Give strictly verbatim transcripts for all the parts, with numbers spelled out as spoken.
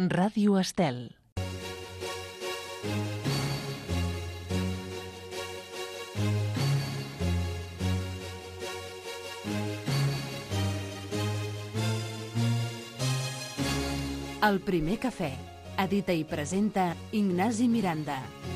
Ràdio Estel. El primer cafè. Edita i presenta Ignasi Miranda.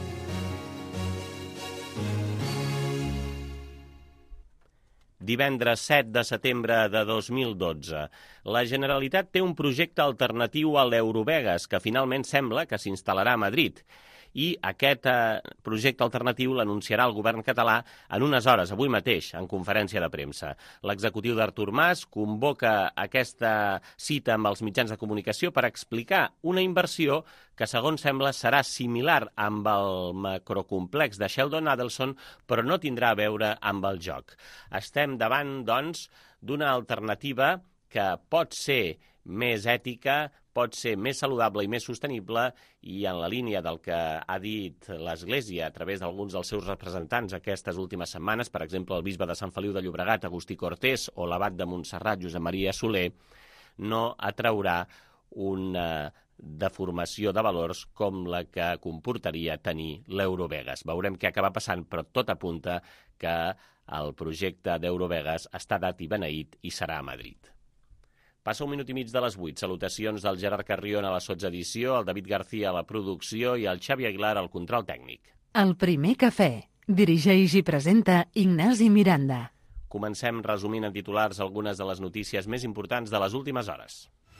Divendres set de setembre de dos mil dotze. La Generalitat té un projecte alternatiu a l'Eurovegas, que finalment sembla que s'instal·larà a Madrid. I aquest eh, projecte alternatiu l'anunciarà el govern català en unes hores, avui mateix, en conferència de premsa. L'executiu d'Artur Mas convoca aquesta cita amb els mitjans de comunicació per explicar una inversió que, segons sembla, serà similar amb el macrocomplex de Sheldon Adelson, però no tindrà a veure amb el joc. Estem davant, doncs, d'una alternativa que pot ser més ètica, pot ser més saludable i més sostenible, i en la línia del que ha dit l'Església a través d'alguns dels seus representants aquestes últimes setmanes, per exemple, el bisbe de Sant Feliu de Llobregat, Agustí Cortés, o l'abat de Montserrat, Josep Maria Soler, no atraurà una deformació de valors com la que comportaria tenir l'Eurovegas. Veurem què acaba passant, però tot apunta que el projecte d'Eurovegas està dat i beneït i serà a Madrid. Passa un minut i mig de les vuit. Salutacions del Gerard Carrion a la sotsedició, el David García a la producció i el Xavi Aguilar al control tècnic. El primer cafè. Dirigeix i presenta Ignasi Miranda. Comencem resumint en titulars algunes de les notícies més importants de les últimes hores.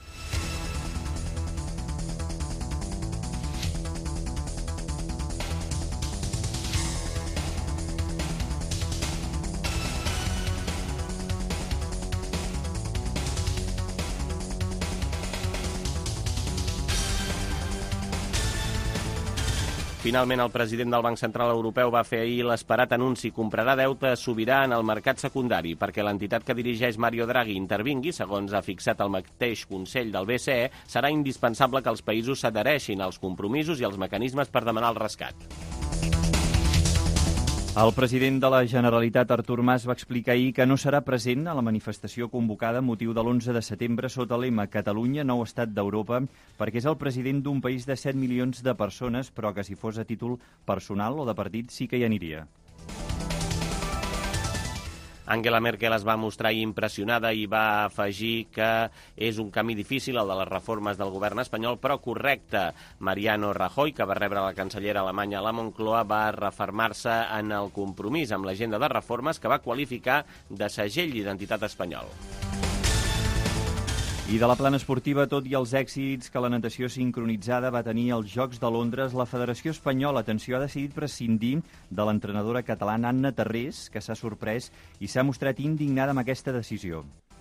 Finalment, el president del Banc Central Europeu va fer ahir l'esperat anunci: comprarà deute sobirà en el mercat secundari perquè l'entitat que dirigeix Mario Draghi intervingui, segons ha fixat el mateix Consell del B C E, serà indispensable que els països s'adhereixin als compromisos i als mecanismes per demanar el rescat. El president de la Generalitat, Artur Mas, va explicar ahir que no serà present a la manifestació convocada amb motiu de l'onze de setembre sota el lema Catalunya, nou estat d'Europa, perquè és el president d'un país de set milions de persones, però que si fos a títol personal o de partit sí que hi aniria. Angela Merkel es va mostrar impressionada i va afegir que és un camí difícil el de les reformes del govern espanyol, però correcte. Mariano Rajoy, que va rebre la cancellera alemanya a la Moncloa, va refermar-se en el compromís amb l'agenda de reformes que va qualificar de segell d'identitat espanyol. I de la plana esportiva, tot i els èxits que la natació sincronitzada va tenir als Jocs de Londres, la Federació Espanyola, atenció, ha decidit prescindir de l'entrenadora catalana Anna Tarrés, que s'ha sorprès i s'ha mostrat indignada amb aquesta decisió.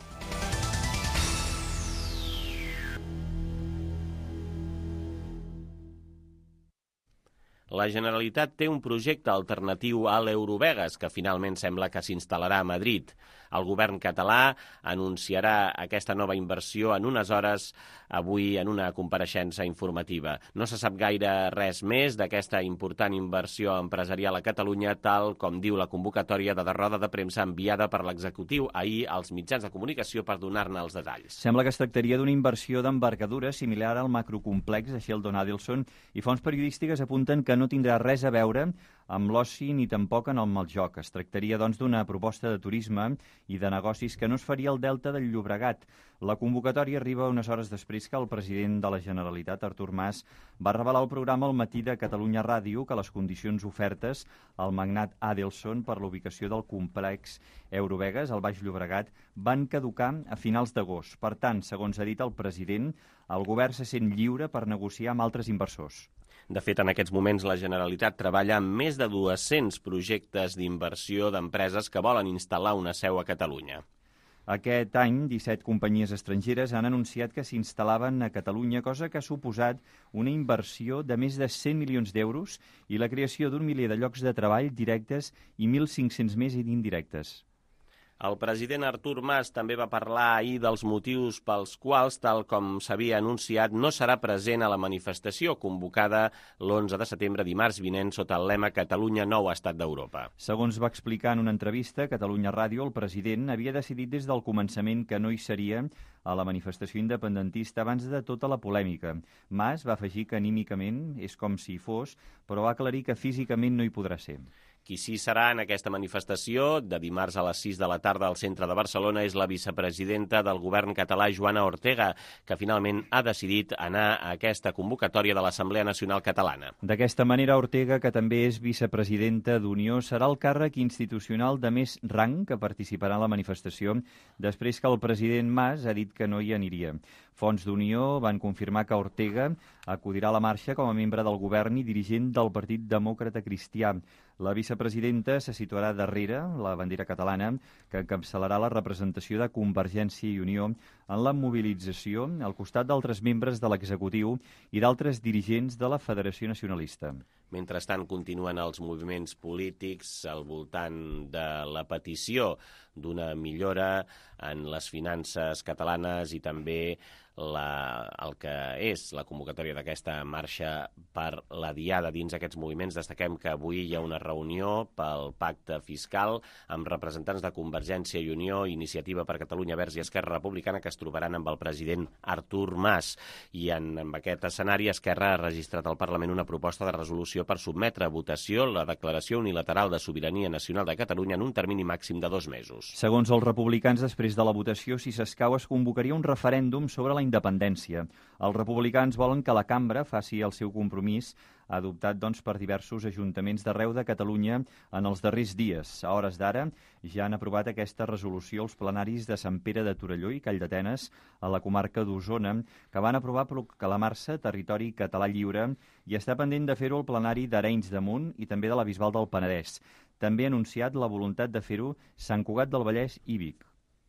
La Generalitat té un projecte alternatiu a l'Eurovegas, que finalment sembla que s'instal·larà a Madrid. El govern català anunciarà aquesta nova inversió en unes hores, avui en una compareixença informativa. No se sap gaire res més d'aquesta important inversió empresarial a Catalunya, tal com diu la convocatòria de roda de premsa enviada per l'executiu ahir als mitjans de comunicació per donar-ne els detalls. Sembla que es tractaria d'una inversió d'envergadura similar al macrocomplex de Sheldon Adelson, i fonts periodístiques apunten que no tindrà res a veure amb l'oci ni tampoc en el maljoc. Es tractaria, doncs, d'una proposta de turisme i de negocis que no es faria al Delta del Llobregat. La convocatòria arriba unes hores després que el president de la Generalitat, Artur Mas, va revelar al programa al matí de Catalunya Ràdio que les condicions ofertes al magnat Adelson per l'ubicació del complex Eurovegas al Baix Llobregat van caducar a finals d'agost. Per tant, segons ha dit el president, el govern se sent lliure per negociar amb altres inversors. De fet, en aquests moments la Generalitat treballa amb més de dos-cents projectes d'inversió d'empreses que volen instal·lar una seu a Catalunya. Aquest any, disset companyies estrangeres han anunciat que s'instal·laven a Catalunya, cosa que ha suposat una inversió de més de cent milions d'euros i la creació d'un miler de llocs de treball directes i mil cinc-cents més indirectes. El president Artur Mas també va parlar ahir dels motius pels quals, tal com s'havia anunciat, no serà present a la manifestació convocada l'onze de setembre, dimarts vinent, sota el lema Catalunya, nou estat d'Europa. Segons va explicar en una entrevista a Catalunya Ràdio, el president havia decidit des del començament que no hi seria a la manifestació independentista abans de tota la polèmica. Mas va afegir que anímicament és com si hi fos, però va aclarir que físicament no hi podrà ser. Qui sí serà en aquesta manifestació de dimarts a les sis de la tarda al centre de Barcelona és la vicepresidenta del govern català, Joana Ortega, que finalment ha decidit anar a aquesta convocatòria de l'Assemblea Nacional Catalana. D'aquesta manera, Ortega, que també és vicepresidenta d'Unió, serà el càrrec institucional de més rang que participarà en la manifestació, després que el president Mas ha dit que no hi aniria. Fonts d'Unió van confirmar que Ortega acudirà a la marxa com a membre del govern i dirigent del Partit Demòcrata Cristià. La vicepresidenta se situarà darrere la bandera catalana, que encapçalarà la representació de Convergència i Unió en la mobilització al costat d'altres membres de l'executiu i d'altres dirigents de la Federació Nacionalista. Mentrestant, continuen els moviments polítics al voltant de la petició d'una millora en les finances catalanes i també la, el que és la convocatòria d'aquesta marxa per la Diada. Dins aquests moviments destaquem que avui hi ha una reunió pel pacte fiscal amb representants de Convergència i Unió, Iniciativa per Catalunya Verds i Esquerra Republicana, que es trobaran amb el president Artur Mas. I en, en aquest escenari, Esquerra ha registrat al Parlament una proposta de resolució per sotmetre a votació la declaració unilateral de sobirania nacional de Catalunya en un termini màxim de dos mesos. Segons els republicans, després de la votació, si s'escau, es convocaria un referèndum sobre la independència. Els republicans volen que la cambra faci el seu compromís, adoptat doncs, per diversos ajuntaments d'arreu de Catalunya en els darrers dies. A hores d'ara ja han aprovat aquesta resolució els plenaris de Sant Pere de Torelló i Calldetenes, a la comarca d'Osona, que van aprovar proclamar-se territori català lliure, i està pendent de fer-ho el plenari d'Arenys de Munt i també de la Bisbal del Penedès. També ha anunciat la voluntat de fer-ho Sant Cugat del Vallès i Vic.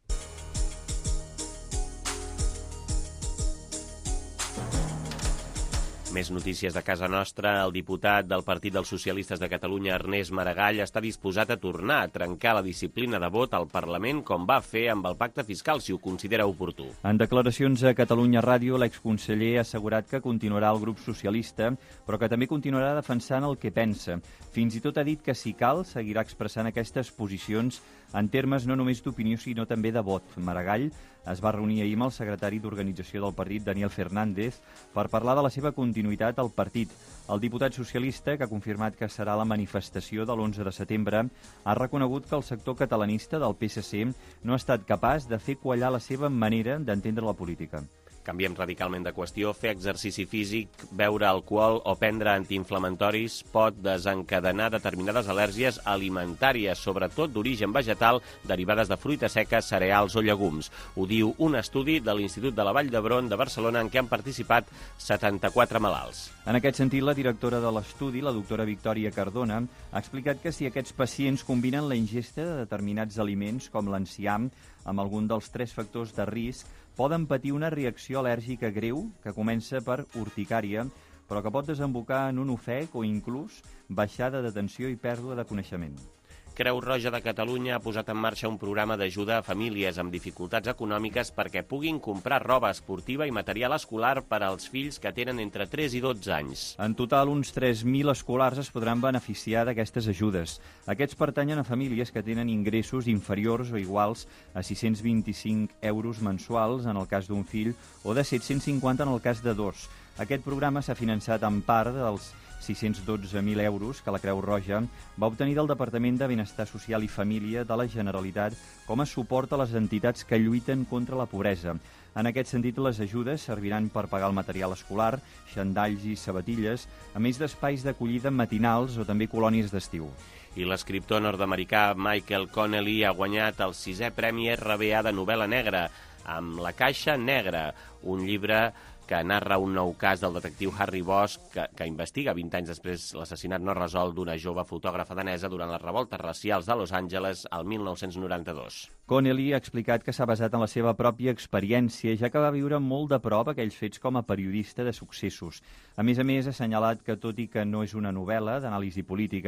Més notícies de casa nostra. El diputat del Partit dels Socialistes de Catalunya, Ernest Maragall, està disposat a tornar a trencar la disciplina de vot al Parlament com va fer amb el pacte fiscal, si ho considera oportú. En declaracions a Catalunya Ràdio, l'exconseller ha assegurat que continuarà el grup socialista, però que també continuarà defensant el que pensa. Fins i tot ha dit que, si cal, seguirà expressant aquestes posicions en termes no només d'opinió, sinó també de vot. Maragall es va reunir ahir amb el secretari d'Organització del partit, Daniel Fernández, per parlar de la seva continuïtat al partit. El diputat socialista, que ha confirmat que serà la manifestació de l'onze de setembre, ha reconegut que el sector catalanista del P S C no ha estat capaç de fer quallar la seva manera d'entendre la política. Canviem radicalment de qüestió. Fer exercici físic, beure alcohol o prendre antiinflamatoris pot desencadenar determinades al·lèrgies alimentàries, sobretot d'origen vegetal, derivades de fruita seca, cereals o llegums. Ho diu un estudi de l'Institut de la Vall d'Hebron de Barcelona en què han participat setanta-quatre malalts. En aquest sentit, la directora de l'estudi, la doctora Victòria Cardona, ha explicat que si aquests pacients combinen la ingesta de determinats aliments, com l'enciam, amb algun dels tres factors de risc, poden patir una reacció al·lèrgica greu que comença per urticària, però que pot desembocar en un ofec o inclús baixada d'atenció i pèrdua de coneixement. Creu Roja de Catalunya ha posat en marxa un programa d'ajuda a famílies amb dificultats econòmiques perquè puguin comprar roba esportiva i material escolar per als fills que tenen entre tres i dotze anys. En total, uns tres mil escolars es podran beneficiar d'aquestes ajudes. Aquests pertanyen a famílies que tenen ingressos inferiors o iguals a sis-cents vint-i-cinc euros mensuals en el cas d'un fill o de set-cents cinquanta en el cas de dos. Aquest programa s'ha finançat en part dels sis-cents dotze mil euros que la Creu Roja va obtenir del Departament de Benestar Social i Família de la Generalitat com a suport a les entitats que lluiten contra la pobresa. En aquest sentit, les ajudes serviran per pagar el material escolar, xandalls i sabatilles, a més d'espais d'acollida matinals o també colònies d'estiu. I l'escriptor nord-americà Michael Connelly ha guanyat el sisè Premi R B A de novel·la negra amb La Caixa Negra, un llibre que narra un nou cas del detectiu Harry Bosch, que, que investiga vint anys després l'assassinat no resolt d'una jove fotògrafa danesa durant les revoltes racials de Los Angeles al mil nou-cents noranta-dos. Connelly ha explicat que s'ha basat en la seva pròpia experiència, ja que va viure molt de prop aquells fets com a periodista de successos. A més a més, ha assenyalat que, tot i que no és una novel·la d'anàlisi política,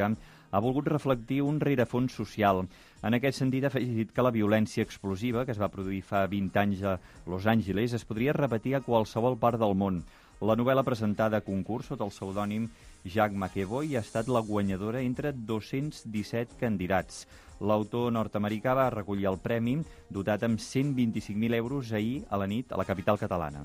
ha volgut reflectir un rerefons social. En aquest sentit, ha afegit que la violència explosiva que es va produir fa vint anys a Los Angeles es podria repetir a qualsevol part del món. La novel·la presentada a concurs sota el pseudònim Jack McEvoy ha estat la guanyadora entre dos-cents disset candidats. L'autor nord-americà va recollir el premi, dotat amb cent vint-i-cinc mil euros ahir a la nit a la capital catalana.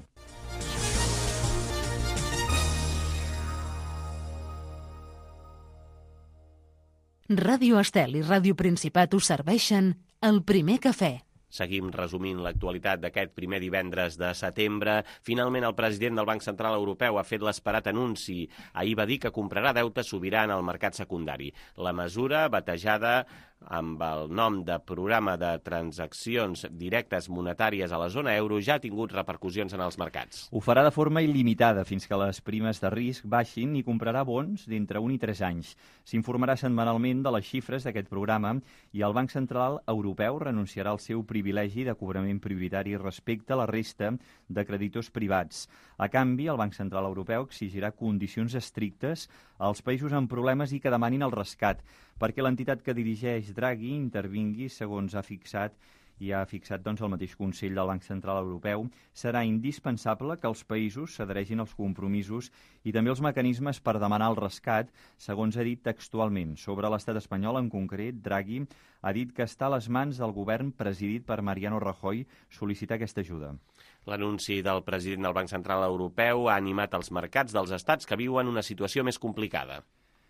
Ràdio Estel i Ràdio Principat us serveixen El Primer Cafè. Seguim resumint l'actualitat d'aquest primer divendres de setembre. Finalment, el president del Banc Central Europeu ha fet l'esperat anunci. Ahir va dir que comprarà deute sobirà en el mercat secundari. La mesura, batejada amb el nom de Programa de Transaccions Directes Monetàries a la zona euro, ja ha tingut repercussions en els mercats. Ho farà de forma il·limitada fins que les primes de risc baixin i comprarà bons d'entre un i tres anys. S'informarà setmanalment de les xifres d'aquest programa i el Banc Central Europeu renunciarà al seu privilegi de cobrament prioritari respecte a la resta de creditors privats. A canvi, el Banc Central Europeu exigirà condicions estrictes als països amb problemes i que demanin el rescat, perquè l'entitat que dirigeix Draghi intervingui, segons ha fixat i ha fixat doncs, el mateix Consell del Banc Central Europeu, serà indispensable que els països s'adheregin als compromisos i també els mecanismes per demanar el rescat, segons ha dit textualment. Sobre l'estat espanyol, en concret, Draghi ha dit que està a les mans del govern presidit per Mariano Rajoy sol·licitar aquesta ajuda. L'anunci del president del Banc Central Europeu ha animat els mercats dels estats que viuen una situació més complicada.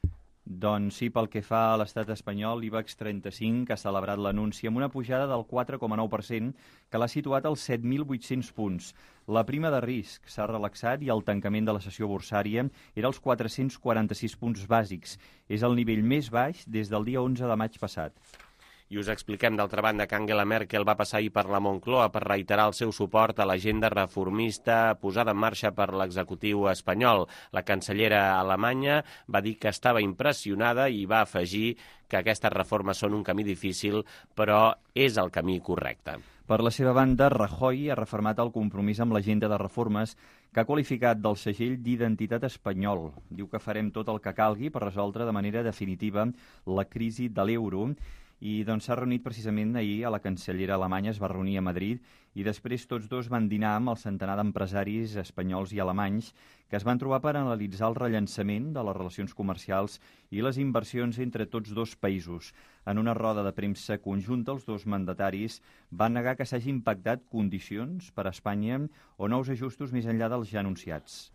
Doncs sí, pel que fa a l'estat espanyol, l'IBEX trenta-cinc ha celebrat l'anunci amb una pujada del quatre coma nou per cent que l'ha situat als set mil vuit-cents punts. La prima de risc s'ha relaxat i el tancament de la sessió borsària era als quatre-cents quaranta-sis punts bàsics. És el nivell més baix des del dia onze de maig passat. I us expliquem, d'altra banda, que Angela Merkel va passar ahir per la Moncloa per reiterar el seu suport a l'agenda reformista posada en marxa per l'executiu espanyol. La cancellera alemanya va dir que estava impressionada i va afegir que aquestes reformes són un camí difícil, però és el camí correcte. Per la seva banda, Rajoy ha refermat el compromís amb l'agenda de reformes que ha qualificat del segell d'identitat espanyol. Diu que farem tot el que calgui per resoldre de manera definitiva la crisi de l'euro. I doncs s'ha reunit precisament ahir a la cancellera alemanya, es va reunir a Madrid i després tots dos van dinar amb el centenar d'empresaris espanyols i alemanys que es van trobar per analitzar el rellançament de les relacions comercials i les inversions entre tots dos països. En una roda de premsa conjunta, els dos mandataris van negar que s'hagin pactat condicions per a Espanya o nous ajustos més enllà dels ja anunciats.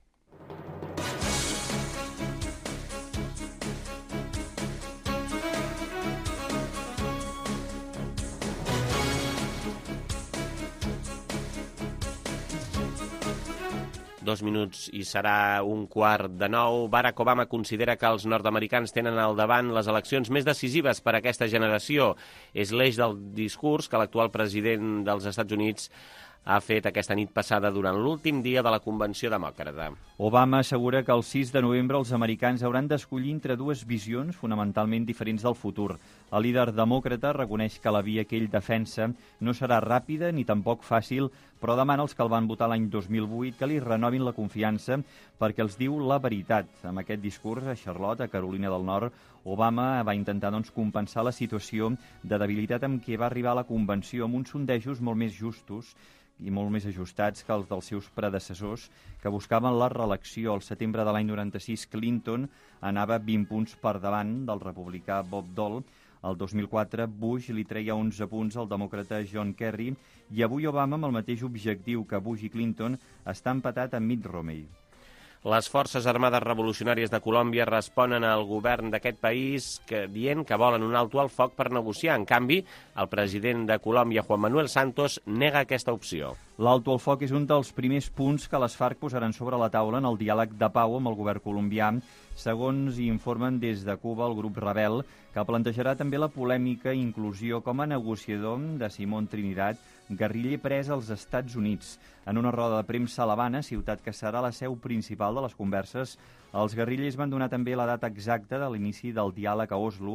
Dos minuts i serà un quart de nou. Barack Obama considera que els nord-americans tenen al davant les eleccions més decisives per a aquesta generació. És l'eix del discurs que l'actual president dels Estats Units ha fet aquesta nit passada durant l'últim dia de la Convenció Demòcrata. Obama assegura que el sis de novembre els americans hauran d'escollir entre dues visions fonamentalment diferents del futur. El líder demòcrata reconeix que la via que ell defensa no serà ràpida ni tampoc fàcil, però demana als que el van votar l'any dos mil vuit que li renovin la confiança perquè els diu la veritat. Amb aquest discurs a Charlotte, a Carolina del Nord, Obama va intentar doncs, compensar la situació de debilitat amb què va arribar a la convenció amb uns sondejos molt més justos i molt més ajustats que els dels seus predecessors, que buscaven la reelecció. Al setembre de l'any noranta-sis, Clinton anava vint punts per davant del republicà Bob Dole. El dos mil quatre, Bush li treia onze punts al demòcrata John Kerry i avui Obama, amb el mateix objectiu que Bush i Clinton, està empatat amb Mitt Romney. Les Forces Armades Revolucionàries de Colòmbia responen al govern d'aquest país que, dient que volen un alto al foc per negociar. En canvi, el president de Colòmbia, Juan Manuel Santos, nega aquesta opció. L'alto al foc és un dels primers punts que les FARC posaran sobre la taula en el diàleg de pau amb el govern colombià, segons informen des de Cuba el grup rebel, que plantejarà també la polèmica inclusió com a negociador de Simón Trinidad, guerriller pres als Estats Units. En una roda de premsa a l'Havana, ciutat que serà la seu principal de les converses, els guerrillers van donar també la data exacta de l'inici del diàleg a Oslo,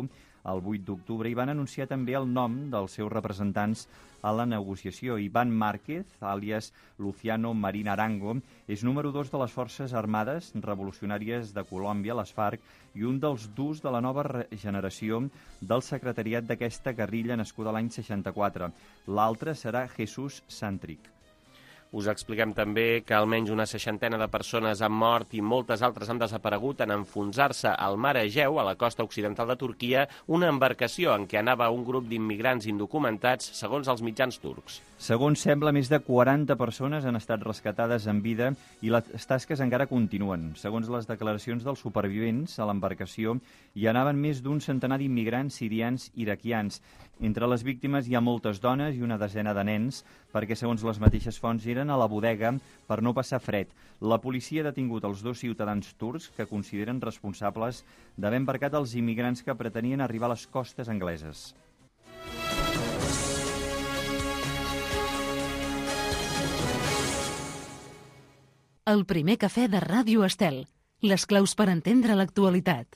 el vuit d'octubre i van anunciar també el nom dels seus representants a la negociació. Iván Márquez, àlies Luciano Marín Arango, és número dos de les Forces Armades Revolucionàries de Colòmbia, les FARC, i un dels durs de la nova generació del secretariat d'aquesta guerrilla nascuda l'any seixanta-quatre. L'altre serà Jesús Santrich. Us expliquem també que almenys una seixantena de persones han mort i moltes altres han desaparegut en enfonsar-se al mar Egeu, a la costa occidental de Turquia, una embarcació en què anava un grup d'immigrants indocumentats, segons els mitjans turcs. Segons sembla, més de quaranta persones han estat rescatades en vida i les tasques encara continuen. Segons les declaracions dels supervivents, a l'embarcació hi anaven més d'un centenar d'immigrants sirians i iraquians. Entre les víctimes hi ha moltes dones i una desena de nens, perquè, segons les mateixes fonts, eren a la bodega per no passar fred. La policia ha detingut els dos ciutadans turcs que consideren responsables d'haver embarcat els immigrants que pretenien arribar a les costes angleses. El primer cafè de Ràdio Estel. Les claus per entendre l'actualitat.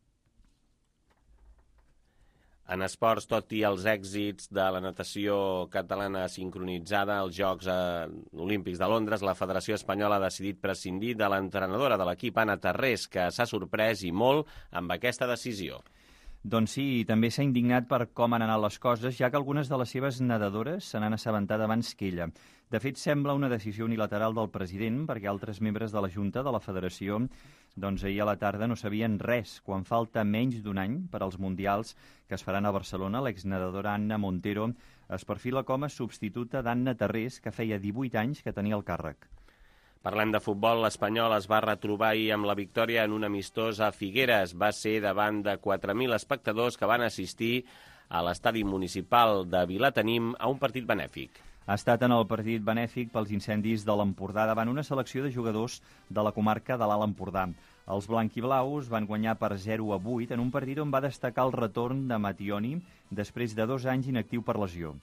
En esports, tot i els èxits de la natació catalana sincronitzada als Jocs eh, Olímpics de Londres, la Federació Espanyola ha decidit prescindir de l'entrenadora de l'equip, Anna Tarrés, que s'ha sorprès i molt amb aquesta decisió. Doncs sí, i també s'ha indignat per com han anat les coses, ja que algunes de les seves nedadores se n'han assabentat abans que ella. De fet, sembla una decisió unilateral del president, perquè altres membres de la Junta de la Federació doncs ahir a la tarda no sabien res. Quan falta menys d'un any per als Mundials que es faran a Barcelona, l'exnedadora Anna Montero es perfila com a substituta d'Anna Tarrés, que feia divuit anys que tenia el càrrec. Parlem de futbol. L'Espanyol es va retrobar ahir amb la victòria en un amistós a Figueres. Va ser davant de quatre mil espectadors que van assistir a l'estadi municipal de Vilatenim a un partit benèfic. Ha estat en el partit benèfic pels incendis de l'Empordà davant una selecció de jugadors de la comarca de l'Alt Empordà. Els blanquiblaus van guanyar per zero a vuit en un partit on va destacar el retorn de Mationi després de dos anys inactiu per lesió.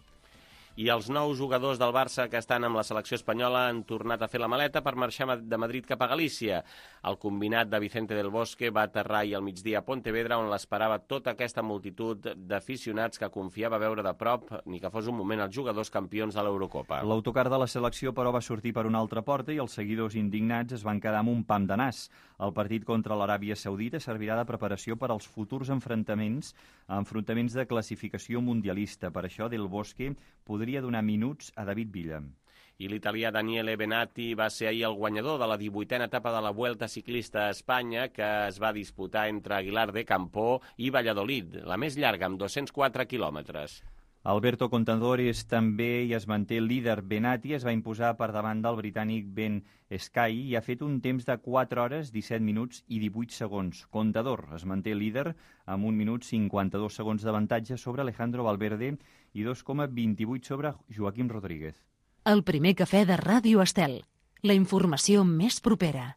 I els nous jugadors del Barça que estan amb la selecció espanyola han tornat a fer la maleta per marxar de Madrid cap a Galícia. El combinat de Vicente del Bosque va aterrar ahir al migdia a Pontevedra, on l'esperava tota aquesta multitud d'aficionats que confiava veure de prop, ni que fos un moment, els jugadors campions de l'Eurocopa. L'autocar de la selecció, però, va sortir per una altra porta i els seguidors indignats es van quedar amb un pam de nas. El partit contra l'Aràbia Saudita servirà de preparació per als futurs enfrontaments, enfrontaments de classificació mundialista. Per això, Del Bosque podria donar minuts a David Villa. I l'italià Daniele Benatti va ser ahir el guanyador de la divuitena etapa de la Vuelta Ciclista a Espanya, que es va disputar entre Aguilar de Campoo i Valladolid, la més llarga, amb dos-cents quatre quilòmetres. Alberto Contador és també i es manté líder. Benatti es va imposar per davant del britànic Ben Sky i ha fet un temps de quatre hores, disset minuts i divuit segons. Contador es manté líder amb un minut cinquanta-dos segons d'avantatge sobre Alejandro Valverde i dos coma vint-i-vuit sobre Joaquim Rodríguez. El primer cafè de Ràdio Estel. La informació més propera.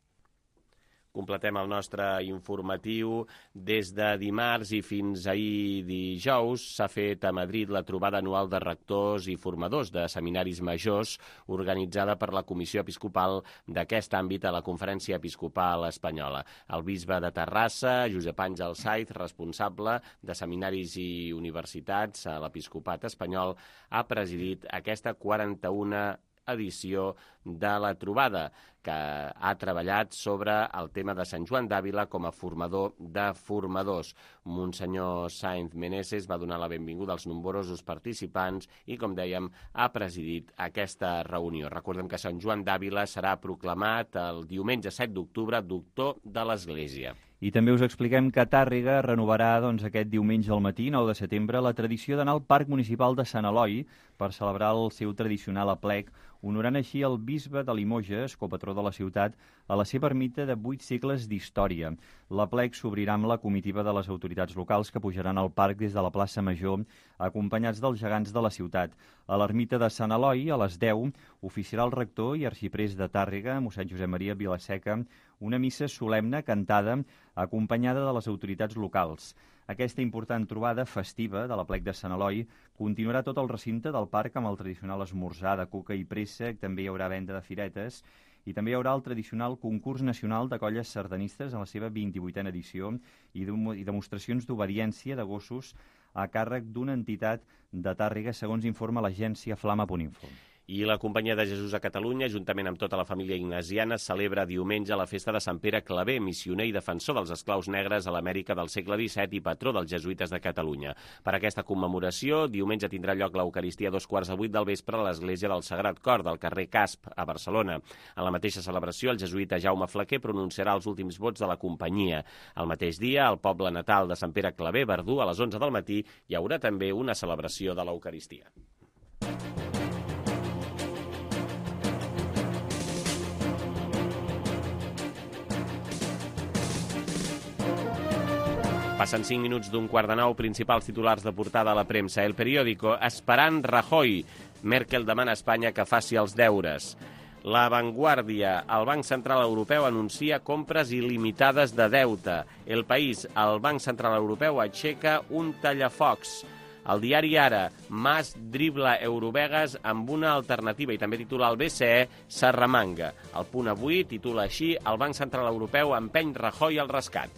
Completem el nostre informatiu. Des de dimarts i fins ahir dijous s'ha fet a Madrid la trobada anual de rectors i formadors de seminaris majors organitzada per la Comissió Episcopal d'aquest àmbit a la Conferència Episcopal Espanyola. El bisbe de Terrassa, Josep Àngel Saiz, responsable de seminaris i universitats a l'Episcopat espanyol, ha presidit aquesta quaranta-una edició de la trobada, que ha treballat sobre el tema de Sant Joan d'Àvila com a formador de formadors. Monsenyor Sainz Meneses va donar la benvinguda als nombrosos participants i, com dèiem, ha presidit aquesta reunió. Recordem que Sant Joan d'Àvila serà proclamat el diumenge set d'octubre doctor de l'Església. I també us expliquem que Tàrrega renovarà doncs, aquest diumenge al matí, nou de setembre, la tradició d'anar al Parc Municipal de Sant Eloi per celebrar el seu tradicional aplec, honorant així el bisbe de Limoges, copatró de la ciutat, a la seva ermita de vuit segles d'història. L'aplec s'obrirà amb la comitiva de les autoritats locals que pujaran al parc des de la plaça Major, acompanyats dels gegants de la ciutat. A l'ermita de Sant Eloi, a les deu, oficiarà el rector i arxiprés de Tàrrega, mossèn Josep Maria Vilaseca, una missa solemne cantada acompanyada de les autoritats locals. Aquesta important trobada festiva de l'aplec de Sant Eloi continuarà tot el recinte del parc amb el tradicional esmorzar de cuca i préssec, també hi haurà venda de firetes I també hi haurà el tradicional concurs nacional de colles sardanistes en la seva vint-i-vuitena edició i, i demostracions d'obediència de gossos a càrrec d'una entitat de Tàrrega, segons informa l'agència flama punt info. I la Companyia de Jesús a Catalunya, juntament amb tota la família ignasiana, celebra diumenge la festa de Sant Pere Claver, missioner i defensor dels esclaus negres a l'Amèrica del segle disset i patró dels jesuïtes de Catalunya. Per aquesta commemoració, diumenge tindrà lloc l'Eucaristia a dos quarts de vuit del vespre a l'Església del Sagrat Cor del carrer Casp, a Barcelona. En la mateixa celebració, el jesuïta Jaume Flaquer pronunciarà els últims vots de la companyia. El mateix dia, al poble natal de Sant Pere Claver, Verdú, a les onze del matí, hi haurà també una celebració de l'Eucaristia. Passen cinc minuts d'un quart de nou, principals titulars de portada a la premsa. El periòdico, esperant Rajoy. Merkel demana a Espanya que faci els deures. La Vanguardia, el Banc Central Europeu anuncia compres il·limitades de deute. El País, el Banc Central Europeu aixeca un tallafocs. El diari Ara, Mas dribla Eurovegas amb una alternativa i també titula el B C E, s'arremanga. El Punt Avui titula així, el Banc Central Europeu empeny Rajoy al rescat.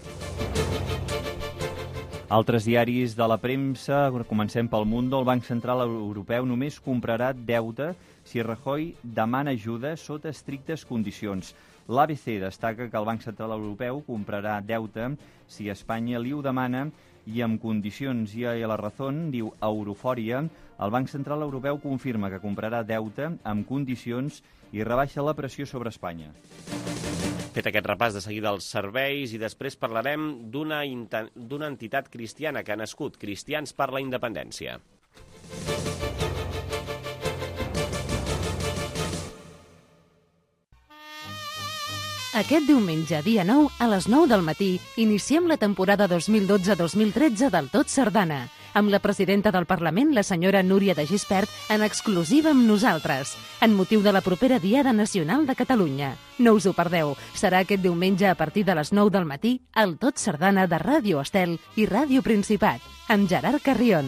Altres diaris de la premsa, comencem pel Mundo, el Banc Central Europeu només comprarà deute si Rajoy demana ajuda sota estrictes condicions. L'A B C destaca que el Banc Central Europeu comprarà deute si Espanya li ho demana i amb condicions. I a La Razón diu Eurofòria, el Banc Central Europeu confirma que comprarà deute amb condicions i rebaixa la pressió sobre Espanya. Fet aquest repàs de seguida als serveis i després parlarem d'una d'una entitat cristiana que ha nascut, Cristians per la Independència. Aquest diumenge, dia nou, a les nou del matí, iniciem la temporada dos mil dotze dos mil tretze del Tot Sardana, amb la presidenta del Parlament, la senyora Núria de Gispert, en exclusiva amb nosaltres, en motiu de la propera Diada Nacional de Catalunya. No us ho perdeu, serà aquest diumenge a partir de les nou del matí, al Tot Sardana de Ràdio Estel i Ràdio Principat, amb Gerard Carrion.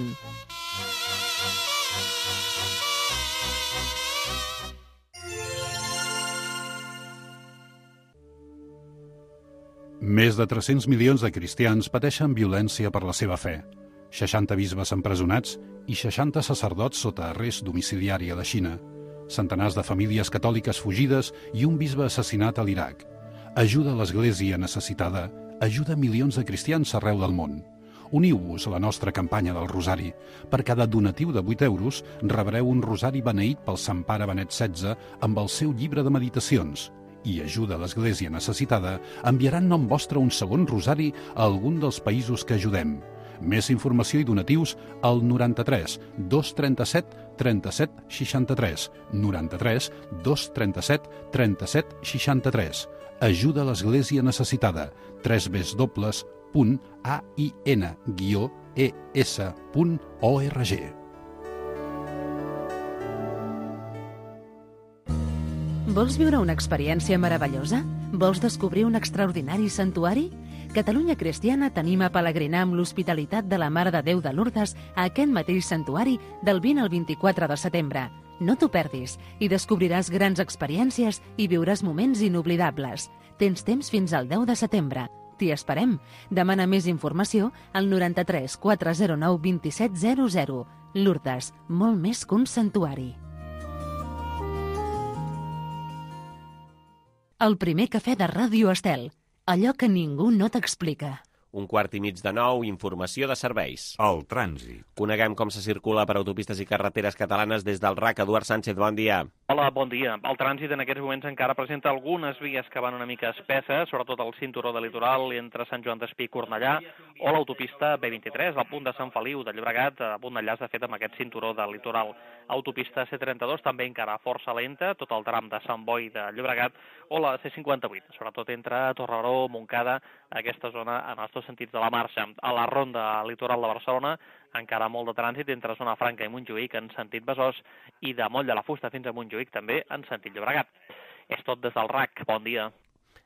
Més de tres-cents milions de cristians pateixen violència per la seva fe. seixanta bisbes empresonats i seixanta sacerdots sota arrest domiciliari a la Xina. Centenars de famílies catòliques fugides i un bisbe assassinat a l'Iraq. Ajuda a l'Església necessitada, ajuda milions de cristians arreu del món. Uniu-vos a la nostra campanya del Rosari. Per cada donatiu de vuit euros rebreu un rosari beneït pel Sant Pare Benet setze amb el seu llibre de meditacions. I ajuda a l'Església necessitada enviarà en nom vostre un segon rosari a algun dels països que ajudem. Més informació i donatius al noranta-tres dos trenta-set trenta-set seixanta-tres, noranta-tres dos trenta-set trenta-set seixanta-tres. Ajuda a l'Església necessitada. tres w punt a i n guió e s punt org. Vols viure una experiència meravellosa? Vols descobrir un extraordinari santuari? Catalunya Cristiana t'anima a pelegrinar amb l'hospitalitat de la Mare de Déu de Lourdes a aquest mateix santuari del vint al vint-i-quatre de setembre. No t'ho perdis i descobriràs grans experiències i viuràs moments inoblidables. Tens temps fins al deu de setembre. T'hi esperem. Demana més informació al noranta-tres quatre zero nou vint-i-set zero zero. Lourdes, molt més que un santuari. El primer cafè de Ràdio Estel. Allò que ningú no t'explica. Un quart i mig de nou, informació de serveis. El trànsit. Coneguem com se circula per autopistes i carreteres catalanes des del R A C. Eduard Sánchez, bon dia. Hola, bon dia. El trànsit en aquests moments encara presenta algunes vies que van una mica espesses, sobretot el cinturó de litoral entre Sant Joan d'Espí i Cornellà, o l'autopista B vint-i-tres, al punt de Sant Feliu de Llobregat, a punt d'enllaç, de fet, amb aquest cinturó de litoral. Autopista C trenta-dos també encara força lenta, tot el tram de Sant Boi de Llobregat, o la C cinquanta-vuit, sobretot entre Torrebaró, Montcada, aquesta zona en els dos sentits de la marxa. A la ronda litoral de Barcelona, encara molt de trànsit entre Zona Franca i Montjuïc en sentit Besòs i de Moll de la Fusta fins a Montjuïc també en sentit Llobregat. És tot des del R A C. Bon dia.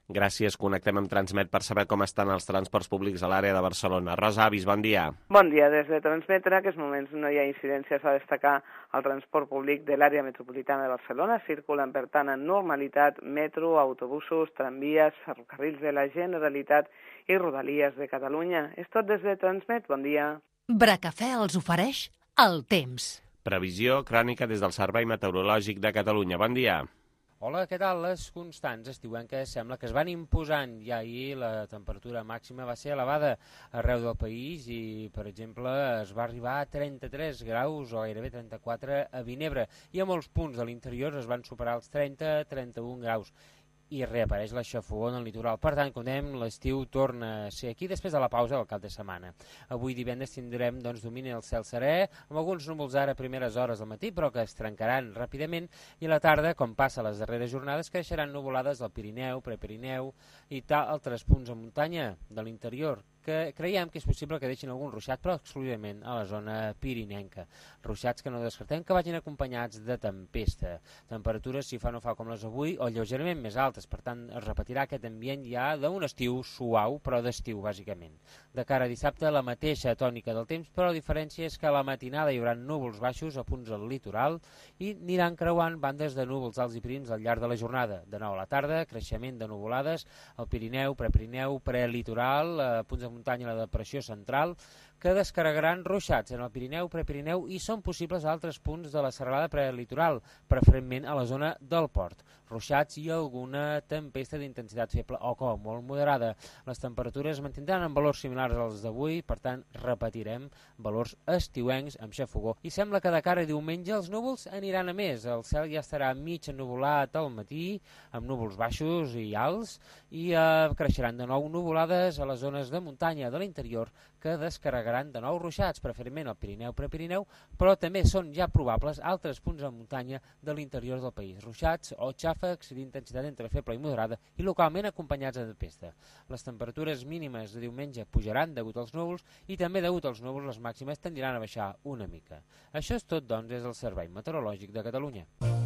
Gràcies. Connectem amb Transmet per saber com estan els transports públics a l'àrea de Barcelona. Rosa Avis, bon dia. Bon dia. Des de Transmet en aquests moments no hi ha incidències a destacar al transport públic de l'àrea metropolitana de Barcelona. Circulen, per tant, en normalitat metro, autobusos, tramvies, ferrocarrils de la Generalitat i rodalies de Catalunya. És tot des de Transmet. Bon dia. Bracafè els ofereix el temps. Previsió crònica des del Servei Meteorològic de Catalunya. Bon dia. Hola, què tal? Les constants estiuenques sembla que es van imposant. Ja ahir la temperatura màxima va ser elevada arreu del país i, per exemple, es va arribar a trenta-tres graus o gairebé trenta-quatre a Vinebre i a molts punts de l'interior es van superar els trenta a trenta-un graus. I reapareix la xafogó en el litoral. Per tant, com dèiem, l'estiu torna a ser aquí després de la pausa del cap de setmana. Avui divendres tindrem, doncs, domini el cel serè, amb alguns núvols ara a primeres hores del matí, però que es trencaran ràpidament, i a la tarda, com passa a les darreres jornades, creixeran nuvolades al Pirineu, Prepirineu i tal, altres punts de muntanya de l'interior, que creiem que és possible que deixin algun ruixat, però exclusivament a la zona pirinenca. Ruixats que no descartem que vagin acompanyats de tempesta. Temperatures, si fa no fa com les avui, o lleugerament més altes. Per tant, es repetirà aquest ambient ja d'un estiu suau, però d'estiu, bàsicament. De cara a dissabte, la mateixa tònica del temps, però la diferència és que a la matinada hi haurà núvols baixos a punts del litoral i aniran creuant bandes de núvols alts i prims al llarg de la jornada. De nou a la tarda, creixement de nuvolades al Pirineu, Prepirineu, prelitoral, a punts de muntanya a la depressió central, que descarregaran ruixats en el Pirineu, Prepirineu i són possibles a altres punts de la serralada prelitoral, preferentment a la zona del port. Ruixats i alguna tempesta d'intensitat feble o com molt moderada. Les temperatures es mantindran en valors similars als d'avui, per tant, repetirem valors estiuencs amb xafogó. I sembla que de cara a diumenge els núvols aniran a més. El cel ja estarà mig ennuvolat al matí, amb núvols baixos i alts, i eh, creixeran de nou nuvolades a les zones de muntanya de l'interior que descarregaran de nou ruixats, preferentment al Pirineu, Prepirineu, però també són ja probables altres punts de muntanya de l'interior del país. Ruixats o xàfecs d'intensitat entre feble i moderada i localment acompanyats de tempesta. Les temperatures mínimes de diumenge pujaran degut als núvols i també degut als núvols les màximes tendiran a baixar una mica. Això és tot, doncs, des del Servei Meteorològic de Catalunya.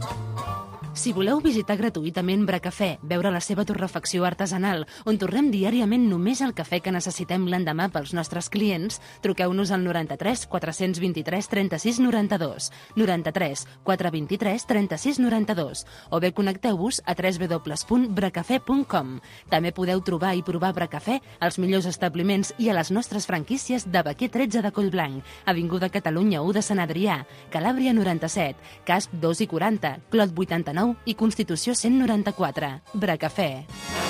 Si voleu visitar gratuïtament Bracafè, veure la seva torrefacció artesanal, on tornem diàriament només el cafè que necessitem l'endemà pels nostres clients, truqueu-nos al noranta-tres quatre vint-i-tres trenta-sis noranta-dos, noranta-tres quatre vint-i-tres trenta-sis noranta-dos, o bé connecteu-vos a w w w punt bracafè punt com. També podeu trobar i provar Bracafè als millors establiments i a les nostres franquícies de Baquer tretze de Collblanc, Avinguda Catalunya u de Sant Adrià, Calàbria noranta-set, Casp dos i quaranta, Clot vuitanta-nou i Constitució cent noranta-quatre. Bracafè.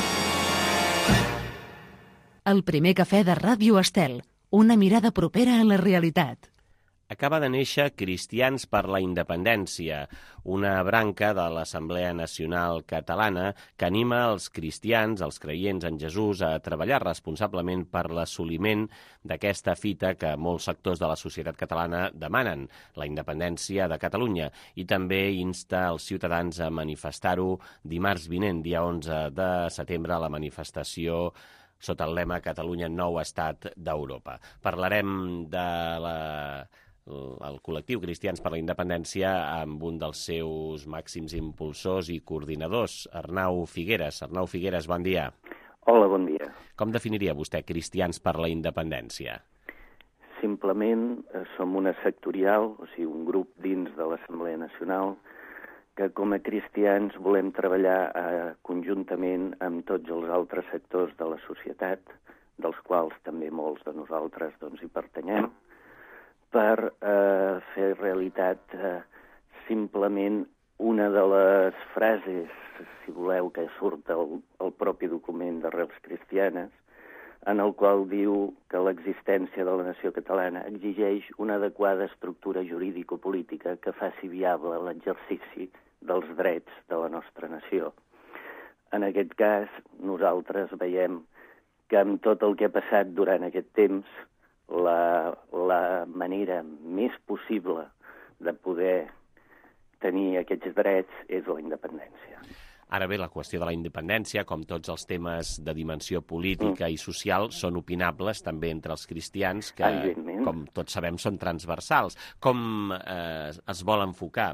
El primer cafè de Ràdio Estel. Una mirada propera a la realitat. Acaba de néixer Cristians per la Independència, una branca de l'Assemblea Nacional Catalana que anima els cristians, els creients en Jesús, a treballar responsablement per l'assoliment d'aquesta fita que molts sectors de la societat catalana demanen, la independència de Catalunya, i també insta els ciutadans a manifestar-ho dimarts vinent, dia onze de setembre, a la manifestació sota el lema Catalunya nou estat d'Europa. Parlarem de la... el col·lectiu Cristians per la Independència amb un dels seus màxims impulsors i coordinadors, Arnau Figueres. Arnau Figueres, bon dia. Hola, bon dia. Com definiria vostè Cristians per la Independència? Simplement eh, som una sectorial, o sigui, un grup dins de l'Assemblea Nacional, que com a cristians volem treballar eh, conjuntament amb tots els altres sectors de la societat, dels quals també molts de nosaltres doncs, hi pertanyem, per eh, fer realitat eh, simplement una de les frases, si voleu, que surt al, al propi document d'Arrels Cristianes, en el qual diu que l'existència de la nació catalana exigeix una adequada estructura jurídico-política que faci viable l'exercici dels drets de la nostra nació. En aquest cas, nosaltres veiem que amb tot el que ha passat durant aquest temps, La, la manera més possible de poder tenir aquests drets és la independència. Ara bé, la qüestió de la independència, com tots els temes de dimensió política mm. i social, són opinables també entre els cristians, que, com tots sabem, són transversals. Com eh, es vol enfocar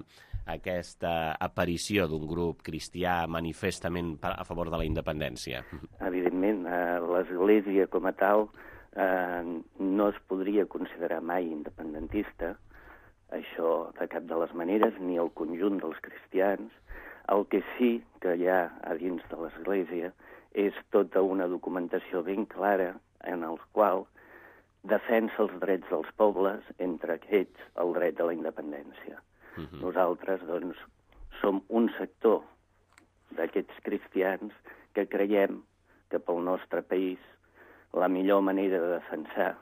aquesta aparició d'un grup cristià manifestament a favor de la independència? Evidentment, eh, l'Església com a tal eh, no es podria considerar mai independentista, això de cap de les maneres, ni el conjunt dels cristians. El que sí que hi ha a dins de l'Església és tota una documentació ben clara en el qual defensa els drets dels pobles, entre aquests el dret a la independència. Uh-huh. Nosaltres, doncs, som un sector d'aquests cristians que creiem que pel nostre país la millor manera de defensar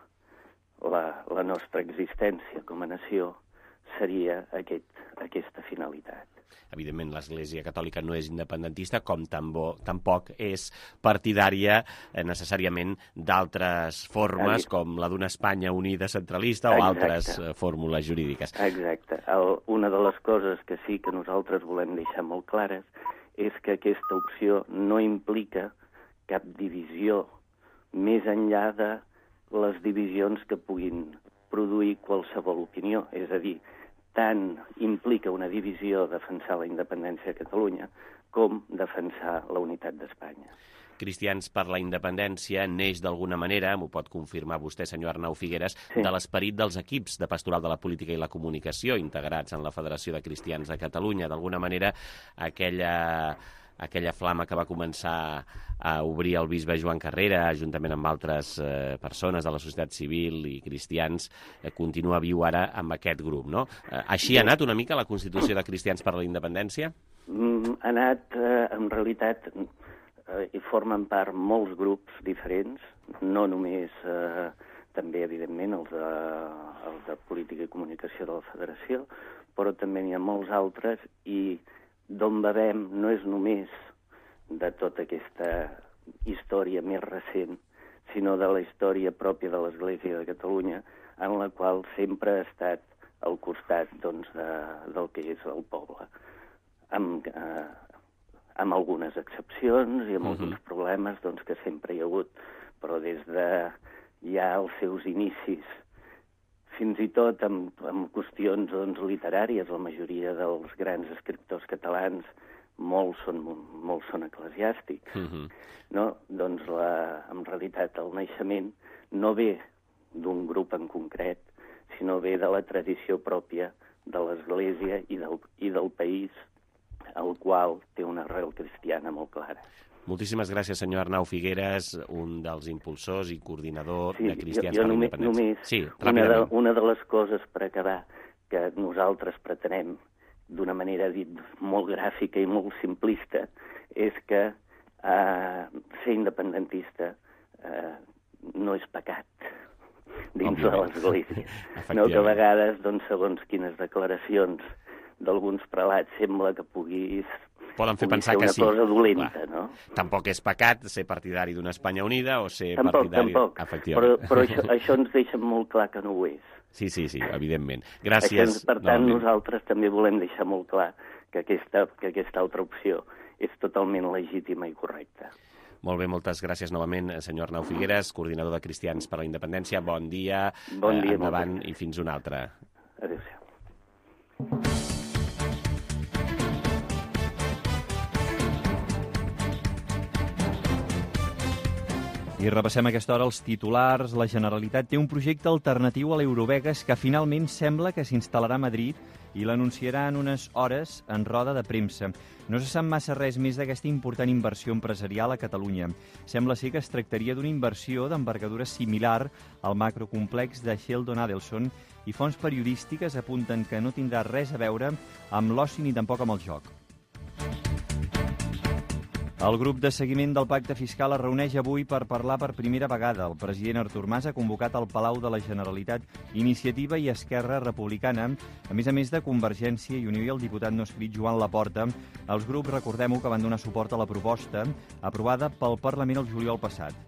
la, la nostra existència com a nació seria aquest, aquesta finalitat. Evidentment, l'Església Catòlica no és independentista, com tambo, tampoc és partidària eh, necessàriament d'altres formes, com la d'una Espanya unida centralista o Exacte. altres eh, fórmules jurídiques. Exacte. El, una de les coses que sí que nosaltres volem deixar molt clares és que aquesta opció no implica cap divisió més enllà de les divisions que puguin produir qualsevol opinió. És a dir, tant implica una divisió defensar la independència de Catalunya com defensar la unitat d'Espanya. Cristians per la Independència neix d'alguna manera, m'ho pot confirmar vostè, senyor Arnau Figueres, sí. de l'esperit dels equips de Pastoral de la Política i la Comunicació integrats en la Federació de Cristians de Catalunya. D'alguna manera, aquella... aquella flama que va començar a obrir el bisbe Joan Carrera, juntament amb altres eh, persones de la societat civil i cristians, eh, continua viu ara amb aquest grup, no? Eh, així ha anat una mica la Constitució de Cristians per la Independència? Mm, ha anat, eh, en realitat, eh, hi formen part molts grups diferents, no només, eh, també, evidentment, els de, els de Política i Comunicació de la Federació, però també n'hi ha molts altres, i d'on bevem no és només de tota aquesta història més recent, sinó de la història pròpia de l'Església de Catalunya, en la qual sempre ha estat al costat, doncs, de, del que és el poble. Amb, eh, amb algunes excepcions i amb uh-huh. alguns problemes doncs, que sempre hi ha hagut, però des de ja els seus inicis, fins i tot amb, amb qüestions doncs, literàries, la majoria dels grans escriptors catalans, molts són, molts són eclesiàstics. Uh-huh. No? Doncs, la, en realitat, el naixement no ve d'un grup en concret, sinó ve de la tradició pròpia de l'Església i del, i del país, el qual té una arrel cristiana molt clara. Moltíssimes gràcies, senyor Arnau Figueres, un dels impulsors i coordinador sí, de Cristians jo, jo per la només, Independència. Només sí, una, de, una de les coses per acabar que nosaltres pretenem d'una manera dit molt gràfica i molt simplista és que eh, ser independentista eh, no és pecat dins Òbviament. de l'Església. No, que a vegades, doncs, segons quines declaracions d'alguns prelats sembla que puguis poden fer pensar que sí. Una cosa dolenta, Clar. no? Tampoc és pecat ser partidari d'una Espanya unida o ser tampoc, partidari... Tampoc, Efectivament. Però, però això, això ens deixa molt clar que no ho és. Sí, sí, sí, evidentment. Gràcies. Això, per tant, novament. nosaltres també volem deixar molt clar que aquesta, que aquesta altra opció és totalment legítima i correcta. Molt bé, moltes gràcies novament, senyor Arnau Figueres, coordinador de Cristians per la Independència. Bon dia, bon dia eh, endavant i fins una altra. Adéu-siau. I repassem a aquesta hora els titulars. La Generalitat té un projecte alternatiu a l'Eurovegas que finalment sembla que s'instal·larà a Madrid i l'anunciarà en unes hores en roda de premsa. No se sap massa res més d'aquesta important inversió empresarial a Catalunya. Sembla ser que es tractaria d'una inversió d'envergadura similar al macrocomplex de Sheldon Adelson i fonts periodístiques apunten que no tindrà res a veure amb l'oci ni tampoc amb el joc. El grup de seguiment del pacte fiscal es reuneix avui per parlar per primera vegada. El president Artur Mas ha convocat al Palau de la Generalitat Iniciativa i Esquerra Republicana, a més a més de Convergència i Unió i el diputat no escrit Joan Laporta. Els grups, recordem-ho, que van donar suport a la proposta aprovada pel Parlament el juliol passat.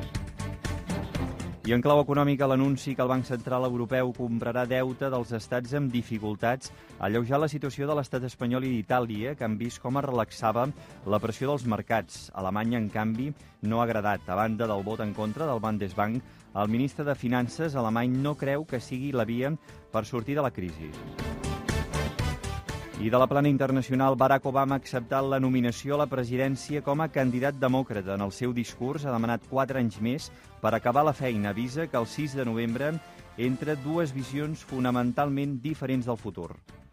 I en clau econòmica, l'anunci que el Banc Central Europeu comprarà deute dels estats amb dificultats ha alleujat la situació de l'estat espanyol i d'Itàlia, que han vist com es relaxava la pressió dels mercats. Alemanya, en canvi, no ha agradat. A banda del vot en contra del Bundesbank, el ministre de Finances alemany no creu que sigui la via per sortir de la crisi. I de la plana internacional, Barack Obama ha acceptat la nominació a la presidència com a candidat demòcrata. En el seu discurs ha demanat quatre anys més per acabar la feina. Avisa que el sis de novembre entre dues visions fonamentalment diferents del futur.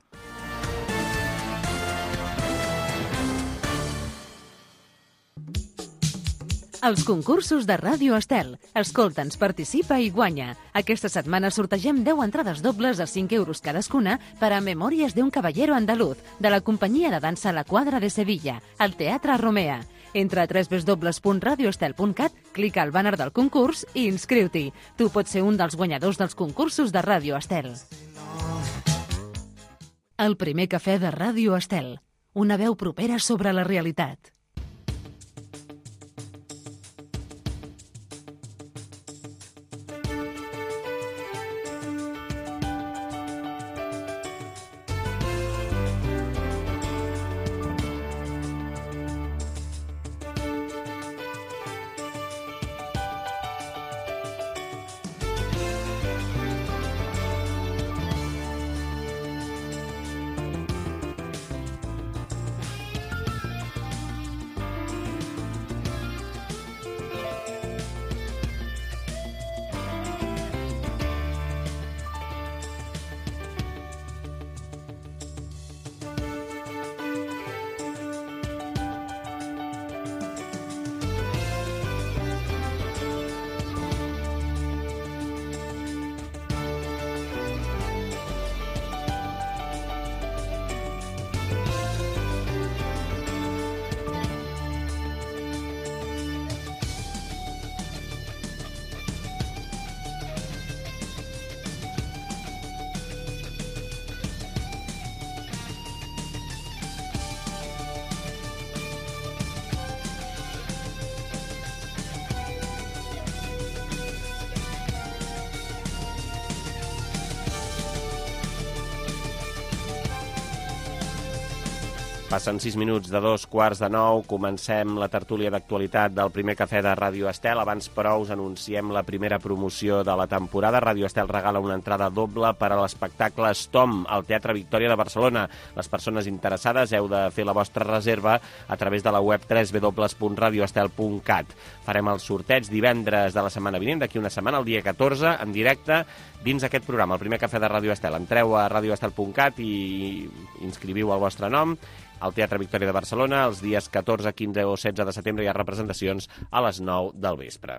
Els concursos de Ràdio Estel. Escolta'ns, participa i guanya. Aquesta setmana sortegem deu entrades dobles a cinc euros cadascuna per a Memòries d'un caballero andaluz, de la companyia de dansa La Quadra de Sevilla, al Teatre Romea. Entra a w w w punt radio estel punt cat, clica al bàner del concurs i inscriu-t'hi. Tu pots ser un dels guanyadors dels concursos de Ràdio Estel. El primer cafè de Ràdio Estel. Una veu propera sobre la realitat. Passen sis minuts de dos quarts de nou, comencem la tertúlia d'actualitat del primer cafè de Ràdio Estel. Abans, però, us anunciem la primera promoció de la temporada. Ràdio Estel regala una entrada doble per a l'espectacle Stom al Teatre Victòria de Barcelona. Les persones interessades heu de fer la vostra reserva a través de la web w w w punt radio estel punt cat. Farem el sorteig divendres de la setmana vinent, d'aquí una setmana, el dia catorze, en directe, dins aquest programa, el primer cafè de Ràdio Estel. Entreu a radio estel punt cat i inscriviu el vostre nom. Al Teatre Victòria de Barcelona, els dies catorze, quinze o setze de setembre hi ha representacions a les nou del vespre.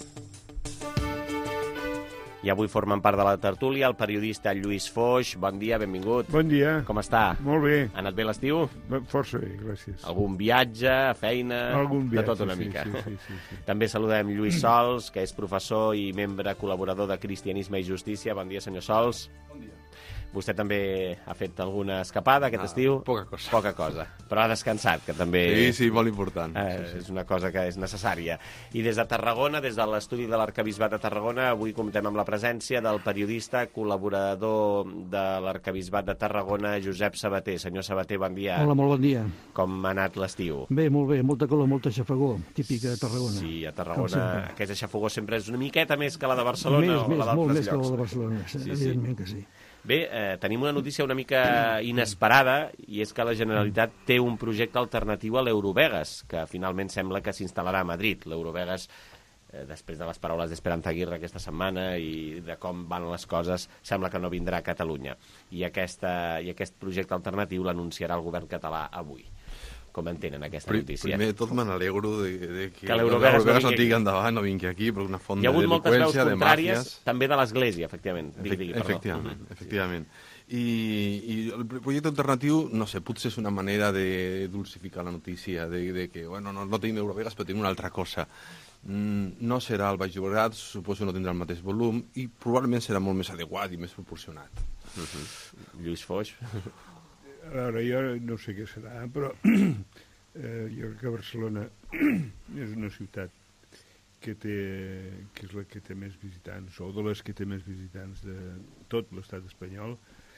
I avui formen part de la tertúlia el periodista Lluís Foix. Bon dia, benvingut. Bon dia. Com està? Molt bé. Ha anat bé l'estiu? Força bé, gràcies. Algun viatge, feina... Algun viatge, de tot una sí, mica. Sí, sí, sí, sí. També saludem Lluís Sols, que és professor i membre col·laborador de Cristianisme i Justícia. Bon dia, senyor Sols. Bon dia. Vostè també ha fet alguna escapada aquest ah, estiu? Poca cosa. Poca cosa. Però ha descansat, que també... Sí, sí, molt important. Eh, sí, sí. És una cosa que és necessària. I des de Tarragona, des de l'estudi de l'Arquebisbat de Tarragona, avui comptem amb la presència del periodista col·laborador de l'Arquebisbat de Tarragona, Josep Sabater. Senyor Sabater, bon dia. Hola, molt bon dia. Com ha anat l'estiu? Bé, molt bé, molta calor, molta xafagor, típica de Tarragona. Sí, a Tarragona aquesta xafogor sempre és una miqueta més que la de Barcelona més, o més, la molt d'altres més que llocs. la de Barcelona, sí, evidentment sí. que sí. Bé, eh, tenim una notícia una mica inesperada, i és que la Generalitat té un projecte alternatiu a l'Eurovegas, que finalment sembla que s'instal·larà a Madrid. L'Eurovegas, eh, després de les paraules d'Esperanza Aguirre aquesta setmana i de com van les coses, sembla que no vindrà a Catalunya. I, aquesta, i aquest projecte alternatiu l'anunciarà el govern català avui. Com entenen aquesta notícia? Primer de tot me n'alegro de, de que, que l'Eurovegas no, no tingui endavant, no vingui aquí, per una font de Hi delinqüència, ha hagut moltes veus de contràries, màfies. també de l'Església, efectivament. Digui, digui, perdó. Efectivament, uh-huh. efectivament. I, I el projecte alternatiu, no sé, potser és una manera de dulcificar la notícia, de, de que, bueno, no, no tenim Eurovegas, però tenim una altra cosa. Mm, no serà el Baix Llobregat, suposo no tindrà el mateix volum, i probablement serà molt més adequat i més proporcionat. Uh-huh. Lluís Foix? A veure, jo no sé què serà, però eh, jo crec que Barcelona és una ciutat que, té, que és la que té més visitants, o de les que té més visitants de tot l'estat espanyol,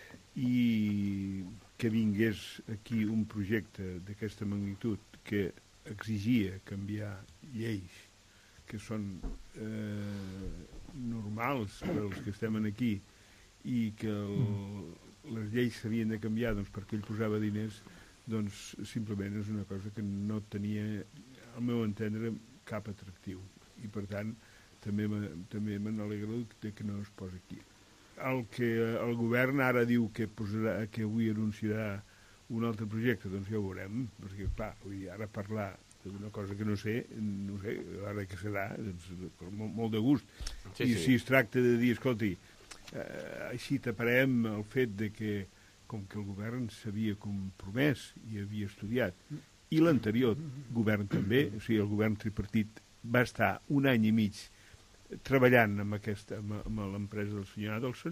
i que vingués aquí un projecte d'aquesta magnitud que exigia canviar lleis que són eh, normals per als que estem aquí, i que el, les lleis s'havien de canviar doncs, perquè ell posava diners, doncs simplement és una cosa que no tenia, al meu entendre, cap atractiu. I per tant, també me, també me n'alegro de que no es posi aquí. El que el govern ara diu que, posarà, que avui anunciarà un altre projecte, doncs ja ho veurem, perquè clar, ara parlar d'una cosa que no sé, no sé, ara que serà, doncs, molt, molt de gust. Sí, I sí. Si es tracta de dir, escolti, eh, així taparem el fet de que, com que el govern s'havia compromès i havia estudiat, i l'anterior govern també, o sigui, el govern tripartit va estar un any i mig treballant amb, aquesta, amb, amb l'empresa del senyor Adelson,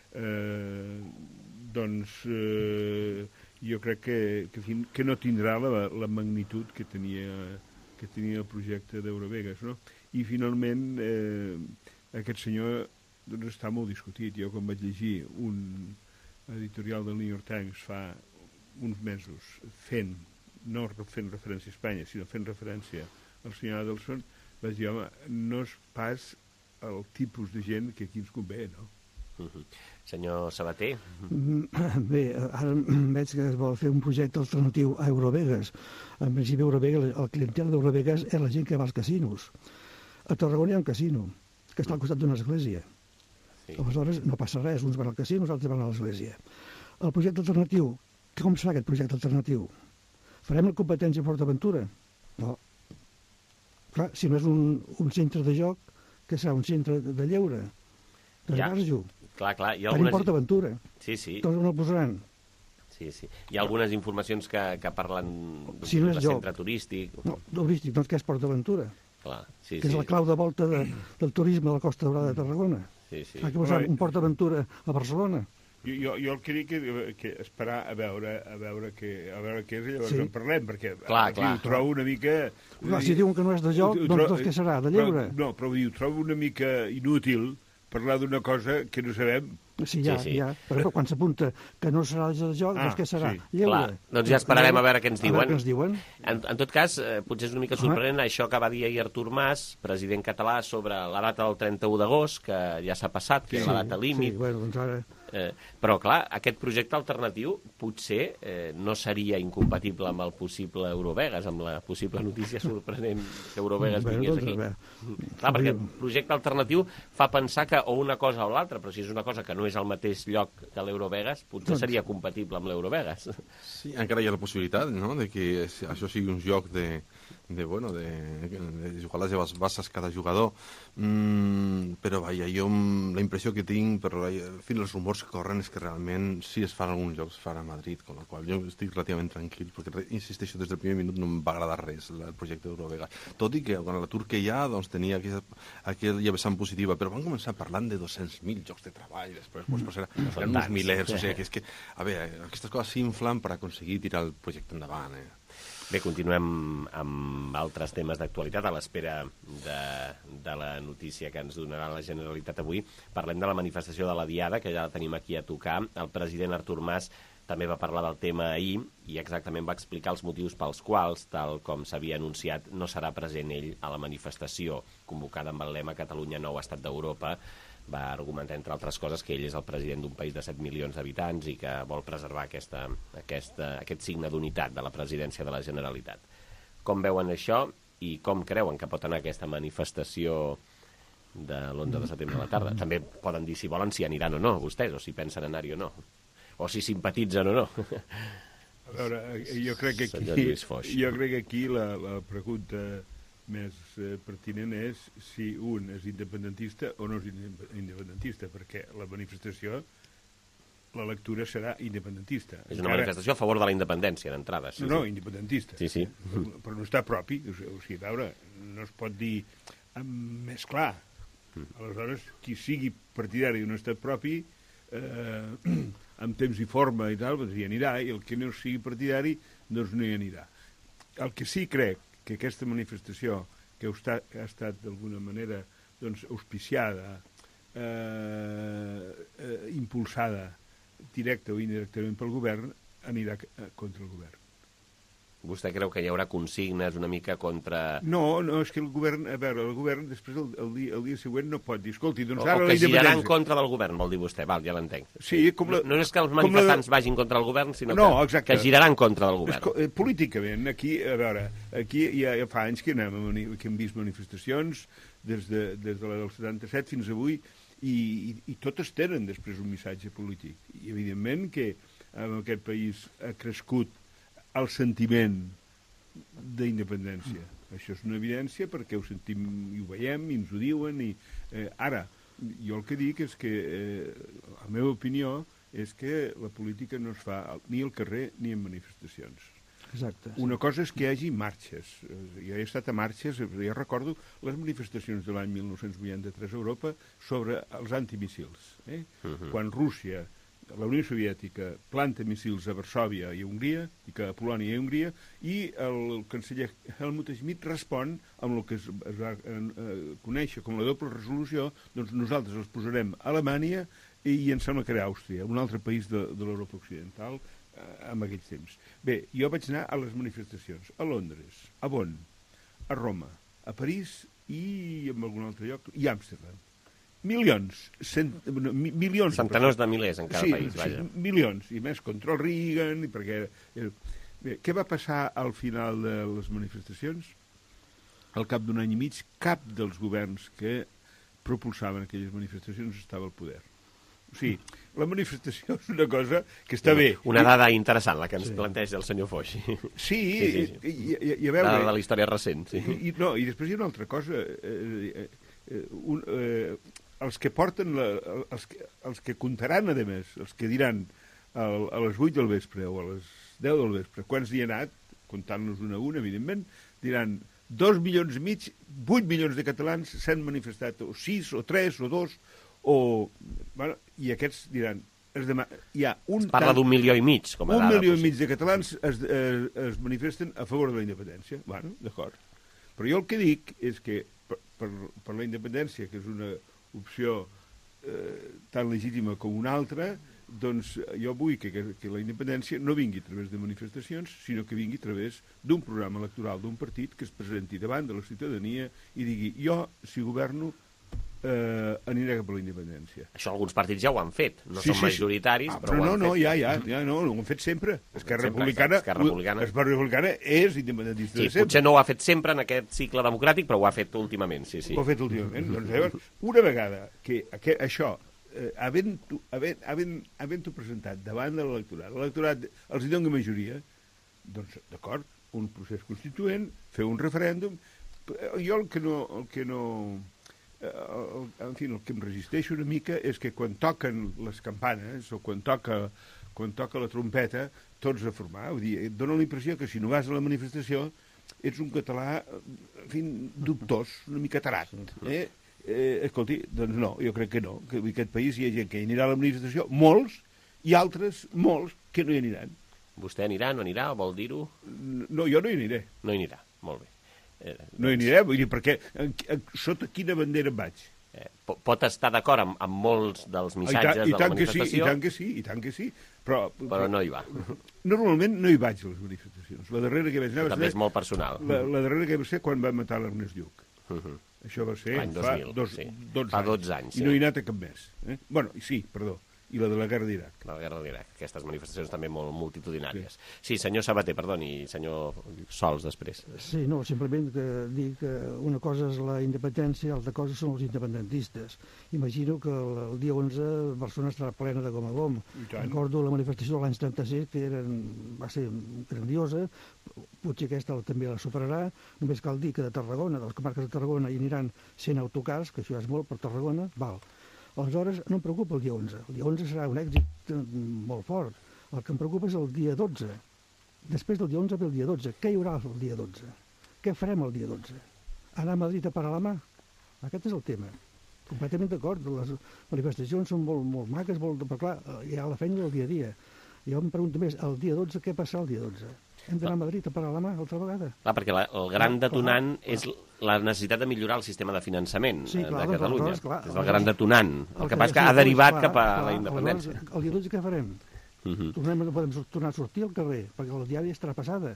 eh, doncs eh, jo crec que, que, que no tindrà la, la magnitud que tenia, que tenia el projecte d'Eurovegas, no? I finalment eh, aquest senyor doncs, està molt discutit. Jo quan vaig llegir un editorial del New York Times fa uns mesos fent, no fent referència a Espanya, sinó fent referència al senyor Adelson, vaig dir, home, no és pas el tipus de gent que aquí ens convé, no? Uh-huh. Senyor Sabater? Bé, ara veig que es vol fer un projecte alternatiu a Eurovegas. En principi, Eurovegas, el clientel d'Eurovegas és la gent que va als casinos. A Tarragona hi ha un casino, que està al costat d'una església. Sí. Aleshores, no passa res, uns van al casino, els altres van a l'església. El projecte alternatiu, com es fa aquest projecte alternatiu? Farem la competència a PortAventura? No. Clar, si no és un, un centre de joc, que serà un centre de, de lleure, d'esbarjo. Ja. Clar, clar. Hi ha algunes... algunes... PortAventura. Sí, sí. Tots on el posaran. Sí, sí. Hi ha algunes informacions que, que parlen d'un si no de centre turístic. No, turístic, doncs què és PortAventura? Clar, sí, que és sí. la clau de volta de, del turisme de la Costa Daurada de Tarragona. Sí, sí. Fa que posar un PortAventura a Barcelona. Jo, jo, jo el que dic que, que esperar a veure, a veure què, a veure què és i llavors sí. en parlem, perquè clar, aquí clar. ho trobo una mica... Clar, si diuen que no és de joc, ho, ho doncs, doncs què serà? De lleure? Però, no, però ho trobo una mica inútil parlar d'una cosa que no sabem. Sí, ja, sí, sí. ja. Però quan s'apunta que no serà de joc, ah, doncs què serà? Sí. Lleure. Clar, doncs ja esperarem a veure què ens diuen. A veure què ens diuen. En, en tot cas, eh, potser és una mica sorprenent ah. això que va dir ahir Artur Mas, president català, sobre la data del trenta-u d'agost, que ja s'ha passat, que sí, és la data límit. Sí, bueno, doncs ara... Eh, però, clar, aquest projecte alternatiu potser eh, no seria incompatible amb el possible Eurovegas, amb la possible notícia sorprenent que Eurovegas bueno, vingués doncs, aquí. Clar, perquè el projecte alternatiu fa pensar que o una cosa o l'altra, però si és una cosa que no és al mateix lloc que l'Eurovegas, potser doncs... seria compatible amb l'Eurovegas. Sí, encara hi ha la possibilitat, no?, de que això sigui un joc de... de, bueno, de, de jugar les seves bases cada jugador, mm, però vaja, jo la impressió que tinc, però en fi, els rumors que corren és que realment si es fan algun joc es farà a Madrid, con la qual jo estic relativament tranquil, perquè insisteixo, des del primer minut no em va agradar res el projecte d'Eurovegas, tot i que quan l'atur que hi ha doncs, tenia aquella, aquella vessant positiva, però van començar parlant de dos-cents mil llocs de treball, després pues, pues, eren, eren uns milers, o sigui, que és que, a veure, aquestes coses s'inflen per aconseguir tirar el projecte endavant, eh? Bé, continuem amb altres temes d'actualitat a l'espera de, de la notícia que ens donarà la Generalitat avui. Parlem de la manifestació de la Diada, que ja la tenim aquí a tocar. El president Artur Mas també va parlar del tema ahir i exactament va explicar els motius pels quals, tal com s'havia anunciat, no serà present ell a la manifestació convocada amb el lema Catalunya nou estat d'Europa. Va argumentar, entre altres coses, que ell és el president d'un país de set milions d'habitants i que vol preservar aquesta, aquesta, aquest signe d'unitat de la presidència de la Generalitat. Com veuen això i com creuen que pot anar aquesta manifestació de l'onze de setembre a la tarda? També poden dir si volen si aniran o no, vostès, o si pensen anar-hi o no, o si simpatitzen o no. A veure, jo crec que aquí, jo crec que aquí la, la pregunta més eh, pertinent és si un és independentista o no és independentista, perquè la manifestació, la lectura serà independentista. És una Encara... manifestació a favor de la independència, d'entrada. Sí, no, no, sí. independentista. Sí, sí. Però no està propi, o sigui, a veure, no es pot dir més clar. Aleshores, qui sigui partidari d'un estat propi, eh, amb temps i forma i tal, doncs hi anirà, i el que no sigui partidari, doncs no hi anirà. El que sí crec que aquesta manifestació, que ha estat, que ha estat d'alguna manera doncs, auspiciada, eh, eh, impulsada, directa o indirectament pel govern, anirà contra el govern. Vostè creu que hi haurà consignes una mica contra... No, no, és que el govern, a veure, el govern després el, el, dia, el dia següent no pot dir, escolti, doncs o, ara o la que girarà en independència... contra del govern, vol dir vostè, val, ja l'entenc. Sí, com la... No, no és que els manifestants la... vagin contra el govern, sinó no, que, que girarà en contra del govern. Esco... Políticament, aquí, a veure, aquí ja, ja fa anys que, anem a, que hem vist manifestacions des de, des de la del setanta-set fins avui i, i, i totes tenen després un missatge polític. I evidentment que en aquest país ha crescut el sentiment d'independència. Mm. Això és una evidència perquè ho sentim i ho veiem i ens ho diuen. I, eh, ara, jo el que dic és que, eh, la meva opinió és que la política no es fa ni al carrer ni en manifestacions. Exacte. Sí. Una cosa és que hi hagi marxes. Jo he estat a marxes, jo recordo les manifestacions de l'any mil nou-cents vuitanta-tres a Europa sobre els antimissils. Eh? Uh-huh. Quan Rússia, la Unió Soviètica, planta missils a Varsòvia i a Hongria, i que a Polònia i a Hongria, i el canceller Helmut Schmidt respon amb el que es, es va eh, conèixer com la doble resolució, doncs nosaltres els posarem a Alemanya i, i em sembla que era Àustria, un altre país de, de l'Europa Occidental, en aquells temps. Bé, jo vaig anar a les manifestacions a Londres, a Bonn, a Roma, a París i en algun altre lloc, i a Amsterdam. Milions, cent, no, milions... Centenars de milers en cada sí, país, vaja. Sí, milions, i més contra el Reagan, i perquè... Bé, què va passar al final de les manifestacions? Al cap d'un any i mig, cap dels governs que propulsaven aquelles manifestacions estava al poder. O sigui, la manifestació és una cosa que està bé. Una dada interessant, la que ens sí. planteja el senyor Foix. Sí, sí, sí, sí. I, i, i a veure... Dada de la història recent, sí. I, i, no, i després hi ha una altra cosa. Eh, eh, un, eh, els que porten, la, els, que, els que comptaran, a més, els que diran al, a les vuit del vespre o a les deu del vespre, quants hi ha anat, comptant-nos un a un, evidentment, diran dos milions i mig, vuit milions de catalans s'han manifestat, o sis, o tres, o dos, o... Bueno, i aquests diran... Es demà, hi ha un es parla d'un milió i mig, com a un dada. Un milió i mig de catalans es, es, es manifesten a favor de la independència. Bueno, d'acord. Però jo el que dic és que per, per, per la independència, que és una opció eh, tan legítima com una altra, doncs jo vull que, que, que la independència no vingui a través de manifestacions, sinó que vingui a través d'un programa electoral d'un partit que es presenti davant de la ciutadania i digui, jo, si governo, eh, anirà cap a la independència. Això alguns partits ja ho han fet, no sí, són sí, majoritaris, sí. Ah, però, però ho no, han no, fet. ja, ja, ja, no, ho han fet sempre. Esquerra sempre, Republicana, Esquerra Republicana. Esquerra Republicana és independentista sí, de sempre. Potser no ho ha fet sempre en aquest cicle democràtic, però ho ha fet últimament, sí, sí. Ho ha fet últimament. Doncs, llavors, una vegada que aquest, això, eh, havent-ho havent, havent, havent presentat davant de l'electorat, l'electorat els hi doni majoria, doncs, d'acord, un procés constituent, fer un referèndum. Jo el que no... El que no El, en fi, el que em resisteixo una mica és que quan toquen les campanes o quan toca, quan toca la trompeta, tots a formar. Vull dir, et dona la impressió que si no vas a la manifestació ets un català, en fi, dubtós, una mica tarat. Eh? Eh, escolti, doncs no, jo crec que no. Que en aquest país hi ha gent que hi anirà a la manifestació, molts, i altres, molts, que no hi aniran. Vostè anirà, no anirà, vol dir-ho? No, jo no hi aniré. No hi anirà, molt bé. Eh, no hi aniré, vull dir, perquè en, en, sota quina bandera em vaig? Eh, pot estar d'acord amb, amb molts dels missatges I, ta, i de la manifestació? Sí, I tant que sí, i tant que sí. Però, però no hi va. Normalment no hi vaig a les manifestacions. La darrera que vaig anar... També és molt personal. La, la darrera que va ser quan va matar l'Ernest Lluch. Uh -huh. Això va ser L'any dos mil, fa dos, sí. dotze fa anys. dotze anys. Sí. I no hi he anat a cap més. Eh? Bueno, sí, perdó. I la de la guerra d'Iraq. La guerra d'Iraq. Aquestes manifestacions també molt multitudinàries. Sí, sí senyor Sabater, perdoni, i senyor Sols, després. Sí, no, simplement que dir que una cosa és la independència, l'altra cosa són els independentistes. Imagino que el dia onze Barcelona estarà plena de gom a gom. Recordo la manifestació de l'any setanta-sis, que eren, va ser grandiosa, potser aquesta també la superarà, només cal dir que de Tarragona, de les comarques de Tarragona, hi aniran cent autocars, que això és molt per Tarragona, val. Aleshores, no em preocupa el dia onze. El dia onze serà un èxit molt fort. El que em preocupa és el dia dotze. Després del dia onze ve el dia dotze. Què hi haurà el dia dotze? Què farem el dia dotze? Anar a Madrid a parar la mà? Aquest és el tema. Completament d'acord. Les manifestacions són molt, molt maques, molt, però clar, hi ha la feina del dia a dia. Jo em pregunto més, el dia dotze, què passarà el dia dotze? Hem d'anar a Madrid a parar la mà altra vegada? Clar, perquè la, el gran detonant clar, és la necessitat de millorar el sistema de finançament sí, clar, de Catalunya. Doncs, clar, és el gran detonant. El, el que, que passa que ha sí, derivat clar, cap a clar, la independència. El dia dotze què farem? Uh -huh. Tornem, no podem tornar a sortir al carrer, perquè el diari estarà passada.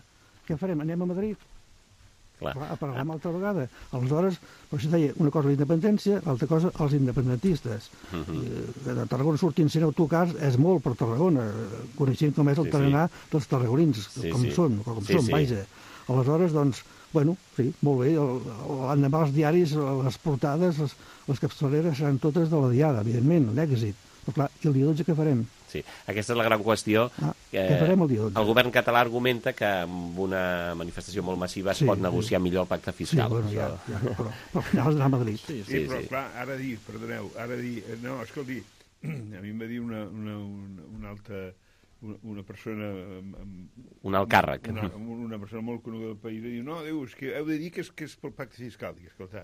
què farem? Anem a Madrid? Clar. A parlar una altra vegada. Aleshores, per això deia, una cosa la independència, l'altra cosa els independentistes. Uh -huh. De Tarragona sortint cent autocars és molt per Tarragona, coneixent com és el sí, tarannà sí. dels tarragonins, sí, com sí. són, com sí, són, sí. vaja. Aleshores, doncs, bueno, sí, molt bé, l'endemà els diaris, les portades, les, les capçaleres seran totes de la Diada, evidentment, l'èxit. Però clar, i el dia dotze què farem? Sí, aquesta és la gran qüestió. Ah, què farem el dia dotze? El govern català argumenta que amb una manifestació molt massiva es sí, pot negociar sí. millor el pacte fiscal. Sí, bueno, ja, ja, però, però al final has d'anar a Madrid. Sí, sí, sí, però sí. clar, ara dir, perdoneu, ara dir, no, escolti, a mi em va dir una, una, una, una altra, una, una persona... Amb, un alt càrrec. Una, una persona molt coneguda del país, i diu, no, diu, és que heu de dir que és, que és pel pacte fiscal. Dic, escolta,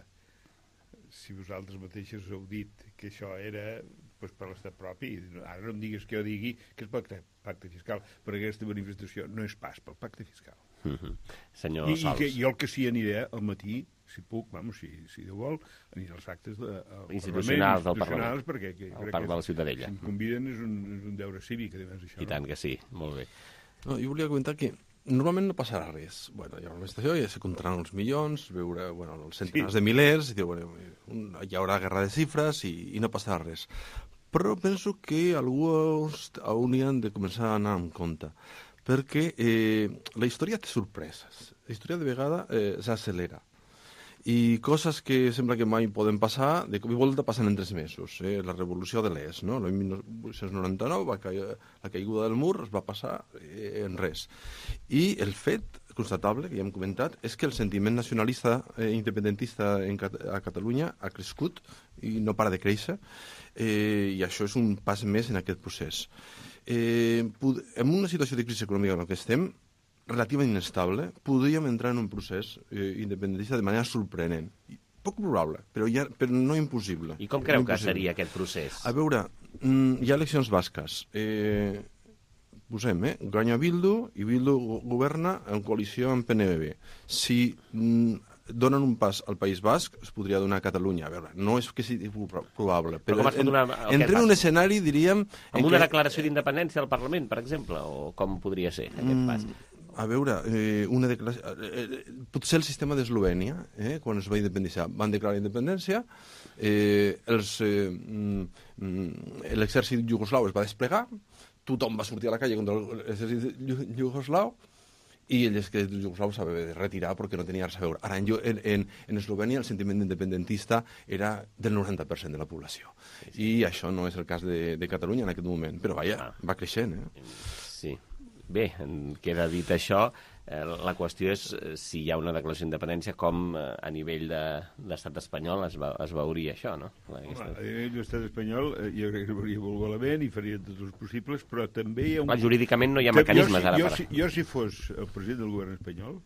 si vosaltres mateixos heu dit que això era... pues per l'estat propi. Ara no em diguis que jo digui que és pacte, pacte fiscal, perquè aquesta manifestació no és pas pel pacte fiscal. Mm-hmm. Senyor I, Sols. I que jo el que sí aniré al matí, si puc, vamos, si, si Déu vol, aniré als actes de, institucionals del Parlament, perquè que, al Parc de la Ciutadella. Si em conviden és un, és un deure cívic, además, això. I tant que sí, molt bé. No, jo volia comentar que normalment no passarà res. Bueno, hi ha una manifestació, ja se comptaran els milions, veure bueno, els centenars sí. de milers, i diu, bueno, hi haurà guerra de xifres i, i no passarà res. Però penso que alguns haurien de començar a anar en compte, perquè eh, la història té sorpreses. La història de vegada eh, s'accelera. I coses que sembla que mai poden passar, de cop i volta passen en tres mesos. Eh? La revolució de l'Est, no? L'any mil nou-cents noranta-nou, va caure, la caiguda del mur es va passar eh, en res. I el fet constatable, que ja hem comentat, és que el sentiment nacionalista eh, independentista en Cat a Catalunya ha crescut i no para de créixer, eh, i això és un pas més en aquest procés. Eh, en una situació de crisi econòmica en la que estem, relativament inestable, podríem entrar en un procés eh, independentista de manera sorprenent. Poc probable, però, ja, però no impossible. I com creu no que seria aquest procés? A veure, hi ha eleccions basques. Eh, posem, eh? Guanya Bildu i Bildu governa en coalició amb P N B. Si mm, donen un pas al País Basc, es podria donar a Catalunya. A veure, no és que sigui probable, però, però en, donar, entre un escenari, diríem... Amb una que... declaració d'independència del Parlament, per exemple, o com podria ser aquest mm, pas? A veure, eh, una declaració... Eh, potser el sistema d'Eslovènia, eh, quan es va independitzar, van declarar independència, eh, els, eh, mm, l'exèrcit iugoslau es va desplegar, tothom va sortir a la calle contra l'exèrcit iugoslau, i l'exèrcit iugoslau s'ha de retirar perquè no tenia res a veure. Ara, en, en, en Eslovènia el sentiment independentista era del noranta per cent de la població. Sí, sí. I això no és el cas de, de Catalunya en aquest moment. Però, vaja, ah. va creixent, eh? Sí. Bé, queda dit això. La qüestió és si hi ha una declaració d'independència, com a nivell de l'estat espanyol es, va, es veuria això, no? Home, a nivell de l'estat espanyol jo crec que es veuria molt malament i faria tots els possibles, però també hi ha un... Clar, jurídicament no hi ha mecanismes jo, ara. Jo, per... si, jo si fos el president del govern espanyol,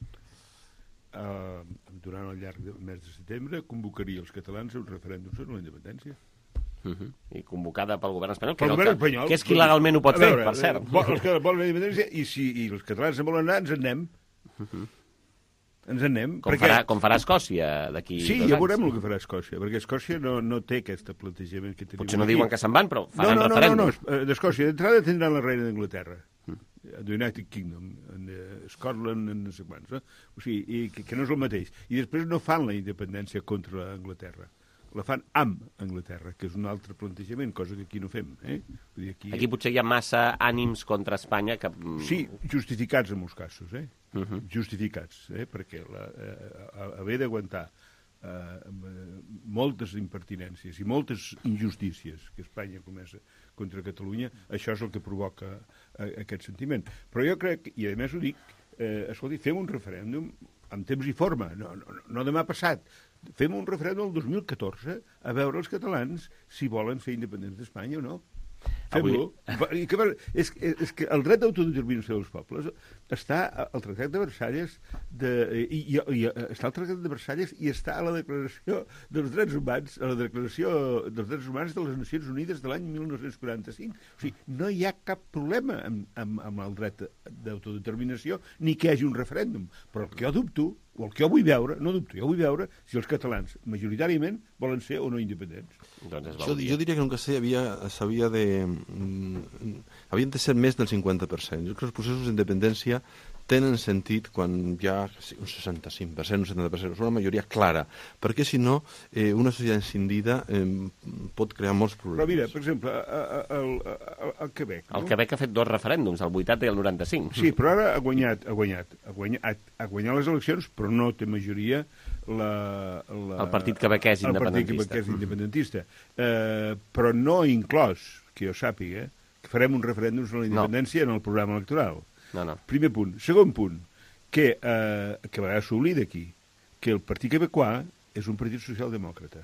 eh, durant el llarg del mes de setembre, convocaria els catalans a un referèndum sobre la independència. Uh -huh. I convocada pel govern espanyol, que, pel govern espanyol, que és qui legalment ho pot veure, fer, per cert. Vol, els que volen la independència, i si i els catalans en volen anar, ens en anem. Uh -huh. Ens en anem. Com, perquè... farà, com farà Escòcia d'aquí sí, dos anys. Sí, ja veurem el que farà Escòcia, perquè Escòcia no, no té aquest plantejament que tenim. Potser no aquí. Diuen que se'n van, però faran no, no, referèndum. No, no, no, d'Escòcia d'entrada tindran la reina d'Anglaterra. Uh, the United Kingdom, en uh, Scotland, en no sé quants. Eh? O sigui, i, que, que no és el mateix. I després no fan la independència contra Anglaterra. La fan amb Anglaterra, que és un altre plantejament, cosa que aquí no fem. Eh? Vull dir, aquí... aquí potser hi ha massa ànims contra Espanya que... Sí, justificats en molts casos, eh? Uh -huh. Justificats, eh? Perquè la, eh, haver d'aguantar eh, moltes impertinències i moltes injustícies que Espanya comença contra Catalunya, això és el que provoca eh, aquest sentiment. Però jo crec, i a més ho dic, eh, escolti, fem un referèndum amb temps i forma, no, no, no demà passat. Fem un referèndum el dos mil catorze a veure els catalans si volen ser independents d'Espanya o no. Fem-lo. Avui... És, és que el dret d'autodeterminació dels pobles està al Tractat de Versalles de, i, i, i està al Tractat de Versalles i està a la Declaració dels Drets Humans, a la Declaració dels Drets Humans de les Nacions Unides de l'any mil nou-cents quaranta-cinc. O sigui, no hi ha cap problema amb, amb, amb el dret d'autodeterminació ni que hi hagi un referèndum. Però el que jo dubto, o el que jo vull veure, no dubto, jo vull veure si els catalans majoritàriament volen ser o no independents. Doncs jo, jo diria que nunca s'havia de... Mm, havien de ser més del cinquanta per cent. Jo crec que els processos d'independència tenen sentit quan hi ha un seixanta-cinc per cent, un setanta per cent, és una majoria clara, perquè si no, eh, una societat incendida eh, pot crear molts problemes. Però mira, per exemple, al Quebec... El Quebec ha fet dos referèndums, el vuitanta i el noranta-cinc. Sí, però ara ha guanyat, ha guanyat, ha guanyat, ha guanyat les eleccions, però no té majoria la, la, el partit quebequès independentista. El partit quebequès independentista. Eh, però no inclòs, que jo sàpiga, que farem un referèndum sobre la independència no. en el programa electoral. No, no. Primer punt. Segon punt, que, eh, que a vegades s'oblida aquí, que el Partit Quebecois és un partit socialdemòcrata.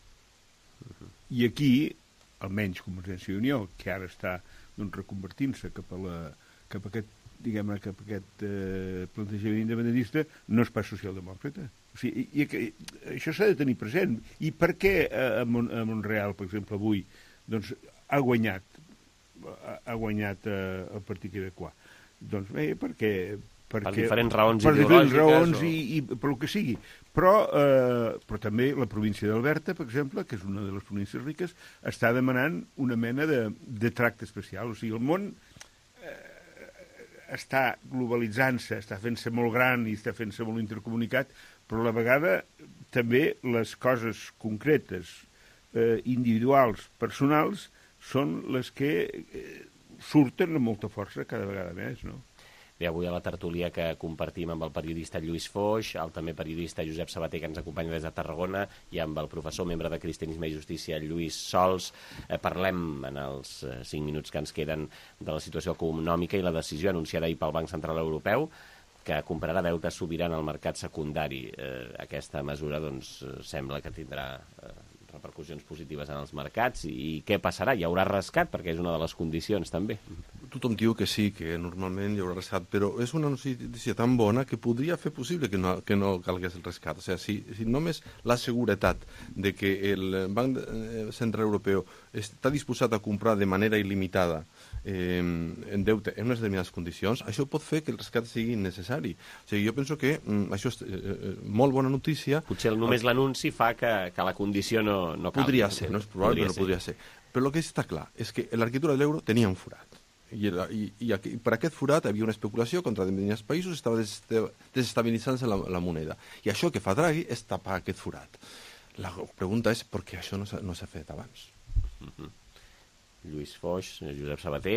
Uh-huh. I aquí, almenys Convergència i Unió, que ara està doncs, reconvertint-se cap a, la, cap a aquest, diguem cap a aquest eh, plantejament independentista, no és pas socialdemòcrata. O sigui, i, i, i, això s'ha de tenir present. I per què eh, a, Mon, a Montreal, per exemple, avui, doncs, ha guanyat, ha, ha guanyat eh, el Partit Quebecois? Doncs bé, perquè... perquè per diferents raons per ideològiques. Per diferents raons o... i, i per el que sigui. Però, eh, però també la província d'Alberta, per exemple, que és una de les províncies riques, està demanant una mena de, de tracte especial. O sigui, el món eh, està globalitzant-se, està fent-se molt gran i està fent-se molt intercomunicat, però a la vegada també les coses concretes, eh, individuals, personals, són les que... Eh, surten amb molta força cada vegada més, no? Bé, avui a la tertúlia que compartim amb el periodista Lluís Foix, el també periodista Josep Sabater, que ens acompanya des de Tarragona, i amb el professor, membre de Cristianisme i Justícia, Lluís Sols, eh, parlem en els eh, cinc minuts que ens queden de la situació econòmica i la decisió anunciada ahir pel Banc Central Europeu, que comprarà deute sobirà en el mercat secundari. Eh, aquesta mesura, doncs, sembla que tindrà... Eh, repercussions positives en els mercats i, i què passarà? Hi haurà rescat? Perquè és una de les condicions, també. Tothom diu que sí, que normalment hi haurà rescat, però és una notícia tan bona que podria fer possible que no, que no calgués el rescat. O sigui, si, si només la seguretat de que el Banc Central Europeu està disposat a comprar de manera il·limitada eh, en deute en unes determinades condicions, això pot fer que el rescat sigui necessari. O sigui, jo penso que mm, això és eh, molt bona notícia. Potser només l'anunci fa que, que la condició no, no cal. Podria ser, no és probable, podria però podria ser. Però el que està clar és que l'arquitectura de l'euro tenia un forat. I, i, i aquí, per aquest forat hi havia una especulació contra determinats països, estava desestabilitzant-se la, la moneda. I això que fa Draghi és tapar aquest forat. La pregunta és per què això no s'ha no s'ha fet abans. Mm-hmm. Lluís Foix, Josep Sabater.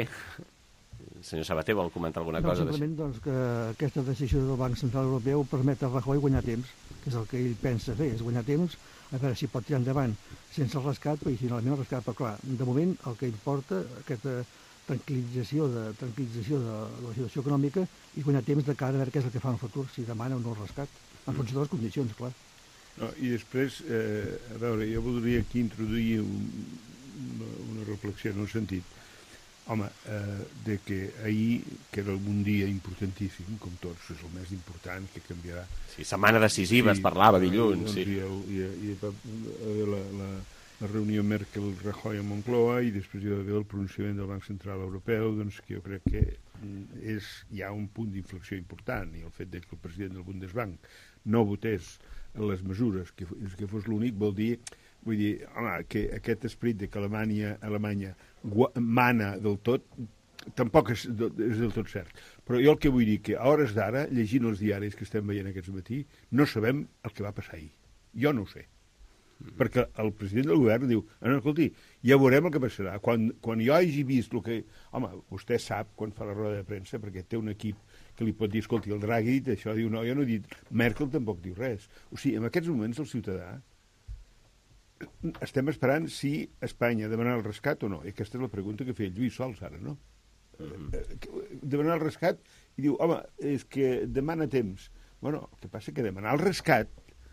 El senyor Sabater vol comentar alguna no, cosa? Simplement doncs, que aquesta decisió del Banc Central Europeu permet a Rajoy guanyar temps, que és el que ell pensa fer, és guanyar temps, a veure si pot tirar endavant sense el rescat, i finalment el rescat, però clar, de moment el que importa, aquesta tranquil·lització de, tranquil·lització de la situació econòmica i guanyar temps de cara a veure què és el que fa en el futur, si demana o no el rescat, en funció de les condicions, clar. No, I després, eh, a veure, jo voldria aquí introduir un, una, una reflexió en el sentit, home, eh, de que ahir, que era un dia importantíssim, com tots, és el més important, que canviarà... Sí, setmana decisiva, sí, es parlava dilluns, doncs, sí. I, el, i, i va haver la, la, la reunió Merkel-Rajoy a Moncloa i després hi va haver el pronunciament del Banc Central Europeu, doncs que jo crec que és, hi ha un punt d'inflexió important, i el fet de que el president del Bundesbank no votés les mesures, que, que fos l'únic, vol dir... Vull dir, home, que aquest esperit de que Alemanya, Alemanya mana del tot, tampoc és, és del tot cert. Però jo el que vull dir que a hores d'ara, llegint els diaris que estem veient aquests matí, no sabem el que va passar ahir. Jo no ho sé. Mm. Perquè el president del govern diu, no, escolti, ja veurem el que passarà. Quan, quan jo hagi vist el que... Home, vostè sap quan fa la roda de premsa, perquè té un equip que li pot dir, escolti, el Draghi dit això, diu, no, jo no he dit, Merkel tampoc diu res. O sigui, en aquests moments el ciutadà estem esperant si Espanya demanarà el rescat o no. I aquesta és la pregunta que feia Lluís Sols ara, no? Mm-hmm. Demanar el rescat i diu, home, és que demana temps. Bueno, el que passa que demanar el rescat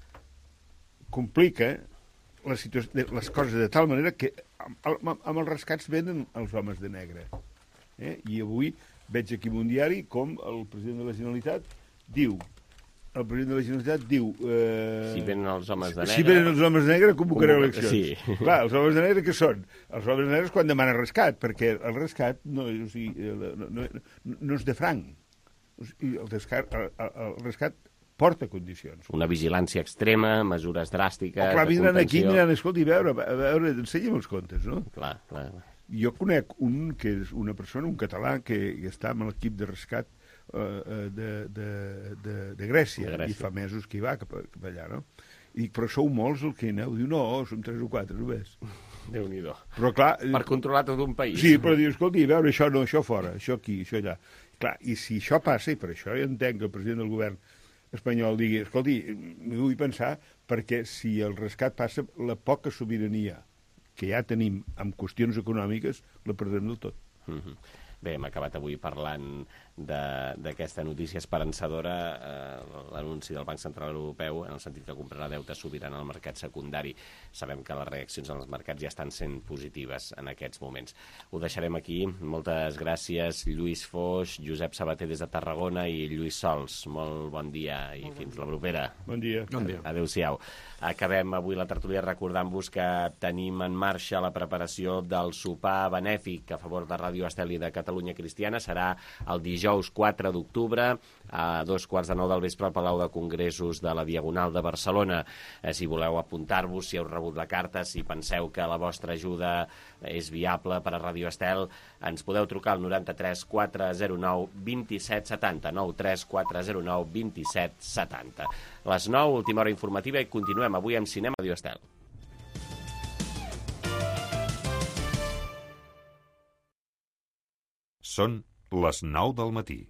complica la situació, les coses de tal manera que amb, amb els rescats venen els homes de negre. Eh? I avui veig aquí en un diari com el president de la Generalitat diu el president de la Generalitat diu... Eh, si venen els homes de negre... Si venen els homes de negre, convocareu eleccions. Sí. Clar, els homes de negre què són? Els homes de negre és quan demanen rescat, perquè el rescat no, o sigui, no, no, no és de franc. O sigui, el, rescat, el, el rescat porta condicions. Una vigilància extrema, mesures dràstiques... Oh, clar, vindran aquí i diran, escolti, a veure, a veure, ensenya'm els comptes, no? Clar, clar. Jo conec un que és una persona, un català, que està amb l'equip de rescat uh, de, de, de, de Grècia, Grècia, i fa mesos que hi va cap, cap allà, no? I dic, però sou molts el que hi aneu? Diu, no, som tres o quatre només. Déu-n'hi-do. Però clar... Per controlar tot un país. Sí, però diu, escolti, a veure, això no, això fora, això aquí, això allà. Clar, i si això passa, i per això jo entenc que el president del govern espanyol digui, escolti, m'ho vull pensar, perquè si el rescat passa, la poca sobirania que ja tenim amb qüestions econòmiques, la perdrem del tot. Mm-hmm. Bé, hem acabat avui parlant d'aquesta notícia esperançadora, eh, l'anunci del Banc Central Europeu, en el sentit que comprarà deute sobirana al mercat secundari. Sabem que les reaccions en els mercats ja estan sent positives en aquests moments. Ho deixarem aquí. Moltes gràcies, Lluís Foix, Josep Sabater des de Tarragona i Lluís Sols. Molt bon dia i bon fins bon la propera. Bon dia. Bon dia. Adéu-siau. Acabem avui la tertúlia recordant-vos que tenim en marxa la preparació del sopar benèfic a favor de Ràdio Estel i de Catalunya Cristiana. Serà el dijous quatre d'octubre a dos quarts de nou del vespre al Palau de Congressos de la Diagonal de Barcelona. Eh, si voleu apuntar-vos, si heu rebut la carta, si penseu que la vostra ajuda és viable per a Ràdio Estel, ens podeu trucar al noranta-tres quatre zero nou dos set setanta, nou tres quatre zero nou dos set setanta. Les nou, última hora informativa, i continuem avui amb Cinema Ràdio Estel. Són les nou del matí.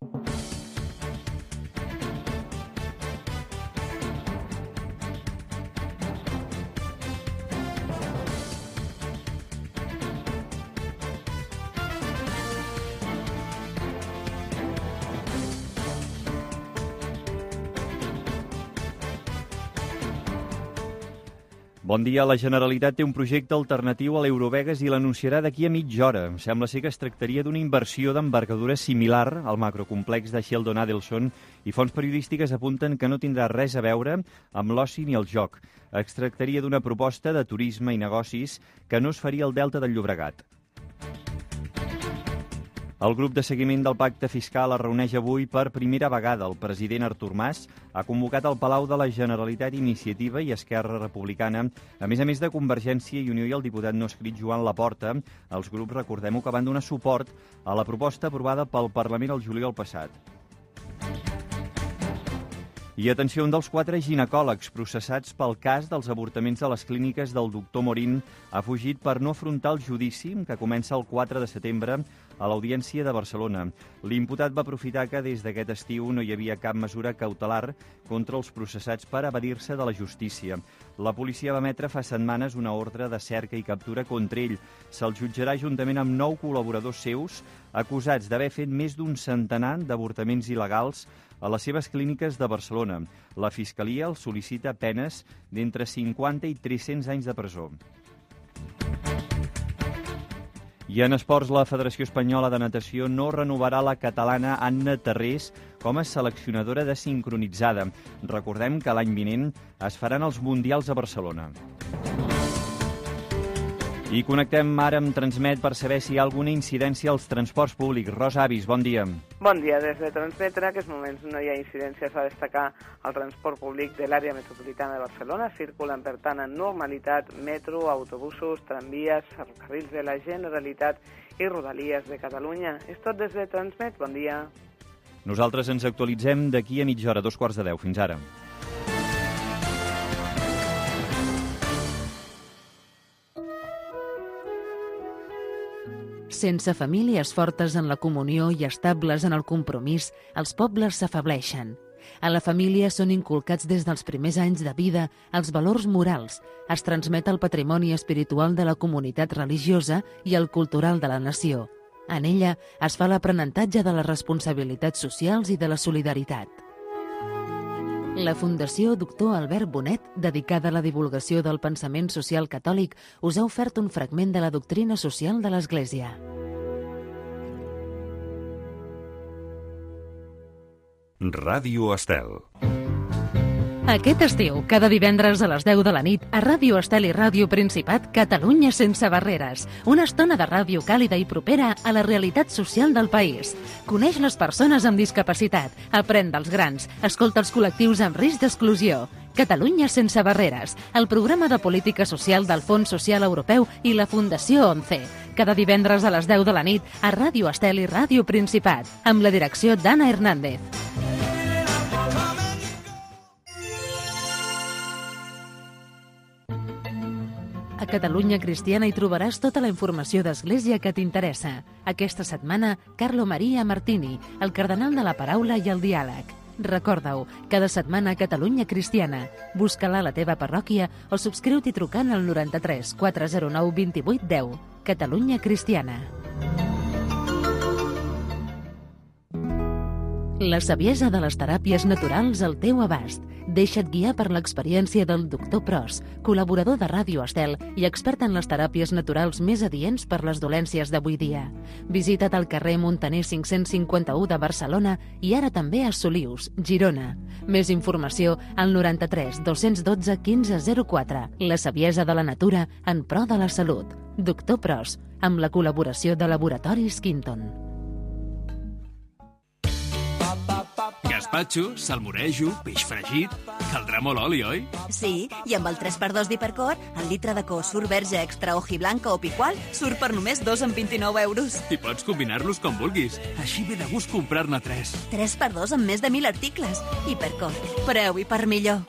Bon dia. La Generalitat té un projecte alternatiu a l'Eurovegas i l'anunciarà d'aquí a mitja hora. Sembla ser que es tractaria d'una inversió d'envergadura similar al macrocomplex de Sheldon Adelson i fonts periodístiques apunten que no tindrà res a veure amb l'oci ni el joc. Es tractaria d'una proposta de turisme i negocis que no es faria al Delta del Llobregat. El grup de seguiment del pacte fiscal es reuneix avui per primera vegada. El president Artur Mas ha convocat al Palau de la Generalitat Iniciativa i Esquerra Republicana, a més a més de Convergència i Unió i el diputat no escrit Joan Laporta. Els grups, recordem-ho, que van donar suport a la proposta aprovada pel Parlament el juliol passat. I atenció, un dels quatre ginecòlegs processats pel cas dels avortaments a les clíniques del doctor Morín ha fugit per no afrontar el judici que comença el quatre de setembre a l'Audiència de Barcelona. L'imputat va aprofitar que des d'aquest estiu no hi havia cap mesura cautelar contra els processats per evadir-se de la justícia. La policia va emetre fa setmanes una ordre de cerca i captura contra ell. Se'l jutjarà juntament amb nou col·laboradors seus acusats d'haver fet més d'un centenar d'avortaments il·legals a les seves clíniques de Barcelona. La Fiscalia els sol·licita penes d'entre cinquanta i tres-cents anys de presó. I en esports, la Federació Espanyola de Natació no renovarà la catalana Anna Tarrés com a seleccionadora de sincronitzada. Recordem que l'any vinent es faran els Mundials a Barcelona. I connectem ara amb Transmet per saber si hi ha alguna incidència als transports públics. Rosa Avis, bon dia. Bon dia. Des de Transmet, en aquests moments no hi ha incidències a destacar al transport públic de l'àrea metropolitana de Barcelona. Circulen, per tant, en normalitat metro, autobusos, tramvies, ferrocarrils de la Generalitat i rodalies de Catalunya. És tot des de Transmet. Bon dia. Nosaltres ens actualitzem d'aquí a mitja hora, dos quarts de deu. Fins ara. Sense famílies fortes en la comunió i estables en el compromís, els pobles s'afebleixen. A la família són inculcats des dels primers anys de vida els valors morals, es transmet el patrimoni espiritual de la comunitat religiosa i el cultural de la nació. En ella es fa l'aprenentatge de les responsabilitats socials i de la solidaritat. La Fundació Doctor Albert Bonet, dedicada a la divulgació del pensament social catòlic, us ha ofert un fragment de la doctrina social de l'Església. Ràdio Estel. Aquest estiu, cada divendres a les deu de la nit, a Ràdio Estel i Ràdio Principat, Catalunya sense barreres. Una estona de ràdio càlida i propera a la realitat social del país. Coneix les persones amb discapacitat, aprèn dels grans, escolta els col·lectius amb risc d'exclusió. Catalunya sense barreres, el programa de política social del Fons Social Europeu i la Fundació ONCE. cada divendres a les deu de la nit a Ràdio Estel i Ràdio Principat, amb la direcció d'Anna Hernández. A Catalunya Cristiana hi trobaràs tota la informació d'Església que t'interessa. Aquesta setmana, Carlo Maria Martini, el cardenal de la paraula i el diàleg. Recorda-ho, cada setmana a Catalunya Cristiana. Busca-la a la teva parròquia o subscriu-t'hi trucant al noranta-tres quatre zero nou vint vuit deu. Catalunya Cristiana. La saviesa de les teràpies naturals al teu abast. Deixa't guiar per l'experiència del doctor Pros, col·laborador de Ràdio Estel i expert en les teràpies naturals més adients per les dolències d'avui dia. Visita't al carrer Montaner cinc-cents cinquanta-u de Barcelona i ara també a Solius, Girona. Més informació al noranta-tres dos-cents dotze quinze zero quatre. La saviesa de la natura en pro de la salut. Doctor Pros, amb la col·laboració de Laboratoris Quinton. Gaspatxo, salmorejo, peix fregit... Caldrà molt oli, oi? Sí, i amb el tres per dos d'Hipercor, el litre de Cosur Verge Extra Hojiblanca o Picual surt per només dos amb vint-i-nou euros. I pots combinar-los com vulguis. Així ve de gust comprar-ne tres. tres per dos amb més de mil articles. Hipercor, preu i per millor.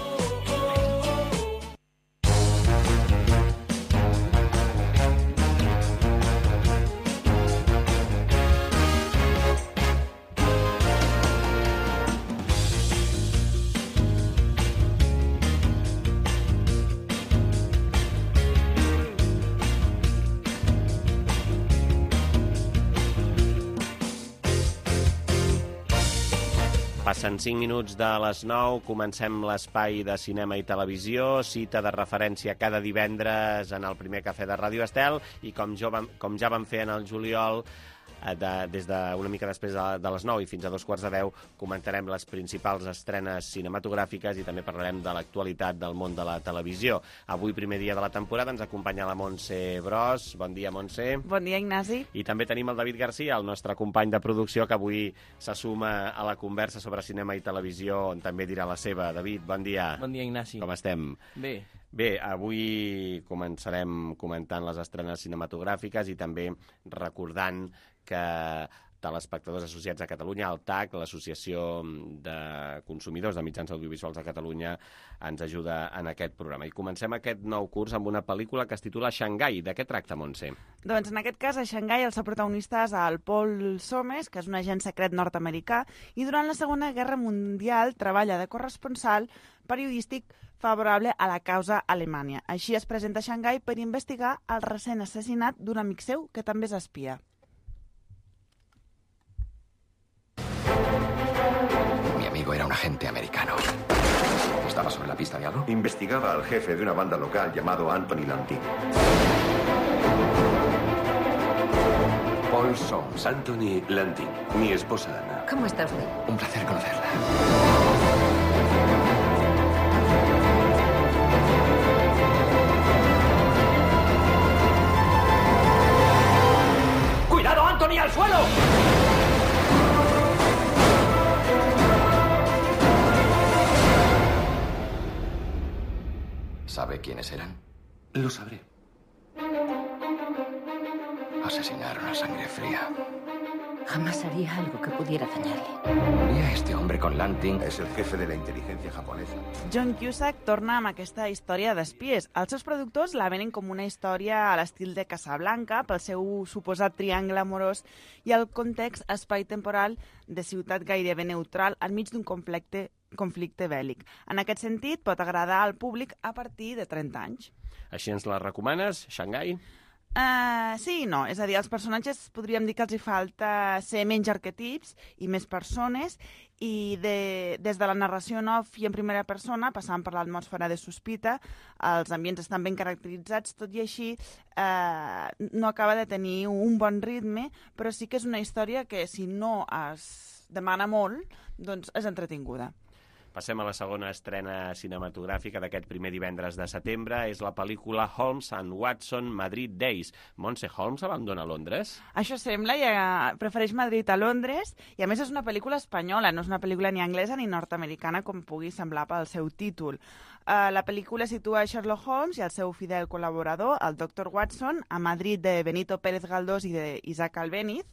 Passen cinc minuts de les nou, comencem l'espai de cinema i televisió, cita de referència cada divendres en el primer cafè de Ràdio Estel, i com, jo vam, com ja vam fer en el juliol, de, des de una mica després de, de les nou i fins a dos quarts de deu, comentarem les principals estrenes cinematogràfiques i també parlarem de l'actualitat del món de la televisió. Avui, primer dia de la temporada, ens acompanya la Montse Bros. Bon dia, Montse. Bon dia, Ignasi. I també tenim el David Garcia, el nostre company de producció, que avui s'assuma a la conversa sobre cinema i televisió, on també dirà la seva. David, bon dia. Bon dia, Ignasi. Com estem? Bé. Bé, avui començarem comentant les estrenes cinematogràfiques i també recordant que telespectadors associats a Catalunya, el T A C, l'Associació de Consumidors de Mitjans Audiovisuals de Catalunya, ens ajuda en aquest programa. I comencem aquest nou curs amb una pel·lícula que es titula Xangai. De què tracta, Montse? Doncs en aquest cas, a Xangai, el seu protagonista és el Paul Somes, que és un agent secret nord-americà, i durant la Segona Guerra Mundial treballa de corresponsal periodístic favorable a la causa Alemanya. Així es presenta a Xangai per investigar el recent assassinat d'un amic seu que també és espia. Mi amigo era un agente americano. ¿Estaba sobre la pista de algo? Investigaba al jefe de una banda local llamado Anthony Lantin. Paul Somes. Anthony Lantin, mi esposa Ana. ¿Cómo está usted? Un placer conocerla. ¡Cuidado, Anthony, al suelo! ¿Sabe quiénes eran? Lo sabré. Asesinaron a sangre fría. Jamás haría algo que pudiera dañarle. ¿Y a este hombre con Lanting? Es el jefe de la inteligencia japonesa. John Cusack torna amb aquesta història d'espies. Els seus productors la venen com una història a l'estil de Casablanca, pel seu suposat triangle amorós i el context espai-temporal de ciutat gairebé neutral enmig d'un conflicte, conflicte bèl·lic. En aquest sentit, pot agradar al públic a partir de trenta anys. Així ens la recomanes, Xangai? Uh, sí i no, és a dir, als personatges podríem dir que els hi falta ser menys arquetips i més persones, i de, des de la narració en off i en primera persona, passant per l'atmosfera de sospita, els ambients estan ben caracteritzats, tot i així uh, no acaba de tenir un bon ritme, però sí que és una història que si no es demana molt, doncs és entretinguda. Passem a la segona estrena cinematogràfica d'aquest primer divendres de setembre. És la pel·lícula Holmes and Watson Madrid Days. Montse, Holmes abandona Londres? Això sembla, i prefereix Madrid a Londres, i a més és una pel·lícula espanyola, no és una pel·lícula ni anglesa ni nord-americana, com pugui semblar pel seu títol. Uh, la pel·lícula situa Sherlock Holmes i el seu fidel col·laborador, el doctor Watson, a Madrid de Benito Pérez Galdós i d'Isaac Albéniz,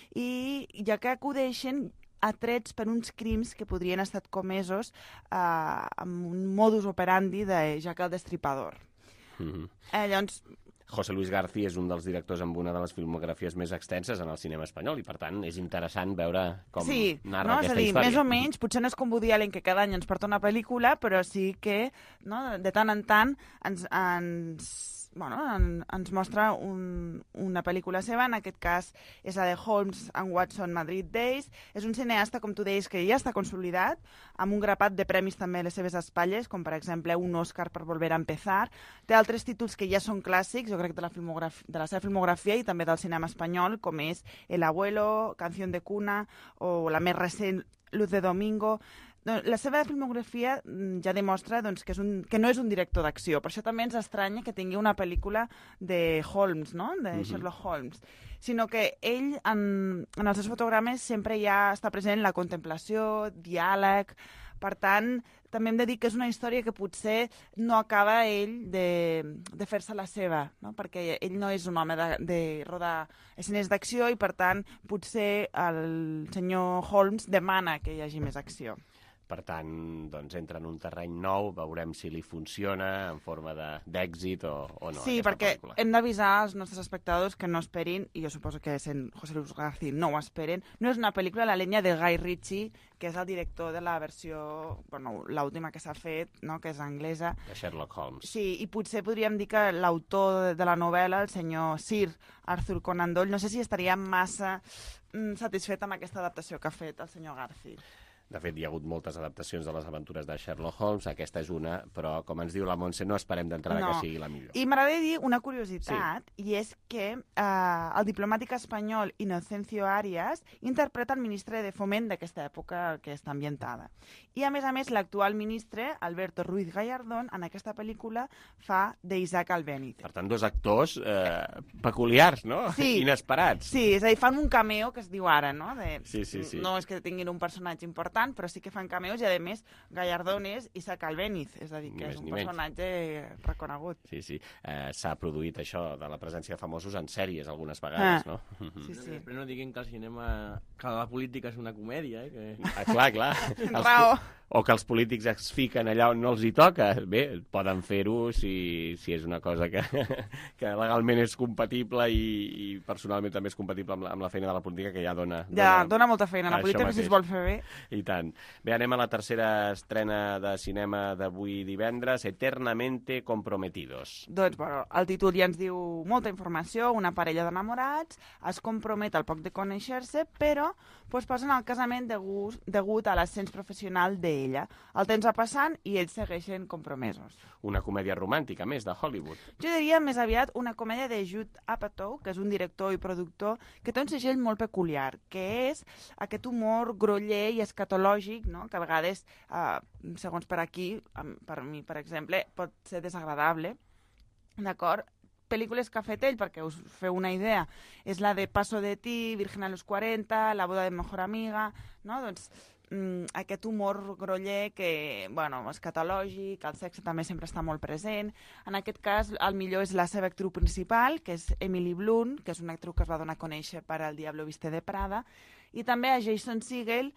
i ja que acudeixen atrets per uns crims que podrien estar comesos uh, amb un modus operandi de Jack el Destripador. Mm-hmm. Eh, llavors... José Luis García és un dels directors amb una de les filmografies més extenses en el cinema espanyol i, per tant, és interessant veure com sí, narra no? aquesta és a dir, història. Més o menys, potser no és com Woody Allen, que cada any ens porta una pel·lícula, però sí que no, de tant en tant ens, ens, bueno, en, ens mostra un, una pel·lícula seva, en aquest cas és la de Holmes and Watson Madrid Days. És un cineasta, com tu deies, que ja està consolidat, amb un grapat de premis també a les seves espatlles, com per exemple un Oscar per Volver a Empezar. Té altres títols que ja són clàssics, jo crec, de la, de la seva filmografia i també del cinema espanyol, com és El Abuelo, Canción de Cuna, o la més recent Luz de Domingo. La seva filmografia ja demostra doncs, que, és un, que no és un director d'acció. Per això també ens estranya que tingui una pel·lícula de Holmes, no? de uh-huh. Sherlock Holmes. Sinó que ell, en, en els seus fotogrames, sempre ja està present la contemplació, diàleg. Per tant, també hem de dir que és una història que potser no acaba ell de, de fer-se la seva, no? Perquè ell no és un home de, de rodar escenes d'acció i, per tant, potser el senyor Holmes demana que hi hagi més acció. Per tant, doncs, entra en un terreny nou, veurem si li funciona en forma d'èxit o, o no. Sí, perquè pel·lícula. Hem d'avisar als nostres espectadors que no esperin, i jo suposo que sent José Luis García no ho esperen, no és una pel·lícula a la línia de Guy Ritchie, que és el director de la versió, bueno, l'última que s'ha fet, no?, que és anglesa. De Sherlock Holmes. Sí, i potser podríem dir que l'autor de la novel·la, el senyor Sir Arthur Conan Doyle, no sé si estaria massa mm, satisfet amb aquesta adaptació que ha fet el senyor García. De fet, hi ha hagut moltes adaptacions de les aventures de Sherlock Holmes, aquesta és una, però, com ens diu la Montse, no esperem d'entrada no. que sigui la millor. I m'agradaria dir una curiositat, sí. i és que eh, el diplomàtic espanyol Inocencio Arias interpreta el ministre de Foment d'aquesta època que està ambientada. I, a més a més, l'actual ministre, Alberto Ruiz Gallardón, en aquesta pel·lícula fa d'Isaac Albéniz. Per tant, dos actors eh, peculiars, no? Sí. Inesperats. Sí, és a dir, fan un cameo que es diu ara, no? De, sí, sí, sí. No és que tinguin un personatge important, però sí que fan cameos i, a més, Gallardón és Isaac Albéniz, és a dir, que és un personatge reconegut. Sí, sí. Eh, S'ha produït això de la presència de famosos en sèries algunes vegades, ah. no? Sí, sí. Però no diguin que el cinema, que la política és una comèdia, eh? Que... Ah, clar, clar. Raó. O que els polítics es fiquen allà on no els hi toca. Bé, poden fer-ho si, si és una cosa que, que legalment és compatible i, i personalment també és compatible amb la, amb la feina de la política, que ja dona... Ja, dona, dona molta feina. La política, si es vol fer bé... I tant. Bé, anem a la tercera estrena de cinema d'avui divendres, Eternamente Comprometidos. Doncs, bueno, el títol ja ens diu molta informació, una parella d'enamorats es compromet al poc de conèixer-se, però posposen el casament degut, degut a l'ascens professional d'ella. El temps va passant i ells segueixen compromesos. Una comèdia romàntica, més, de Hollywood. Jo diria més aviat una comèdia de Judd Apatow, que és un director i productor que té un segell molt peculiar, que és aquest humor groller i escatològic, no?, que a vegades, eh, segons per aquí, per mi, per exemple, pot ser desagradable, d'acord? Pel·lícules que ha fet ell, perquè us feu una idea, és la de Paso de ti, Virgen a los quaranta, La boda de mejor amiga, no? Doncs mm, aquest humor groller que, bueno, escatològic, el sexe també sempre està molt present. En aquest cas, el millor és la seva actriu principal, que és Emily Blunt, que és una actriu que es va donar a conèixer per El Diablo Viste de Prada, i també a Jason Segel,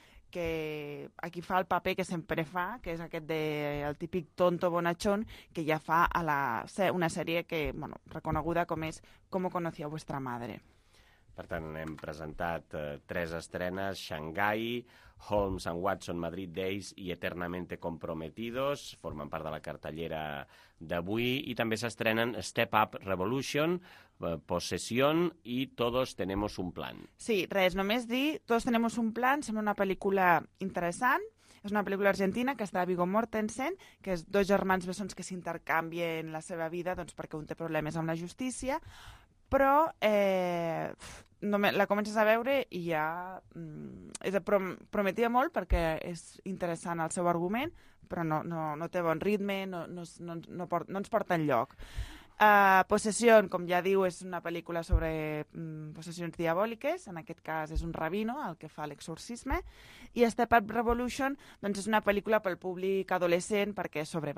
que aquí fa el paper que sempre fa, que és aquest de, el típic tonto bonachón, que ja fa a la, una sèrie que, bueno, reconeguda com és Cómo conocí a vuestra madre. Per tant, hem presentat eh, tres estrenes, Shanghai, Holmes and Watson Madrid Days i Eternamente Comprometidos, formen part de la cartellera d'avui, i també s'estrenen Step Up Revolution, eh, Possession i Todos Tenemos un Plan. Sí, res, només dir, Todos Tenemos un Plan, sembla una pel·lícula interessant. És una pel·lícula argentina que està de Viggo Mortensen, que és dos germans bessons que s'intercanvien la seva vida, doncs, perquè un té problemes amb la justícia, però eh, la comences a veure i ja mm, prom prometia molt perquè és interessant el seu argument, però no, no, no té bon ritme, no, no, no, no, port, no ens porta enlloc. Uh, Possession, com ja diu, és una pel·lícula sobre mm, possessions diabòliques, en aquest cas és un rabino el que fa l'exorcisme, i Step Up Revolution doncs és una pel·lícula pel públic adolescent perquè és sobre ball.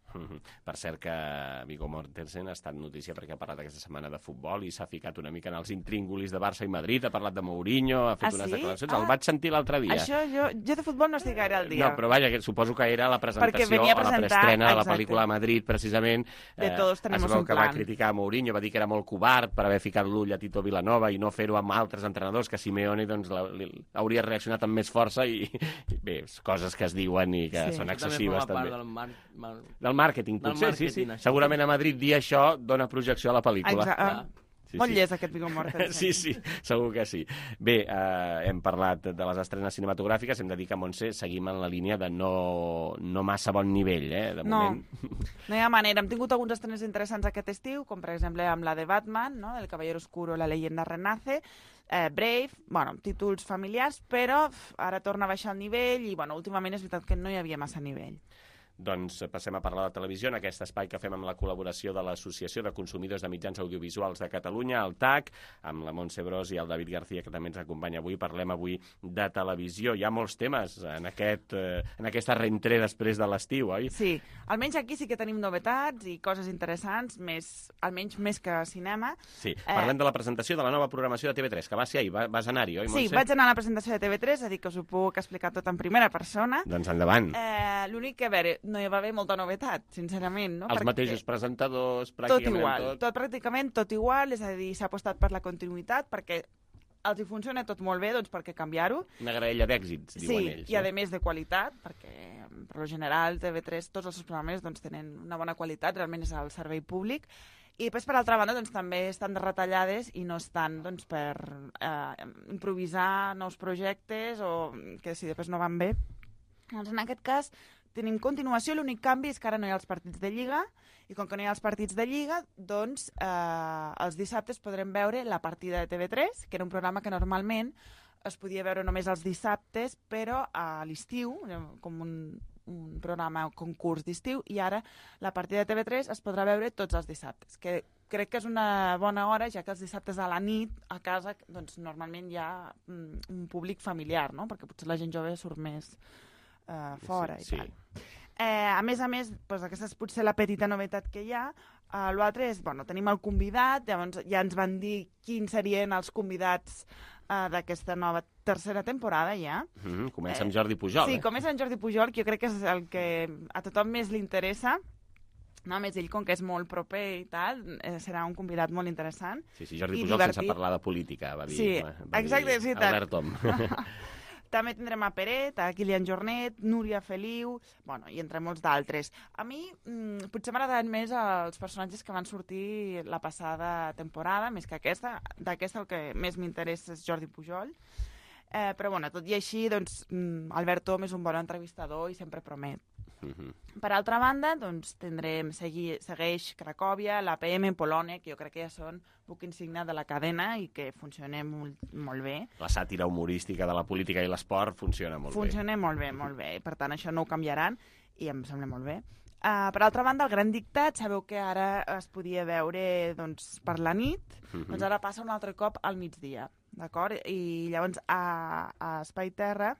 Mm-hmm. Per cert que Viggo Mortensen ha estat notícia perquè ha parlat aquesta setmana de futbol i s'ha ficat una mica en els intríngulis de Barça i Madrid, ha parlat de Mourinho, ha fet ah, unes sí? declaracions, ah, el vaig sentir l'altre dia. Això, jo, jo de futbol no estic gaire al dia. No, però vaja, que suposo que era la presentació o la preestrena de la pel·lícula a Madrid, precisament. De Todos tenemos un plan. Es veu que va criticar Mourinho, va dir que era molt covard per haver ficat l'ull a Tito Vilanova i no fer-ho amb altres entrenadors, que Simeone doncs, la, li, hauria reaccionat amb més força i, i bé, coses que es diuen i que sí. són excessives també. Del, mar, mar... del màrqueting, potser, del sí, sí. Això. Segurament a Madrid dir això dona projecció a la pel·lícula. Exacte. Sí, molt sí. llest aquest Viggo Mortensen. Sí, sí, segur que sí. Bé, eh, hem parlat de les estrenes cinematogràfiques, hem de dir que, Montse, seguim en la línia de no, no massa bon nivell, eh, de no, moment. No hi ha manera. Hem tingut alguns estrenes interessants aquest estiu, com per exemple amb la de Batman, no? El Caballero Oscuro, la leyenda renace, eh, Brave, bueno, títols familiars, però ara torna a baixar el nivell i, bueno, últimament és veritat que no hi havia massa nivell. Doncs passem a parlar de televisió en aquest espai que fem amb la col·laboració de l'Associació de Consumidors de Mitjans Audiovisuals de Catalunya, el T A C, amb la Montse Bros i el David García, que també ens acompanya avui. Parlem avui de televisió. Hi ha molts temes en, aquest, eh, en aquesta reentré després de l'estiu, oi? Sí, almenys aquí sí que tenim novetats i coses interessants, més, almenys més que cinema. Sí, parlem eh... de la presentació de la nova programació de T V tres, que va ser ahir. Va, vas anar-hi, oi, Montse? Sí, vaig anar a la presentació de T V tres, és a dir, que us ho puc explicar tot en primera persona. Doncs endavant. Eh, L'únic que, a veure, no hi va haver molta novetat, sincerament. No? Els Perquè mateixos presentadors, tot pràcticament igual, tot. tot pràcticament tot igual, és a dir, s'ha apostat per la continuïtat, perquè els hi funciona tot molt bé, doncs per què canviar-ho? Una graella d'èxits, diuen sí, ells. Sí, i a més de qualitat, perquè per lo general T V tres, tots els seus programes doncs, tenen una bona qualitat, realment és el servei públic. I després, per altra banda, doncs, també estan de retallades i no estan doncs, per eh, improvisar nous projectes o que si després no van bé. Doncs, en aquest cas, tenim continuació, l'únic canvi és que ara no hi ha els partits de Lliga, i com que no hi ha els partits de Lliga, doncs eh, els dissabtes podrem veure la partida de T V tres, que era un programa que normalment es podia veure només els dissabtes, però a l'estiu, com un, un programa, un concurs d'estiu, i ara la partida de T V tres es podrà veure tots els dissabtes, que crec que és una bona hora, ja que els dissabtes a la nit, a casa, doncs normalment hi ha mm, un públic familiar, no? Perquè potser la gent jove surt més Uh, fora sí, i tal. Sí. Eh, a més a més, doncs aquesta és potser la petita novetat que hi ha. Uh, L'altre és, bueno, tenim el convidat, llavors ja ens van dir quins serien els convidats uh, d'aquesta nova tercera temporada ja. Mm-hmm. Comença amb Jordi Pujol, sí, eh? Sí, comença amb Jordi Pujol, que jo crec que és el que a tothom més li interessa. No, a més, ell, com que és molt proper i tal, eh, serà un convidat molt interessant. Sí, sí, Jordi Pujol divertit. Sense parlar de política, va dir. Sí, va exacte, dir sí, Albert Tom. També tindrem a Peret, a Kilian Jornet, Núria Feliu, bueno, i entre molts d'altres. A mi mmm, potser m'agraden més els personatges que van sortir la passada temporada, més que aquesta. D'aquesta el que més m'interessa és Jordi Pujol. Eh, però, bueno, tot i així, doncs, Albert Tom és un bon entrevistador i sempre promet. Mm-hmm. Per altra banda, doncs, tindrem, segui, segueix Cracòvia, l'A P M en Polònia, que jo crec que ja són buc insigne de la cadena i que funciona molt, molt bé. La sàtira humorística de la política i l'esport funciona molt funciona bé. Funciona molt bé, molt bé. Per tant, això no ho canviaran i em sembla molt bé. Uh, per altra banda, el Gran Dictat, sabeu que ara es podia veure doncs, per la nit, mm-hmm. doncs ara passa un altre cop al migdia, d'acord? I llavors a, a Espai Terra...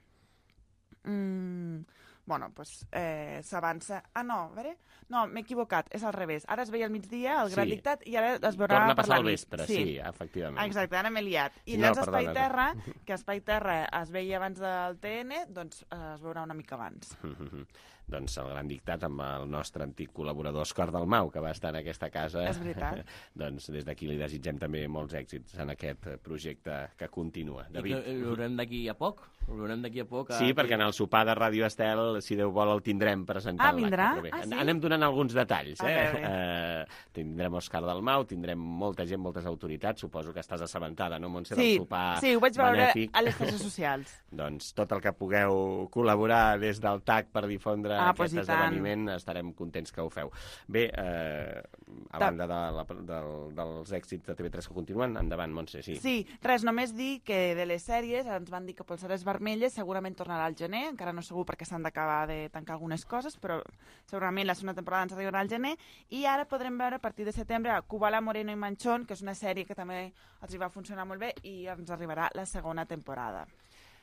Mmm, bueno, doncs eh, s'avança... Ah, no, a veure... No, m'he equivocat, és al revés. Ara es veia al migdia, el Gran sí. Dictat, i ara es veurà Torna a per passar la al nit. vespre, sí, sí efectivament. Exacte, ara m'he liat. I no, llavors Espai perdona. Terra, que Espai Terra es veia abans del T N, doncs eh, es veurà una mica abans. Mm-hmm. Doncs el Gran Dictat amb el nostre antic col·laborador Òscar Dalmau, que va estar en aquesta casa. És veritat. Doncs des d'aquí li desitgem també molts èxits en aquest projecte que continua. David. I que ho veurem d'aquí a poc? Ho veurem d'aquí a poc? A... Sí, perquè en el sopar de Ràdio Estel, si Déu vol, el tindrem presentant. Ah, vindrà? Ah, sí? Anem donant alguns detalls. Eh? Eh, tindrem Òscar Dalmau, tindrem molta gent, moltes autoritats. Suposo que estàs assabentada, no, Montse, sí, del sopar sí, ho vaig veure benèfic. A les xarxes socials. Doncs tot el que pugueu col·laborar des del T A C per difondre ah, aquest pues esdeveniment, estarem contents que ho feu. Bé, eh, a banda de la, de, dels èxits de T V tres que continuen, endavant, Montse, sí. Sí, res, només dir que de les sèries ens van dir que Polseres Vermelles segurament tornarà al gener, encara no segur perquè s'han d'acabar de tancar algunes coses, però segurament la segona temporada ens arribarà al gener, i ara podrem veure a partir de setembre a Kubala, Moreno i Manchón, que és una sèrie que també els hi va funcionar molt bé, i ens arribarà la segona temporada.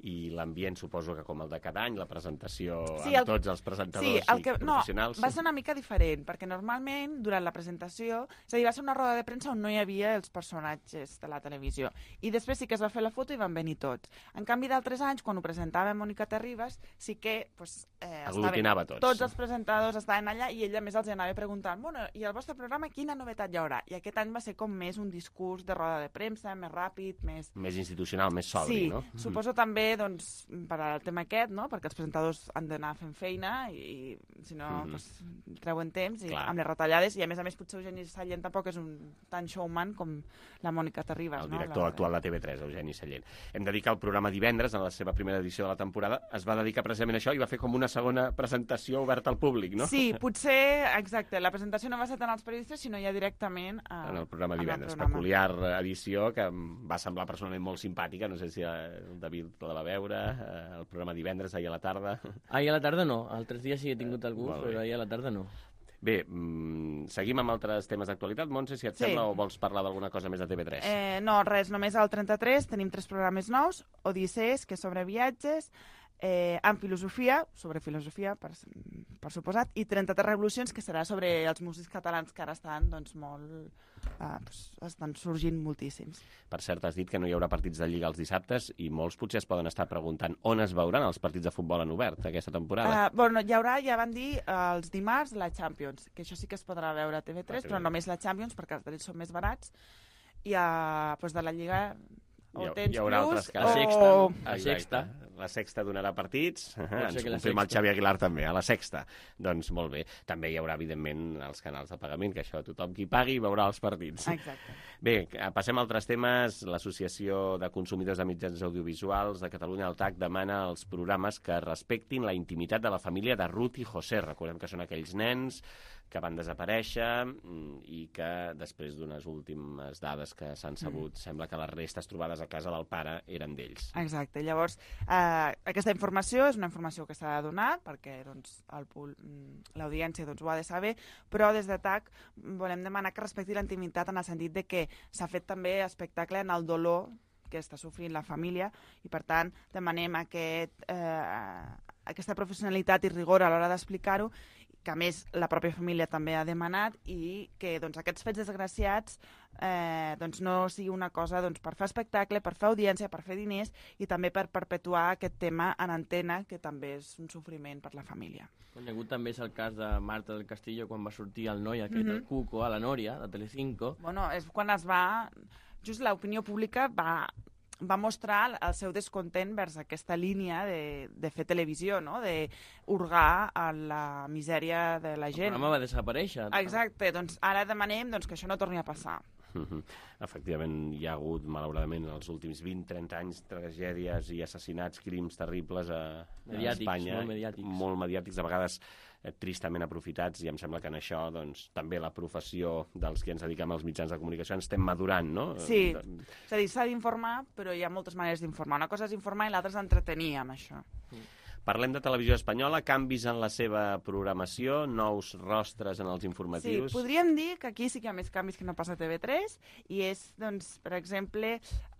i l'ambient suposo que com el de cada any, la presentació Sí, amb el- tots els presentadors Sí, el que, i no, professionals. va ser una mica diferent, perquè normalment, durant la presentació, és a dir, va ser una roda de premsa on no hi havia els personatges de la televisió. I després sí que es va fer la foto i van venir tots. En canvi, d'altres anys, quan ho presentava Mònica Terribas, sí que pues, eh, Aglutinava estaven- tots. tots els presentadors estaven allà i ella més els anava preguntant, bueno, i al vostre programa quina novetat hi haurà? I aquest any va ser com més un discurs de roda de premsa, més ràpid, més... Més institucional, més sobri, sí, no? suposo també doncs, per al tema aquest, no? perquè els presentadors han d'anar fent feina i, i si no, Mhm. pues, treuen temps i Clar. amb les retallades, i a més a més potser Eugeni Sallent tampoc és un tan showman com la Mònica Terribas. El no? director la... actual de T V tres, Eugeni Sallent. Hem dedicat el programa divendres, en la seva primera edició de la temporada, es va dedicar precisament a això i va fer com una segona presentació oberta al públic, no? Sí, potser, exacte, la presentació no va ser tant als periodistes, sinó ja directament a, En el programa en el divendres. programa. Peculiar edició que em va semblar personalment molt simpàtica, no sé si el David la va veure, eh, el programa divendres, ahir a la tarda. Ahir a la tarda no, altres dies sí he tingut algú, Molt bé. però ahir a la tarda no. Bé, mm, seguim amb altres temes d'actualitat. Montse, si et Sí. sembla, o vols parlar d'alguna cosa més de T V tres? Eh, no, res, només al trenta-tres tenim tres programes nous, Odissees, que és sobre viatges, eh, amb filosofia, sobre filosofia, per, per suposat, i trenta-tres revolucions, que serà sobre els músics catalans que ara estan doncs, molt... Eh, doncs, estan sorgint moltíssims. Per cert, has dit que no hi haurà partits de Lliga els dissabtes i molts potser es poden estar preguntant on es veuran els partits de futbol en obert aquesta temporada. Uh, bueno, hi haurà, ja van dir, uh, els dimarts la Champions, que això sí que es podrà veure a T V tres, A T V. però només la Champions, perquè els drets són més barats, i uh, doncs de la Lliga o Hi ha- tens hi haurà plus, altres casos. o... La Exacte. Sexta. La Sexta donarà partits. ser Ens que la confirma el Sexta. Xavi Aguilar també, a la Sexta. Doncs molt bé. També hi haurà, evidentment, els canals de pagament, que això tothom qui pagui veurà els partits. Exacte. Bé, eh, passem a altres temes. L'Associació de Consumidors de Mitjans Audiovisuals de Catalunya, el T A C, demana als programes que respectin la intimitat de la família de Ruth i José. Recordem que són aquells nens que van desaparèixer mm, i que després d'unes últimes dades que s'han sabut, sembla que les restes trobades a casa del pare eren d'ells. Exacte. Llavors, eh, aquesta informació és una informació que s'ha de donar perquè doncs, el pul- mm, l'audiència doncs, ho ha de saber, però des de T A C volem demanar que respecti la intimitat en el sentit de que s'ha fet també espectacle en el dolor que està sofrint la família i, per tant, demanem aquest, eh, aquesta professionalitat i rigor a l'hora d'explicar-ho, que a més la pròpia família també ha demanat, i que doncs, aquests fets desgraciats eh, doncs, no sigui una cosa doncs, per fer espectacle, per fer audiència, per fer diners i també per perpetuar aquest tema en antena, que també és un sofriment per la família. Conegut també és el cas de Marta del Castillo quan va sortir el noi aquest, Mhm. el Cuco, a la Nòria, de Telecinco. Bueno, és quan es va... Just l'opinió pública va, va mostrar el seu descontent vers aquesta línia de, de fer televisió, no? De hurgar a la misèria de la El gent. programa va desaparèixer. Exacte, doncs ara demanem doncs, que això no torni a passar. Mhm. Efectivament, hi ha hagut, malauradament, en els últims vint trenta anys, tragèdies i assassinats, crims terribles a, a Mediàtics, Espanya. molt mediàtics. Molt mediàtics, de vegades eh, tristament aprofitats, i em sembla que en això doncs, també la professió dels que ens dediquem als mitjans de comunicació ens estem madurant, no? Sí, Eh, és a dir, s'ha d'informar, però hi ha moltes maneres d'informar. Una cosa és informar i l'altra és entretenir amb això. Parlem de televisió espanyola, canvis en la seva programació, nous rostres en els Sí, informatius. podríem dir que aquí sí que hi ha més canvis que no passa a T V tres, i és, doncs, per exemple,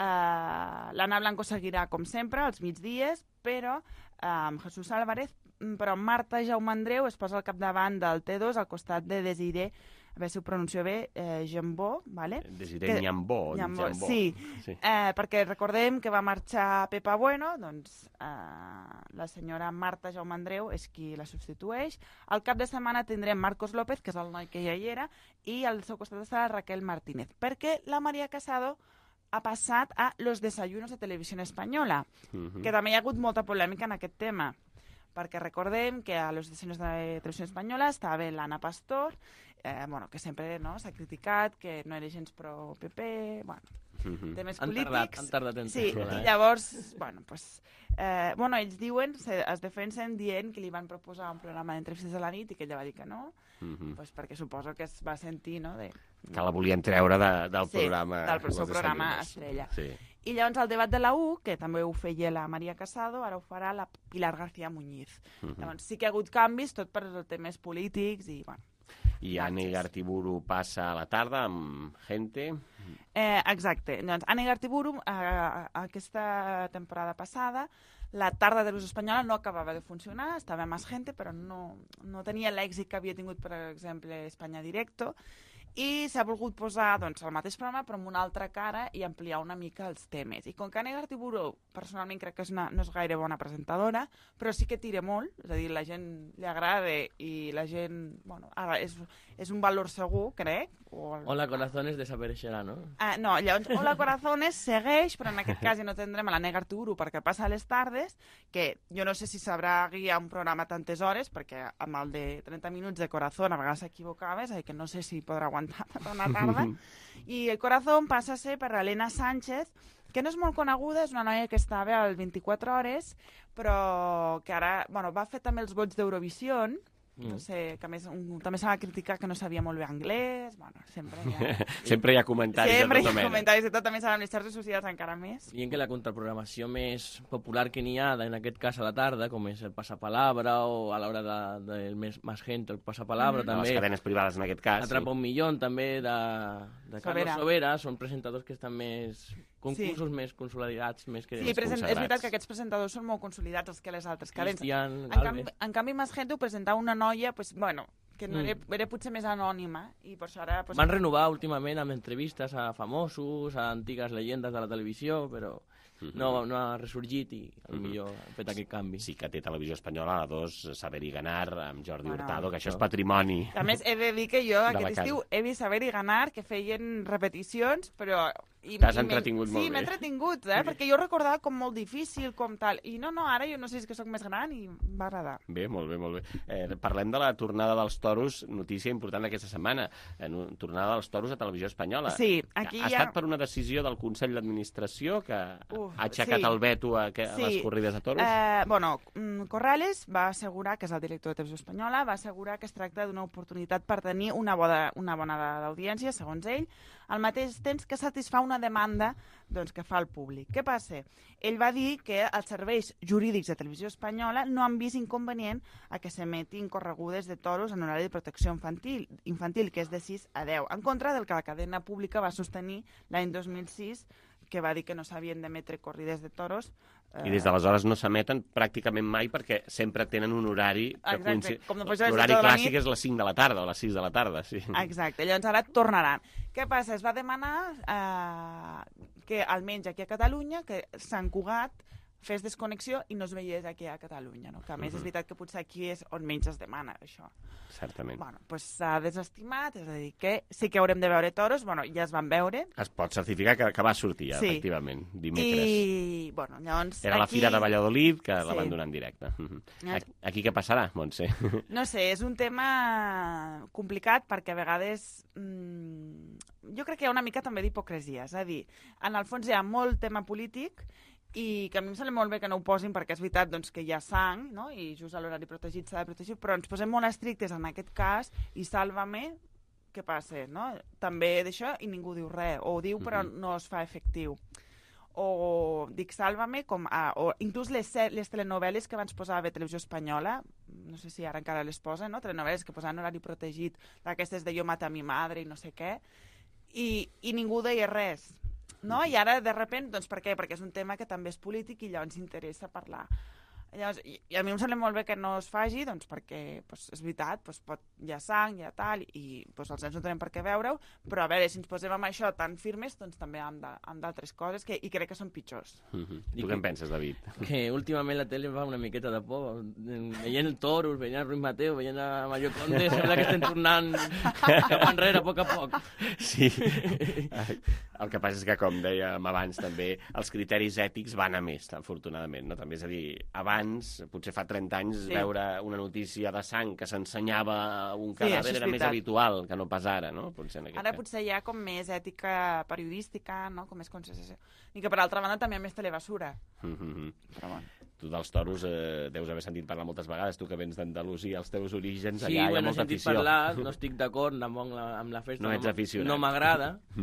eh, l'Anna Blanco seguirà, com sempre, als migdies, però eh, amb Jesús Álvarez, però Marta Jaume Andreu es posa al capdavant del T dos al costat de Desiré, a veure si ho pronuncio bé, eh, Jambó, vale? Desiré Que- Nyambó. Nyambó, Nyambó. sí, sí. Eh, perquè recordem que va marxar Pepa Bueno, doncs eh, la senyora Marta Jaume Andreu és qui la substitueix. Al cap de setmana tindrem Marcos López, que és el noi que ja hi era, i al seu costat estarà Raquel Martínez, perquè la María Casado ha passat a Los Desayunos de Televisió Espanyola, Mhm. que també hi ha hagut molta polèmica en aquest tema, perquè recordem que a Los Desayunos de Televisió Espanyola estava l'Anna Pastor, eh, bueno, que sempre no, s'ha criticat, que no era gens pro P P, bueno, Mhm. temes Han polítics. tardat, han tardat en Sí, fer-ho, i eh? llavors, bueno, pues, eh, bueno, ells diuen, se, es defensen dient que li van proposar un programa d'entrevistes a la nit i que ella va dir que no, Mhm. pues perquè suposo que es va sentir, no?, de... Que la volien treure de, del Sí, programa. del seu Los programa Desayunos. estrella. Sí. I llavors el debat de la U, que també ho feia la Maria Casado, ara ho farà la Pilar García Muñiz. Mhm. Llavors sí que ha hagut canvis, tot per temes polítics i, bueno, I Anne Gartiburu passa a la tarda amb Gente. Eh, exacte. Doncs Anne Gartiburu, eh, aquesta temporada passada, la tarda de l'ús espanyola no acabava de funcionar, estava més Gente, però no, no tenia l'èxit que havia tingut, per exemple, Espanya Directo, i s'ha volgut posar doncs, el mateix programa però amb una altra cara i ampliar una mica els temes. I com que Anne Gartiburu personalment crec que és una, no és gaire bona presentadora, però sí que tira molt, és a dir, la gent li agrada i la gent, bueno, ara és, és un valor segur, crec. O el... Hola Corazones desapareixerà, no? Ah, no, llavors Hola Corazones segueix, però en aquest cas ja no tindrem a l'Anne Gartiburu perquè passa a les tardes, que jo no sé si sabrà guiar un programa tantes hores, perquè amb el de trenta minuts de Corazón a vegades s'equivocaves, que no sé si podrà aguantar tota una tarda. I el Corazón passa a ser per Elena Sánchez, que no és molt coneguda, és una noia que estava al vint-i-quatre hores, però que ara, bueno, va fer també els vots d'Eurovisió, no sé, que a més un, també s'ha de criticar que no sabia molt bé anglès, bueno, sempre hi ha... sempre hi ha comentaris sempre de tota hi ha mena. comentaris de tot, també saben les xarxes socials encara més. I en que la contraprogramació més popular que n'hi ha, en aquest cas a la tarda, com és el Passapalabra o a l'hora del de, de més, més gent, el Passapalabra, Mm. també... Les cadenes privades en aquest cas. Atrapa sí. un milió, també, de, de Carlos Sobera. Sobera, són presentadors que estan més... concursos sí. més consolidats, més que... Sí, present, és veritat que aquests presentadors són molt consolidats els que les altres cadenes. Cristian, en, canvi, en canvi, Más Gente ho presentava una noia, pues, bueno, que no era, era potser més anònima, i per això ara... Pues, van renovar últimament amb entrevistes a famosos, a antigues llegendes de la televisió, però no, no ha ressorgit i potser ha fet aquest canvi. Sí que té televisió espanyola, a la dos, Saber y Ganar, amb Jordi Bueno, Hurtado, que això no. és patrimoni. A més, he de dir que jo de la aquest estiu casa. he vist Saber y Ganar, que feien repeticions, però... I, T'has i entretingut molt sí, bé. m'he entretingut, eh? Perquè jo recordava com molt difícil, com tal. I no, no, ara jo no sé si és que sóc més gran i em va agradar. Bé, molt bé, molt bé. Eh, parlem de la tornada dels toros, notícia important d'aquesta setmana. Eh, tornada dels toros a Televisió Espanyola. Sí, aquí ha hi ha... estat per una decisió del Consell d'Administració que Uf, ha aixecat sí. el veto a, que, a Sí. les corrides de toros? Eh, bueno, Corrales va assegurar, que és el director de Televisió Espanyola, va assegurar que es tracta d'una oportunitat per tenir una bona, una bona d'audiència, segons ell, al mateix temps que satisfà una demanda doncs, que fa el públic. Què passa? Ell va dir que els serveis jurídics de Televisió Espanyola no han vist inconvenient a que s'emetin corregudes de toros en horari de protecció infantil, infantil, que és de sis a deu, en contra del que la cadena pública va sostenir l'any dos mil sis, que va dir que no s'havien d'emetre corrides de toros. I des d'aleshores no s'emeten pràcticament mai perquè sempre tenen un horari que Exacte, coinci- com no pot ser a les l'horari dotze de la clàssic nit. és les cinc de la tarda o les sis de la tarda, sí. Exacte, llavors ara tornaran. Què passa? Es va demanar eh, que almenys aquí a Catalunya que Sant Cugat fes desconnexió i no es veiés aquí a Catalunya, no? Que a més Mhm. és veritat que potser aquí és on menys es demana això. Certament. Bueno, doncs s'ha desestimat, és a dir, que sí que haurem de veure toros, bueno, ja es van veure. Es pot certificar que, que va sortir, Sí. efectivament, dimecres. I, bueno, llavors... Era la aquí... Fira de Valladolid, que Sí. la van donar en directe. Mhm. Ja. Aquí, aquí què passarà, Montse? No sé, és un tema complicat perquè a vegades mmm, jo crec que hi ha una mica també d'hipocresia, és a dir, en el fons hi ha molt tema polític i que a mi em sembla molt bé que no ho posin perquè és veritat doncs, que hi ha sang, no? I just a l'horari protegit s'ha de protegir, però ens posem molt estrictes en aquest cas i Sálvame, què passa? No? També d'això i ningú diu res, o ho diu però no es fa efectiu. O dic Sálvame, com a, o inclús les, les telenovel·les que abans posava a Televisió Espanyola, no sé si ara encara les posen, no? Telenovel·les que posaven horari protegit, d'aquestes de Jo maté a mi madre i no sé què, i, i ningú deia res. No? I ara, de repente, doncs per què? Perquè és un tema que també és polític i llavors interessa parlar. Llavors, i, i a mi em sembla molt bé que no es faci, doncs perquè doncs, és veritat, doncs, pot, hi ha sang, hi ha tal, i doncs, els nens no tenen per què veure-ho, però a veure, si ens posem amb això tan firmes, doncs també amb d'altres coses que, i crec que són pitjors. Mm-hmm. Tu què en penses, David? Que últimament la tele va una miqueta de por. Veient el Toros, veient el Ruiz Mateo, veient a Mario Conde, sembla que estem tornant cap enrere a poc a poc. Sí. El que passa és que, com dèiem abans, també els criteris ètics van a més, afortunadament. No? També és a dir, abans, potser fa trenta anys, Sí. veure una notícia de sang que s'ensenyava un Sí, això cadàver és era més veritat. habitual que no pas ara, no? Potser en aquest Ara cas. potser hi ha com més ètica periodística, no? Com més concessió. I que per altra banda també hi ha més telebasura. Mm-hmm. Però bueno. Tu dels toros eh, deus haver sentit parlar moltes vegades, tu que vens d'Andalusia, els teus orígens, Sí, allà hi ha bueno, he molta sentit afició. parlar, no estic d'acord amb, la- amb la festa. No ets m- aficionat. No m'agrada. Mhm.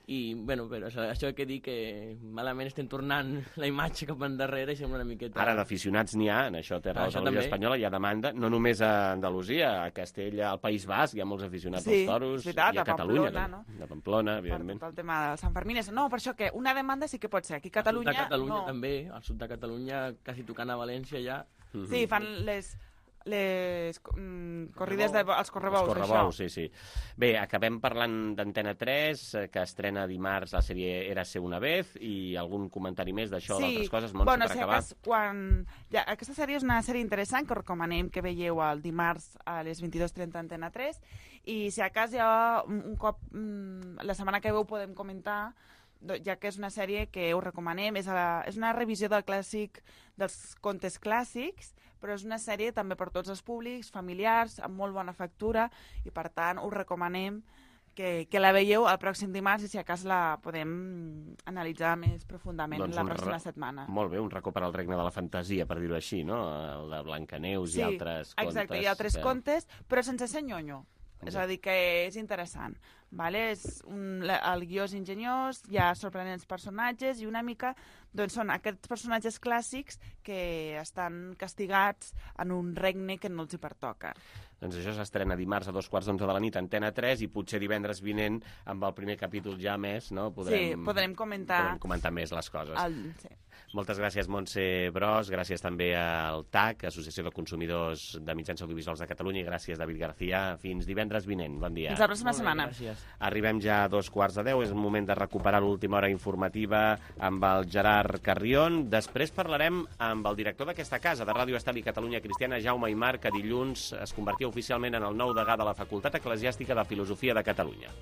I, bueno, però això que dic que malament estem tornant la imatge cap endarrere i sembla una miqueta... Ara d'aficionats n'hi ha, en això té raó la televisió espanyola, hi ha demanda, no només a Andalusia, a Castella, al País Basc, hi ha molts aficionats sí, als toros, veritat, i a, a Catalunya, Pamplona, no? De Pamplona, evidentment. Per tot el tema del Sant Fermín. No, per això que una demanda sí que pot ser. Aquí a Catalunya, al sud de Catalunya no. també, al sud de Catalunya, quasi tocant a València ja... Mm-hmm. Sí, fan les... les mm, corrides dels de, correbous, els correbous, sí, sí. Bé, acabem parlant d'Antena tres, que estrena dimarts la sèrie Érase una vez, i algun comentari més d'això, sí. d'altres coses, Montse, bueno, per si acabar. Cas, quan... ja, aquesta sèrie és una sèrie interessant que recomanem que veieu el dimarts a les vint-i-dues trenta a Antena tres, i si a cas ja un, un cop mm, la setmana que ve ho podem comentar, ja que és una sèrie que us recomanem, és, a, és una revisió del clàssic, dels contes clàssics, però és una sèrie també per tots els públics, familiars, amb molt bona factura, i per tant us recomanem que, que la veieu el pròxim dimarts i si a cas la podem analitzar més profundament doncs la pròxima re... setmana. Molt bé, un racó per al regne de la fantasia, per dir-ho així, no? El de Blancaneus sí, i altres contes. Exacte, i altres que... contes, però sense ser nyonyo. És a dir, que és interessant. Vale? És un, el guió és ingeniós, hi ha sorprenents personatges i una mica doncs, són aquests personatges clàssics que estan castigats en un regne que no els hi pertoca. Doncs això s'estrena dimarts a dos quarts d'onze de la nit a Antena tres i potser divendres vinent amb el primer capítol ja més, no? Podrem, sí, podrem comentar... Podrem comentar més les coses. El, sí. Moltes gràcies, Montse Bros, gràcies també al T A C, Associació de Consumidors de Mitjans Audiovisuals de Catalunya, i gràcies, David García. Fins divendres vinent. Bon dia. Fins la pròxima setmana. Gràcies. Arribem ja a dos quarts de deu, és el moment de recuperar l'última hora informativa amb el Gerard Carrion. Després parlarem amb el director d'aquesta casa, de Ràdio Estel i Catalunya Cristiana, Jaume Aymar, que dilluns es convertia oficialment en el nou degà de la Facultat Eclesiàstica de Filosofia de Catalunya.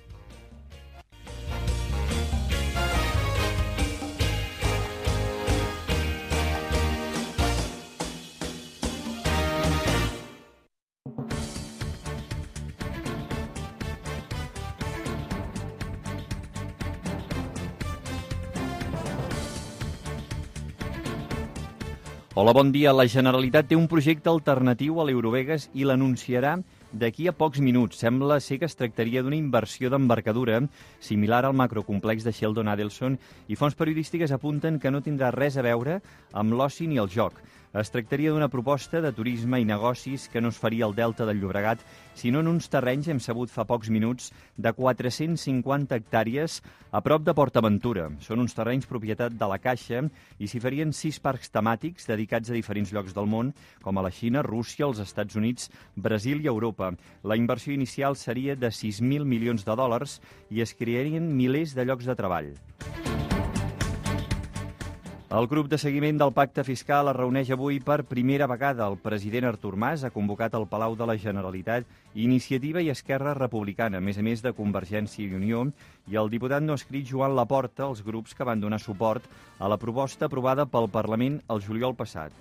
Hola, bon dia. La Generalitat té un projecte alternatiu a l'Eurovegas i l'anunciarà d'aquí a pocs minuts. Sembla ser que es tractaria d'una inversió d'envergadura similar al macrocomplex de Sheldon Adelson i fonts periodístiques apunten que no tindrà res a veure amb l'oci ni el joc. Es tractaria d'una proposta de turisme i negocis que no es faria al Delta del Llobregat, sinó en uns terrenys, hem sabut fa pocs minuts, de quatre-cents cinquanta hectàrees a prop de PortAventura. Són uns terrenys propietat de la Caixa i s'hi farien sis parcs temàtics dedicats a diferents llocs del món, com a la Xina, Rússia, els Estats Units, Brasil i Europa. La inversió inicial seria de sis mil milions de dòlars i es crearien milers de llocs de treball. El grup de seguiment del pacte fiscal es reuneix avui per primera vegada. El president Artur Mas ha convocat al Palau de la Generalitat Iniciativa i Esquerra Republicana, a més a més de Convergència i Unió, i el diputat no escrit Joan Laporta, els grups que van donar suport a la proposta aprovada pel Parlament el juliol passat.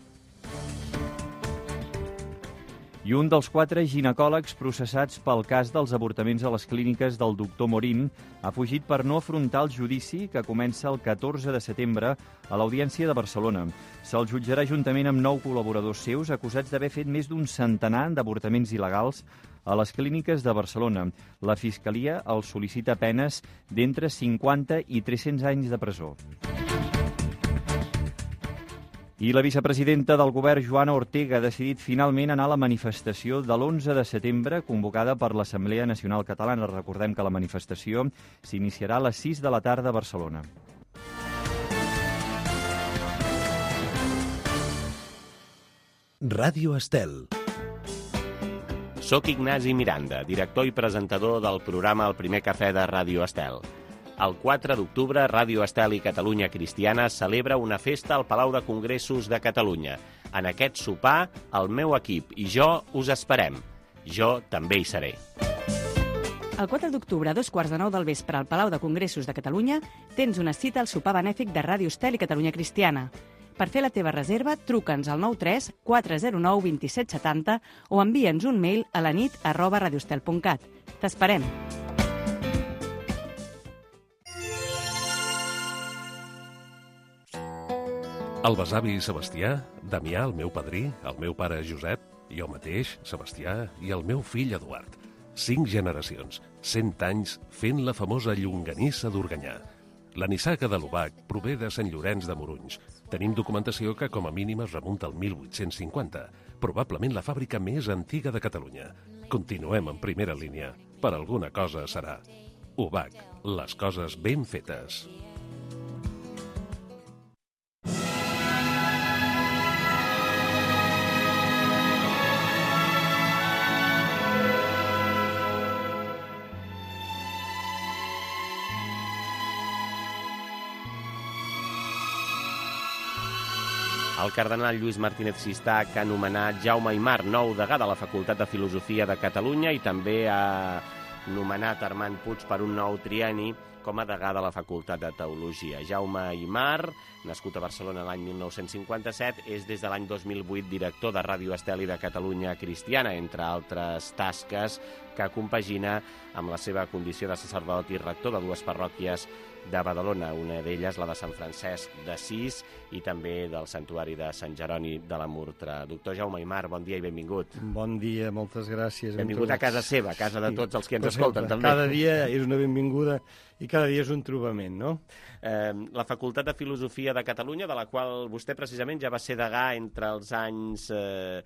I un dels quatre ginecòlegs processats pel cas dels avortaments a les clíniques del doctor Morín ha fugit per no afrontar el judici que comença el catorze de setembre a l'Audiència de Barcelona. Se'l jutjarà juntament amb nou col·laboradors seus acusats d'haver fet més d'un centenar d'avortaments il·legals a les clíniques de Barcelona. La Fiscalia els sol·licita penes d'entre cinquanta i tres-cents anys de presó. I la vicepresidenta del govern, Joana Ortega, ha decidit finalment anar a la manifestació de l'onze de setembre convocada per l'Assemblea Nacional Catalana. Recordem que la manifestació s'iniciarà a les sis de la tarda a Barcelona. Ràdio Estel. Soc Ignasi Miranda, director i presentador del programa El primer cafè de Ràdio Estel. El quatre d'octubre, Ràdio Estel i Catalunya Cristiana celebra una festa al Palau de Congressos de Catalunya. En aquest sopar, el meu equip i jo us esperem. Jo també hi seré. El quatre d'octubre, a dos quarts de nou del vespre, al Palau de Congressos de Catalunya, tens una cita al sopar benèfic de Ràdio Estel i Catalunya Cristiana. Per fer la teva reserva, truca'ns al nou tres quatre zero nou dos set set zero o envia'ns un mail a la nit arroba radiostel punt cat. T'esperem! El besavi Sebastià, Damià, el meu padrí, el meu pare Josep, jo mateix, Sebastià, i el meu fill Eduard. Cinc generacions, cent anys fent la famosa llonganissa d'Organyà. La nissaga de l'Ubac prové de Sant Llorenç de Morunys. Tenim documentació que com a mínim es remunta al mil vuit-cents cinquanta, probablement la fàbrica més antiga de Catalunya. Continuem en primera línia. Per alguna cosa serà. Ubac, les coses ben fetes. El cardenal Lluís Martínez Sistà, que ha anomenat Jaume Aymar nou degà de la Facultat de Filosofia de Catalunya i també ha nomenat Armand Puig per un nou trienni com a degà de la Facultat de Teologia. Jaume Aymar, nascut a Barcelona l'any mil nou-cents cinquanta-set, és des de l'any dos mil vuit director de Ràdio Estel i de Catalunya Cristiana, entre altres tasques que compagina amb la seva condició de sacerdot i rector de dues parròquies de Badalona, una d'elles la de Sant Francesc d'Assís i també del Santuari de Sant Jeroni de la Murtra. Doctor Jaume Aymar, bon dia i benvingut. Bon dia, moltes gràcies. Benvingut a casa seva, a casa de tots els que ens escolten, també. Cada dia és una benvinguda i cada dia és un trobament, no? Eh, la Facultat de Filosofia de Catalunya, de la qual vostè precisament ja va ser degà entre els anys eh,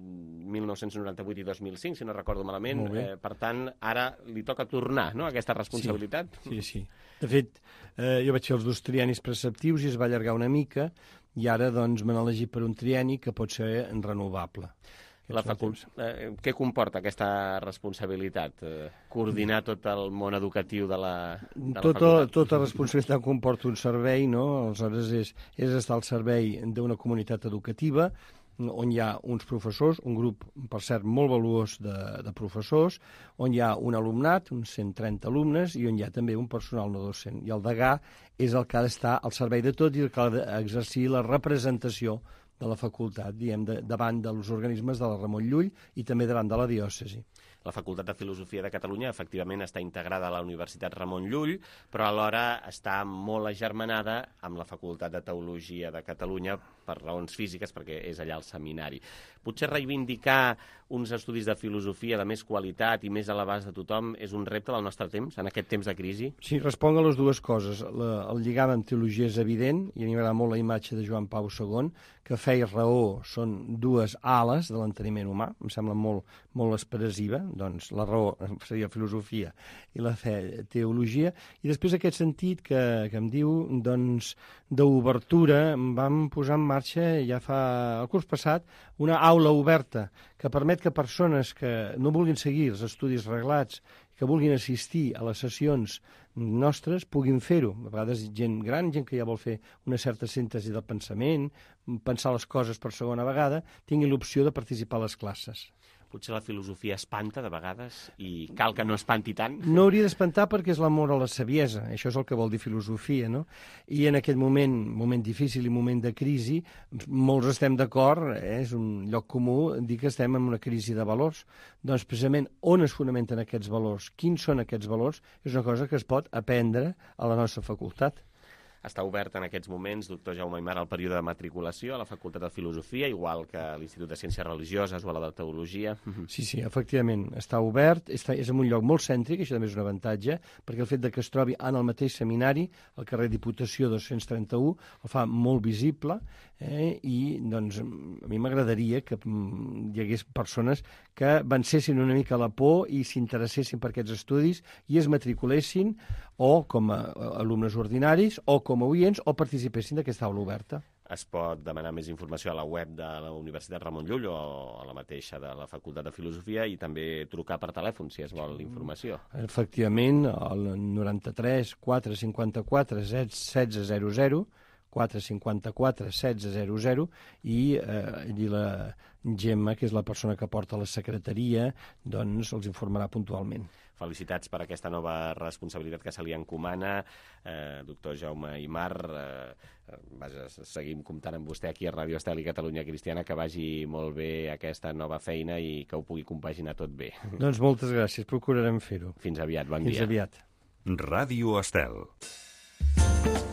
mil nou-cents noranta-vuit i dos mil cinc, si no recordo malament. Eh, per tant, ara li toca tornar, no?, aquesta responsabilitat. Sí, sí. sí. De fet, eh, jo vaig fer els dos triennis preceptius i es va allargar una mica i ara doncs me n'he elegit per un trienni que pot ser renovable. La facul... eh, què comporta aquesta responsabilitat? Eh, coordinar tot el món educatiu de la, de la tota, facultat? Tota responsabilitat comporta un servei, no? Aleshores és, és estar al servei d'una comunitat educativa on hi ha uns professors, un grup, per cert, molt valuós de, de professors, on hi ha un alumnat, uns cent trenta alumnes, i on hi ha també un personal no docent. I el degà és el que ha d'estar al servei de tot i el que ha d'exercir la representació de la facultat, diguem, de, davant dels organismes de la Ramon Llull i també davant de la diòcesi. La Facultat de Filosofia de Catalunya efectivament està integrada a la Universitat Ramon Llull, però alhora està molt agermanada amb la Facultat de Teologia de Catalunya per raons físiques, perquè és allà el seminari. Potser reivindicar uns estudis de filosofia de més qualitat i més a l'abast de tothom és un repte del nostre temps, en aquest temps de crisi? Sí, responc a les dues coses. La, el lligam amb teologia és evident, i a mi m'agrada molt la imatge de Joan Pau segon, que fe i raó són dues ales de l'enteniment humà, em sembla molt, molt expressiva, doncs la raó seria filosofia i la fe teologia, i després aquest sentit que, que em diu doncs d'obertura, vam posar en marxa ja fa el curs passat una aula oberta que permet que persones que no vulguin seguir els estudis reglats, que vulguin assistir a les sessions nostres, puguin fer-ho. A vegades gent gran, gent que ja vol fer una certa síntesi del pensament, pensar les coses per segona vegada, tingui l'opció de participar a les classes. Potser la filosofia espanta de vegades i cal que no espanti tant. No hauria d'espantar perquè és l'amor a la saviesa, això és el que vol dir filosofia, no? I en aquest moment, moment difícil i moment de crisi, molts estem d'acord, eh? És un lloc comú dir que estem en una crisi de valors. Doncs precisament on es fonamenten aquests valors, quins són aquests valors, és una cosa que es pot aprendre a la nostra facultat. Està obert en aquests moments, doctor Jaume Aymar, el període de matriculació a la Facultat de Filosofia, igual que a l'Institut de Ciències Religioses o a la de Teologia. Sí, sí, efectivament, està obert, està, és en un lloc molt cèntric, això també és un avantatge, perquè el fet de que es trobi en el mateix seminari, al carrer Diputació dos-cents trenta-u, el fa molt visible, eh, i doncs a mi m'agradaria que hi hagués persones que vencessin una mica la por i s'interessessin per aquests estudis i es matriculessin o com a alumnes ordinaris o com a oients o participessin d'aquesta aula oberta. Es pot demanar més informació a la web de la Universitat Ramon Llull o a la mateixa de la Facultat de Filosofia i també trucar per telèfon si es vol informació. Efectivament, al noranta-tres quatre cinquanta-quatre setze zero zero, quatre cinquanta-quatre setze zero zero i, eh, i la Gemma, que és la persona que porta la secretaria, doncs els informarà puntualment. Felicitats per aquesta nova responsabilitat que se li encomana, eh, doctor Jaume Aymar. Eh, vaja, seguim comptant amb vostè aquí a Ràdio Estel i Catalunya Cristiana, que vagi molt bé aquesta nova feina i que ho pugui compaginar tot bé. Doncs moltes gràcies, procurarem fer-ho. Fins aviat, bon dia. Fins aviat. Ràdio Estel.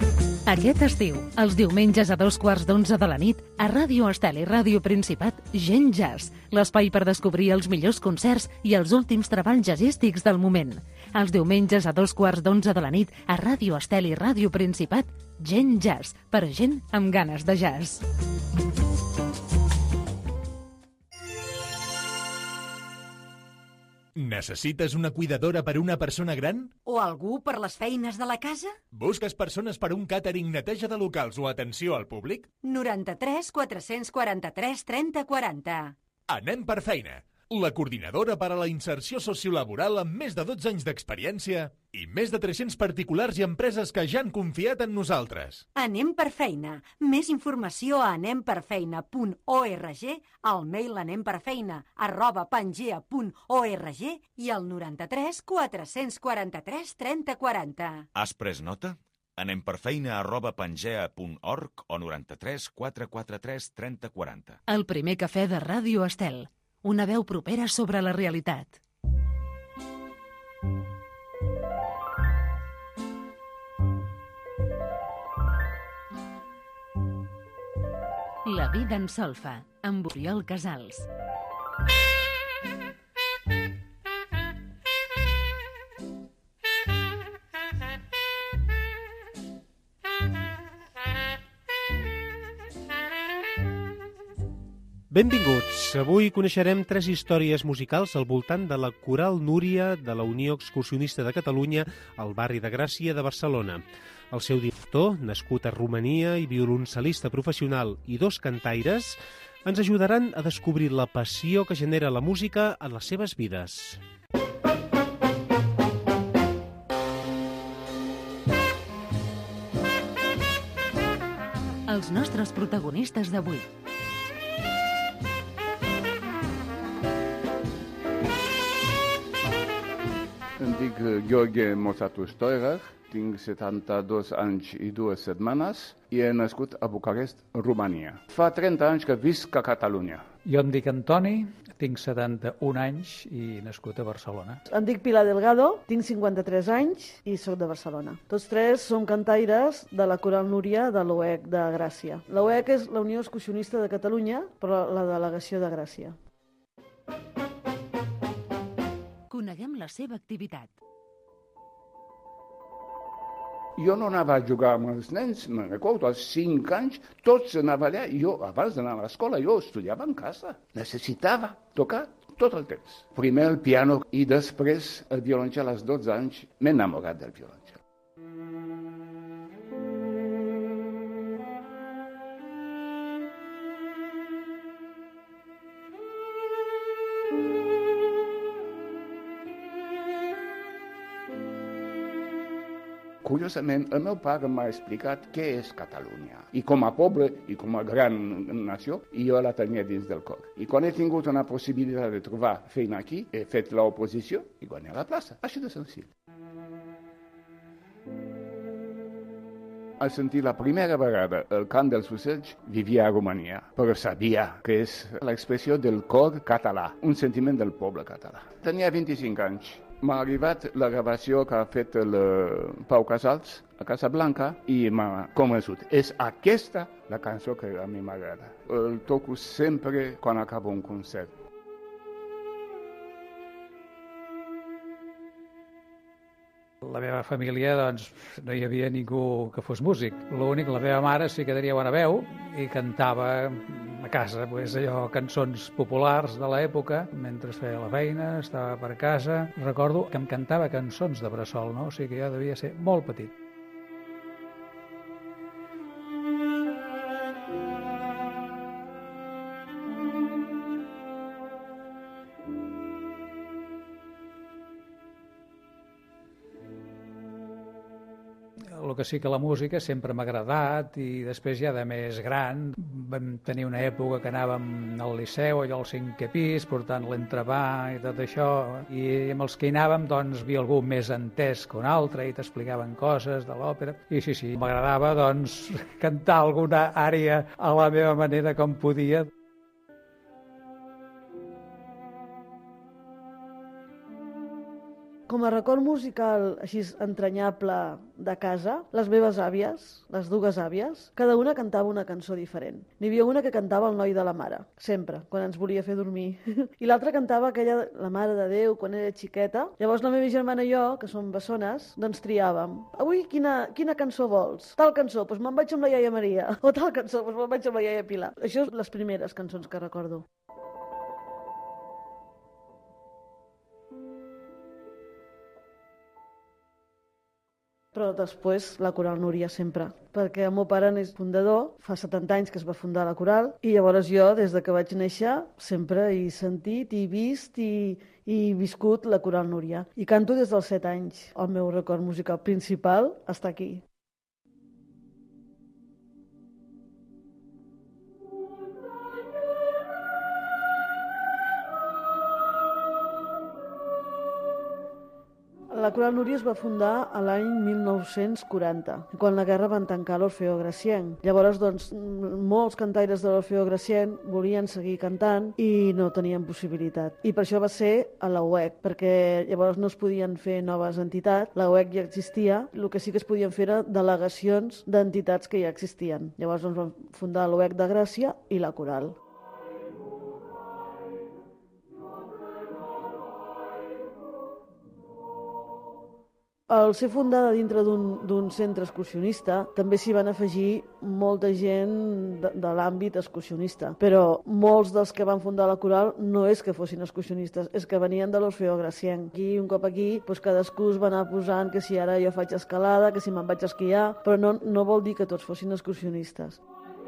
Aquest estiu, els diumenges a dos quarts d'onze de la nit, a Ràdio Estel i Ràdio Principat, Gent Jazz, l'espai per descobrir els millors concerts i els últims treballs jazzístics del moment. Els diumenges a dos quarts d'onze de la nit, a Ràdio Estel i Ràdio Principat, Gent Jazz, per a gent amb ganes de jazz. Necessites una cuidadora per a una persona gran? O algú per les feines de la casa? Busques persones per a un càtering, neteja de locals o atenció al públic? noranta-tres quatre-cents quaranta-tres trenta quaranta. Anem per feina. La coordinadora per a la inserció sociolaboral amb més de dotze anys d'experiència i més de tres-cents particulars i empreses que ja han confiat en nosaltres. Anem per feina. Més informació a anem per feina punt org, al mail anemperfeina arroba pangea punt org i al noranta-tres quatre-cents quaranta-tres trenta quaranta. Has pres nota? Anem per feina arroba pangea punt org o noranta-tres quatre-cents quaranta-tres trenta quaranta. El primer cafè de Ràdio Estel. Una veu propera sobre la realitat. La vida en solfa, amb Oriol Casals. Benvinguts. Avui coneixerem tres històries musicals al voltant de la Coral Núria de la Unió Excursionista de Catalunya al barri de Gràcia de Barcelona. El seu director, nascut a Romania i violoncel·lista professional, i dos cantaires, ens ajudaran a descobrir la passió que genera la música en les seves vides. Els nostres protagonistes d'avui. Em dic Gheorghe Moțatu Stoirer, tinc setanta-dos anys i dues setmanes i he nascut a Bucarest, Romania. Fa trenta anys que visc a Catalunya. Jo em dic Antoni, tinc setanta-un anys i nascut a Barcelona. Em dic Pilar Delgado, tinc cinquanta-tres anys i sóc de Barcelona. Tots tres som cantaires de la Coral Núria de l'O E C de Gràcia. L'O E C és la Unió Excursionista de Catalunya, però la delegació de Gràcia. Coneguem la seva activitat. Jo no anava a jugar amb els nens, me'n recordo, als cinc anys, tots anaven allà, i jo, abans d'anar a l'escola, jo estudiava en casa. Necessitava tocar tot el temps. Primer el piano i després el violoncel als dotze anys. M'he enamorat del violoncel. Curiosament, el meu pare m'ha explicat què és Catalunya. I com a poble i com a gran nació, jo la tenia dins del cor. I quan he tingut una possibilitat de trobar feina aquí, he fet l'oposició i guanyat la plaça. Així de senzill. Al sentir la primera vegada el cant dels ocells, vivia a Romania, però sabia que és l'expressió del cor català, un sentiment del poble català. Tenia vint-i-cinc anys. M'ha arribat la gravació que ha fet el Pau Casals a Casablanca i m'ha convençut. És aquesta la cançó que a mi m'agrada. El toco sempre quan acabo un concert. La meva família, doncs, no hi havia ningú que fos músic. L'únic, la meva mare sí que tenia bona veu i cantava a casa, pues, allò, cançons populars de l'època, mentre feia la feina, estava per casa. Recordo que em cantava cançons de bressol, no? O sigui que jo devia ser molt petit. El que sí que la música sempre m'ha agradat i després ja de més gran vam tenir una època que anàvem al Liceu, allò al cinquè pis, portant l'entrepà i tot això, i amb els que hi anàvem doncs havia algú més entès que un altre i t'explicaven coses de l'òpera. I sí, sí, m'agradava doncs cantar alguna ària a la meva manera com podia. Com a record musical així entranyable de casa, les meves àvies, les dues àvies, cada una cantava una cançó diferent. N'hi havia una que cantava El noi de la mare, sempre, quan ens volia fer dormir. I l'altra cantava aquella, La mare de Déu, quan era xiqueta. Llavors la meva germana i jo, que som bessones, doncs triàvem. Avui quina, quina cançó vols? Tal cançó, doncs me'n vaig amb la iaia Maria. O tal cançó, doncs me'n vaig amb la iaia Pilar. Això són les primeres cançons que recordo. Però després la Coral Núria sempre, perquè el meu pare és fundador, fa setanta anys que es va fundar la Coral, i llavors jo, des de que vaig néixer, sempre he sentit, he vist i, i viscut la Coral Núria. I canto des dels set anys. El meu record musical principal està aquí. La Coral Núria es va fundar a l'any mil nou-cents quaranta, quan la guerra van tancar l'Orfeó Gracienc. Llavors, doncs, molts cantaires de l'Orfeó Gracienc volien seguir cantant i no tenien possibilitat. I per això va ser a la U E C, perquè llavors no es podien fer noves entitats, la U E C ja existia, el que sí que es podien fer era delegacions d'entitats que ja existien. Llavors doncs, van fundar l'U E C de Gràcia i la Coral. Al ser fundada dintre d'un centre excursionista, també s'hi van afegir molta gent de, de l'àmbit excursionista. Però molts dels que van fundar la Coral no és que fossin excursionistes, és que venien de l'Orfeó Gracienc. Aquí, un cop aquí, doncs cadascú es va anar posant que si ara jo faig escalada, que si me'n vaig a esquiar, però no, no vol dir que tots fossin excursionistes.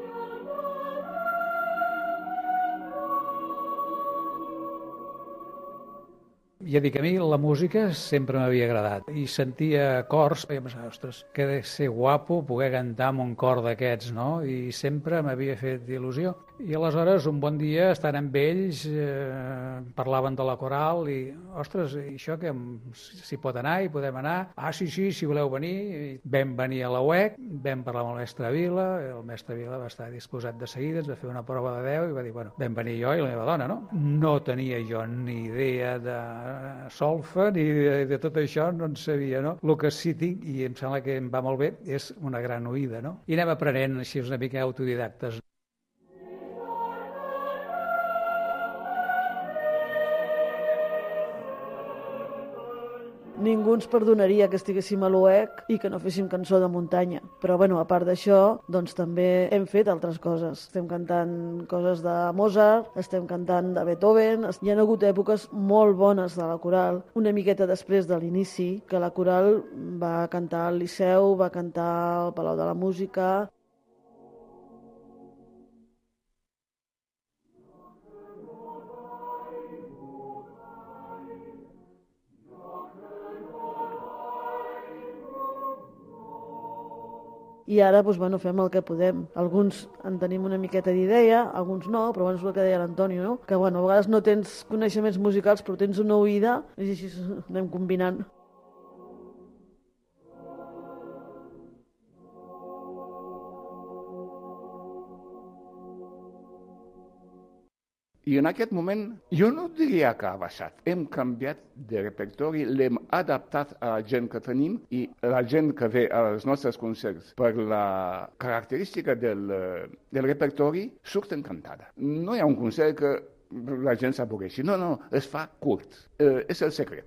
Ja dic, a mi la música sempre m'havia agradat i sentia cors i em pensava, ostres, que de ser guapo poder cantar amb un cor d'aquests, no? I sempre m'havia fet il·lusió. I aleshores, un bon dia, estant amb ells, eh, parlaven de la Coral i, ostres, i això que s'hi pot anar, hi podem anar? Ah, sí, sí, si voleu venir. I vam venir a la U E C, vam parlar amb el mestre Vila, el mestre Vila va estar disposat de seguida, ens va fer una prova de deu i va dir, bueno, vam venir jo i la meva dona, no? No tenia jo ni idea de solfa ni de, de tot això, no en sabia, no? El que sí tinc, i em sembla que em va molt bé, és una gran oïda, no? I anem aprenent així una mica autodidactes. Ningú ens perdonaria que estiguéssim a l'U E C i que no féssim cançó de muntanya. Però, bueno, a part d'això, doncs també hem fet altres coses. Estem cantant coses de Mozart, estem cantant de Beethoven. Hi ha hagut èpoques molt bones de la Coral, una miqueta després de l'inici, que la Coral va cantar al Liceu, va cantar al Palau de la Música. I ara doncs, bueno, fem el que podem. Alguns en tenim una miqueta d'idea, alguns no, però bueno, és el que deia l'Antonio, no? Que bueno, a vegades no tens coneixements musicals, però tens una oïda, i així anem combinant. I en aquest moment, jo no diria que ha baixat. Hem canviat de repertori, l'hem adaptat a la gent que tenim i la gent que ve als nostres concerts per la característica del, del repertori surt encantada. No hi ha un concert que la gent s'avorreixi. No, no, es fa curt. Eh, és el secret.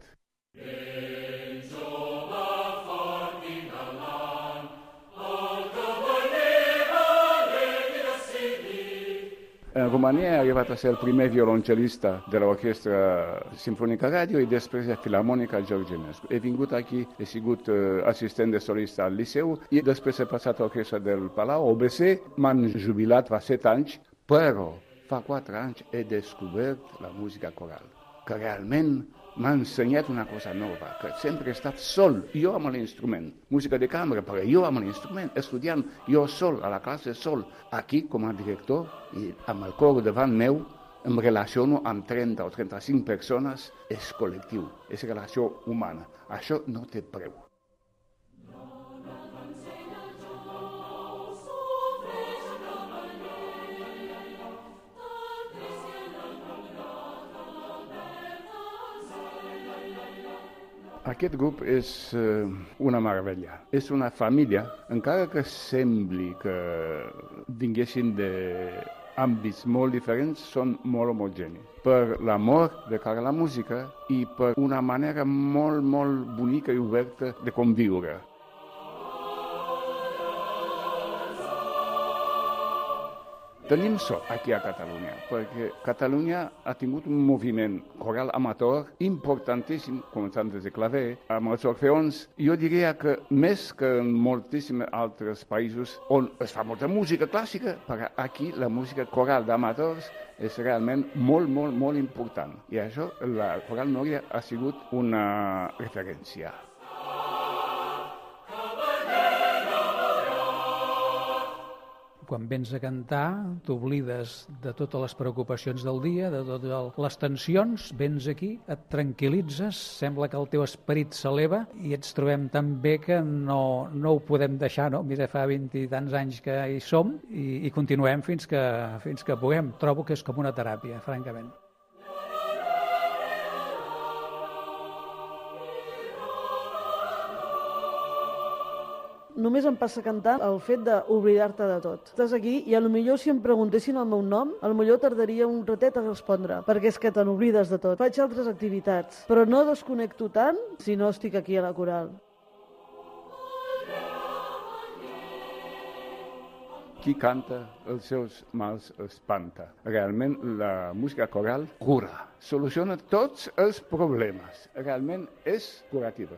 En Romania he arribat a ser el primer violoncel·lista de l'Orquestra Simfònica Ràdio i després de Filarmònica Georginescu. He vingut aquí, he sigut uh, assistent de solista al Liceu i després he passat a l'Orquestra del Palau, O B C. M'han jubilat fa set anys, però fa quatre anys he descobert la música coral, que realment m'ha ensenyat una cosa nova, que sempre he estat sol, jo amb l'instrument, música de cambra, però jo amb l'instrument, estudiant, jo sol, a la classe sol, aquí com a director i amb el cor davant meu, em relaciono amb trenta o trenta-cinc persones, és col·lectiu, és relació humana, això no té preu. Aquest grup és uh, una meravella. És una família, encara que sembli que vinguessin d'àmbits molt diferents, són molt homogenis. Per l'amor de cara a la música i per una manera molt, molt bonica i oberta de conviure. Tenim sort aquí a Catalunya, perquè Catalunya ha tingut un moviment coral amateur importantíssim, començant des de claver, amb els orfeons. Jo diria que més que en moltíssims altres països on es fa molta música clàssica, perquè aquí la música coral d'amateurs és realment molt, molt, molt important. I això, la Coral Núria ha sigut una referència. Quan vens a cantar, t'oblides de totes les preocupacions del dia, de totes les tensions, vens aquí, et tranquil·litzes, sembla que el teu esperit s'eleva i ens trobem tan bé que no, no ho podem deixar, no? Mira, fa vint i tants anys que hi som i, i continuem fins que, fins que puguem. Trobo que és com una teràpia, francament. Només em passa cantant el fet d'oblidar-te de tot. Estàs aquí i potser si em preguntessin el meu nom, potser tardaria un ratet a respondre, perquè és que te n'oblides de tot. Faig altres activitats, però no desconnecto tant si no estic aquí a la coral. Qui canta els seus mals espanta. Realment la música coral cura, soluciona tots els problemes. Realment és curativa.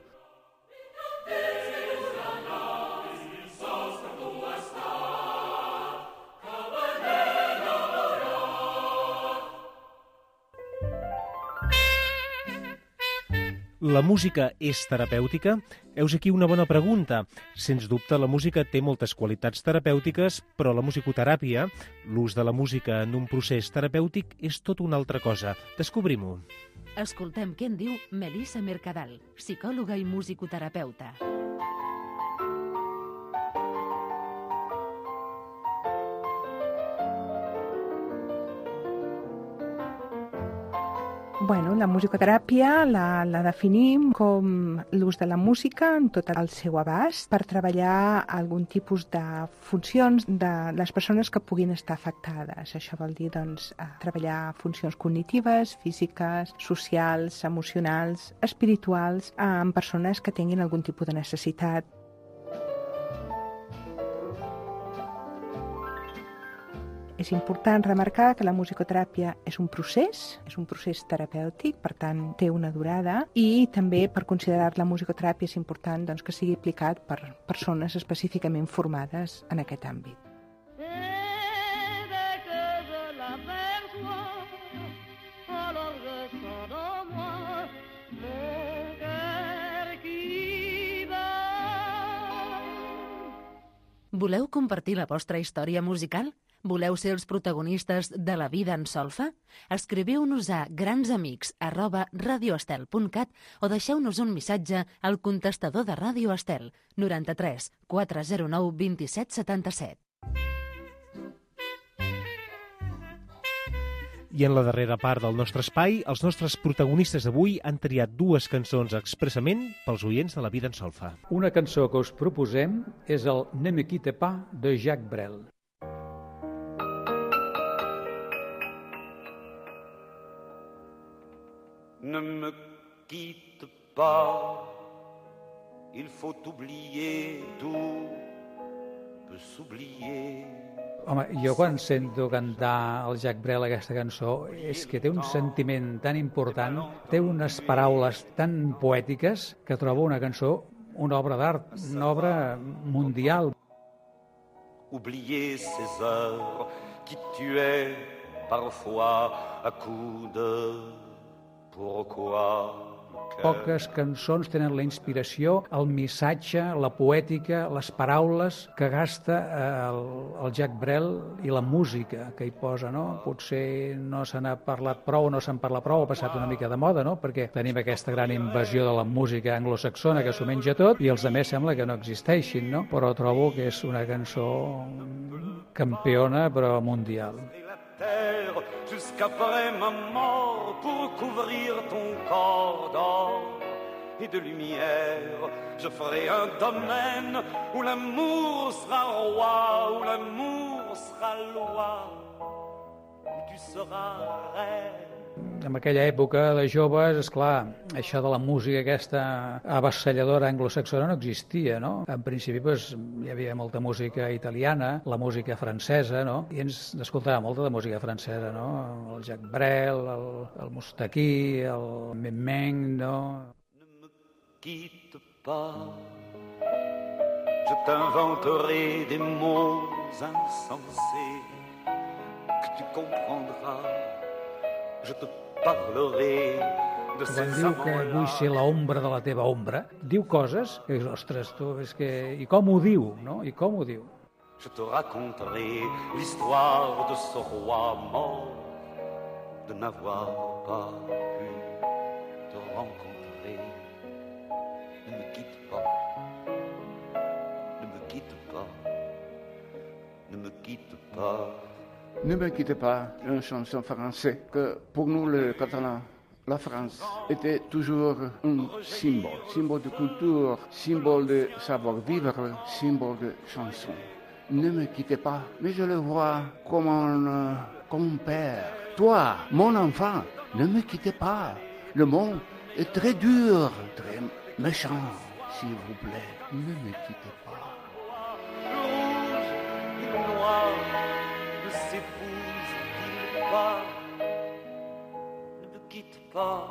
La música és terapèutica? Heus aquí una bona pregunta. Sens dubte, la música té moltes qualitats terapèutiques, però la musicoteràpia, l'ús de la música en un procés terapèutic, és tot una altra cosa. Descobrim-ho. Escoltem què en diu Melissa Mercadal, psicòloga i musicoterapeuta. Bueno, la musicoteràpia la, la definim com l'ús de la música en tot el seu abast per treballar algun tipus de funcions de les persones que puguin estar afectades. Això vol dir doncs, treballar funcions cognitives, físiques, socials, emocionals, espirituals, en persones que tinguin algun tipus de necessitat. És important remarcar que la musicoteràpia és un procés, és un procés terapèutic, per tant té una durada, i també per considerar la musicoteràpia és important doncs, que sigui aplicat per persones específicament formades en aquest àmbit. Voleu compartir la vostra història musical? Voleu ser els protagonistes de la vida en solfa? Escriviu-nos a gransamics arroba radioestel punt cat o deixeu-nos un missatge al contestador de Ràdio Estel noranta-tres quatre zero nou vint-i-set setanta-set. I en la darrera part del nostre espai, els nostres protagonistes d'avui han triat dues cançons expressament pels oients de la vida en solfa. Una cançó que us proposem és el Ne me quitte pas de Jacques Brel. Ne me quitte pas, il faut oublier, tout peut s'oublier. Home, jo quan sento cantar el Jacques Brel aquesta cançó és que té un sentiment tan important, té unes paraules tan poètiques que trobo una cançó, una obra d'art, una obra mundial. Oublier ces heures qui tuaient parfois à coups de pourquoi. Poques cançons tenen la inspiració, el missatge, la poètica, les paraules que gasta el, el Jacques Brel i la música que hi posa, no? Potser no se n'ha parlat prou, no se'n parla prou, ha passat una mica de moda, no? Perquè tenim aquesta gran invasió de la música anglosaxona que s'ho menja tot i els altres sembla que no existeixin, no? Però trobo que és una cançó campiona, però mundial. Terre jusqu'après ma mort pour couvrir ton corps d'or et de lumière. Je ferai un domaine où l'amour sera roi, où l'amour sera loi, où tu seras reine. En aquella època de joves, esclar, això de la música aquesta avassalladora anglosaxona no existia, no? En principi pues, hi havia molta música italiana, la música francesa, no? I ens escoltava molta de música francesa, no? El Jacques Brel, el, el Moustaki, el Memeng, no? Ne me quitte pas, je t'inventerai des mots insensés que tu comprendras, je te parlerai de Quan ces diu que vull ser l'ombra de la teva ombra, diu coses que, ostres, tu, és que... I com ho diu, no? I com ho diu? Je te raconterai l'histoire de ce roi mort, de n'avoir pas pu te rencontrer. Ne me quitte pas, ne me quitte pas, ne me quitte pas. Ne me quittez pas, une chanson française que pour nous les Catalans, la France était toujours un symbole, symbole de culture, symbole de savoir-vivre, symbole de chanson. Ne me quittez pas, mais je le vois comme un, comme un père. Toi, mon enfant, ne me quittez pas. Le monde est très dur, très méchant, s'il vous plaît. Ne me quittez pas. Le rouge et le noir ne s'épousent-ils pas? Ne me quitte pas,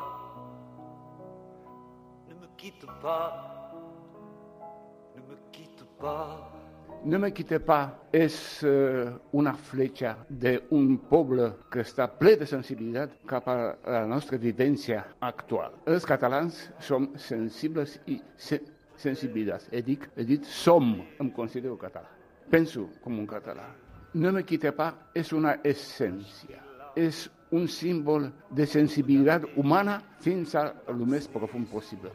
ne me quitte pas, ne me quitte pas. Ne me quittez pas és uh, una fletxa d'un poble que està ple de sensibilitat cap a la nostra vivència actual. Els catalans som sensibles i se sensibilitats. He dit, he dit som, em considero català. Penso com un català. Ne me quittez pas és una essència. És un símbol de sensibilitat humana fins a lo més profund possible.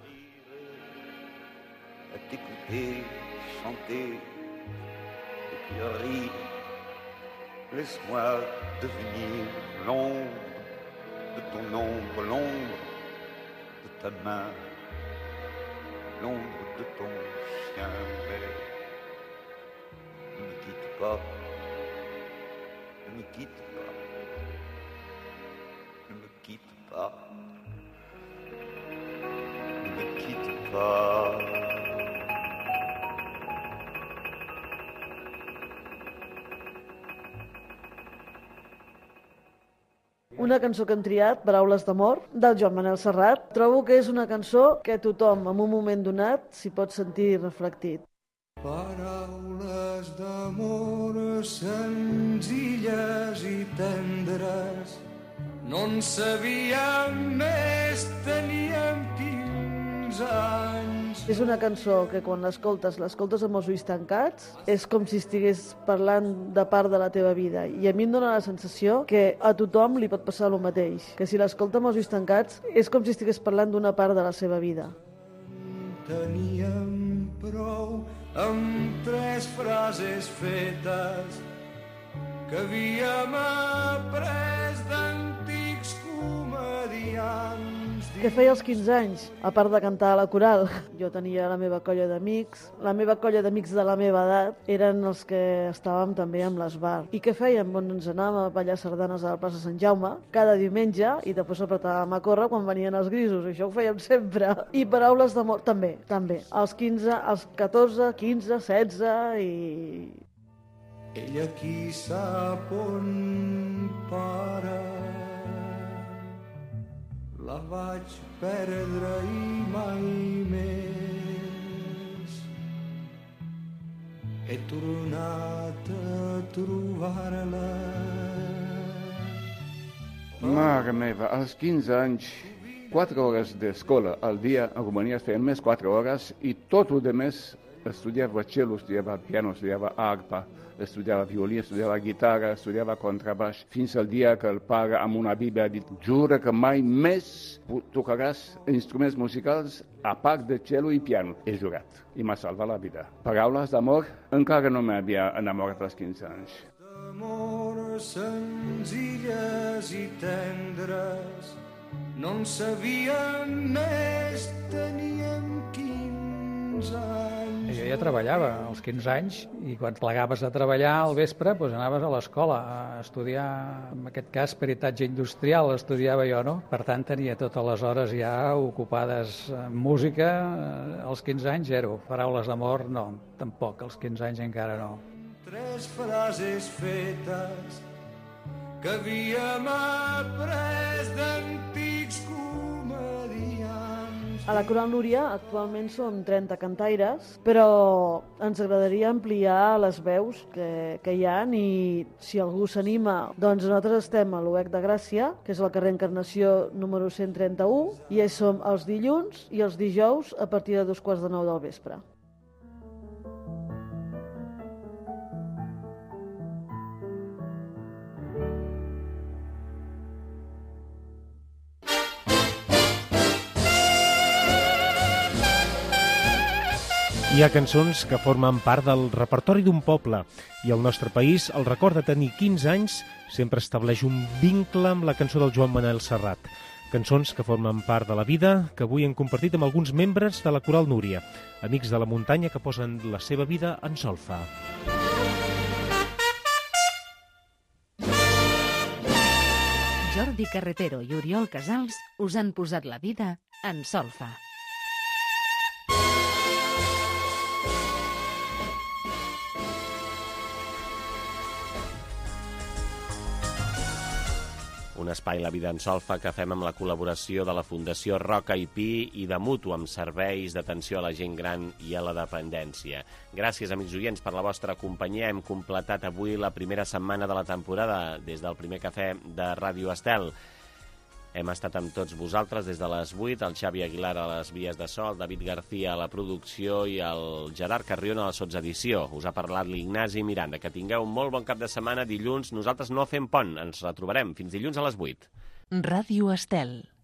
À t'écouter, chanter, rire, laisse-moi devenir l'ombre de ton ombre, l'ombre de ta main, l'ombre de ton chien. Mais ne me quitte pas, ne me quitte pas, ne me quitte pas, ne me quitte pas. Una cançó que han triat, Paraules d'amor, del Joan Manel Serrat. Trobo que és una cançó que tothom, en un moment donat, s'hi pot sentir reflectit. Paraules d'amor senzilles i tendres, no en sabíem més, teníem quinze anys. És una cançó que quan l'escoltes, l'escoltes amb els ulls tancats, és com si estigués parlant de part de la teva vida. I a mi em dóna la sensació que a tothom li pot passar el mateix, que si l'escolta amb els ulls tancats és com si estigués parlant d'una part de la seva vida. Teníem prou amb tres frases fetes que havíem après d'antics comedians. Què feia als quinze anys? A part de cantar a la coral, jo tenia la meva colla d'amics. La meva colla d'amics de la meva edat eren els que estàvem també amb l'esbar. I què fèiem? Bon, ens anàvem a ballar sardanes a la plaça Sant Jaume cada diumenge i després apretàvem a córrer quan venien els grisos. Això ho fèiem sempre. I paraules d'amor també, també. Als quinze, als catorze, quinze, setze i... Ella qui sap on para, la vaig perdre i mai més he tornat a trobar-la. Mare meva, als quinze anys, quatre hores d'escola al dia, a Romania es feien més quatre hores i tot el demés estudiava cello, estudiava piano, estudiava arpa, estudiava violí, estudiava guitarra, estudiava contrabaix, fins al dia que el pare amb una Bíblia ha dit jura que mai més tocaràs instruments musicals a part de cello i piano. He jurat i m'ha salvat la vida. Paraules d'amor, encara no m'havia enamorat als quinze anys. D'amor senzilles i tendres, no en sabien més, teníem quinze anys. Jo ja treballava als quinze anys i quan plegaves a treballar al vespre doncs anaves a l'escola a estudiar, en aquest cas, peritatge industrial, estudiava jo, no? Per tant, tenia totes les hores ja ocupades en música. Als quinze anys, zero. Paraules d'amor, no, tampoc. Als quinze anys encara no. Tres frases fetes que havíem après d'antics comedians. A la Coral Núria actualment som trenta cantaires, però ens agradaria ampliar les veus que, que hi ha i si algú s'anima, doncs nosaltres estem a l'O E C de Gràcia, que és al carrer Encarnació número cent trenta-u, i hi som els dilluns i els dijous a partir de dos quarts de nou del vespre. Hi ha cançons que formen part del repertori d'un poble i el nostre país el record de tenir quinze anys sempre estableix un vincle amb la cançó del Joan Manel Serrat. Cançons que formen part de la vida que avui hem compartit amb alguns membres de la Coral Núria, amics de la muntanya que posen la seva vida en solfa. Jordi Carretero i Oriol Casals us han posat la vida en solfa. Un espai La Vida en Solfa que fem amb la col·laboració de la Fundació Roca i Pi i de Mutu amb serveis d'atenció a la gent gran i a la dependència. Gràcies, amics oients, per la vostra companyia. Hem completat avui la primera setmana de la temporada des del primer cafè de Ràdio Estel. Hem estat amb tots vosaltres des de les vuit, el Xavi Aguilar a les vies de so, el David García a la producció i el Gerard Carrion a la sotsedició. Us ha parlat l'Ignasi Miranda. Que tingueu un molt bon cap de setmana. Dilluns nosaltres no fem pont, ens retrobarem fins dilluns a les vuit. Ràdio Estel.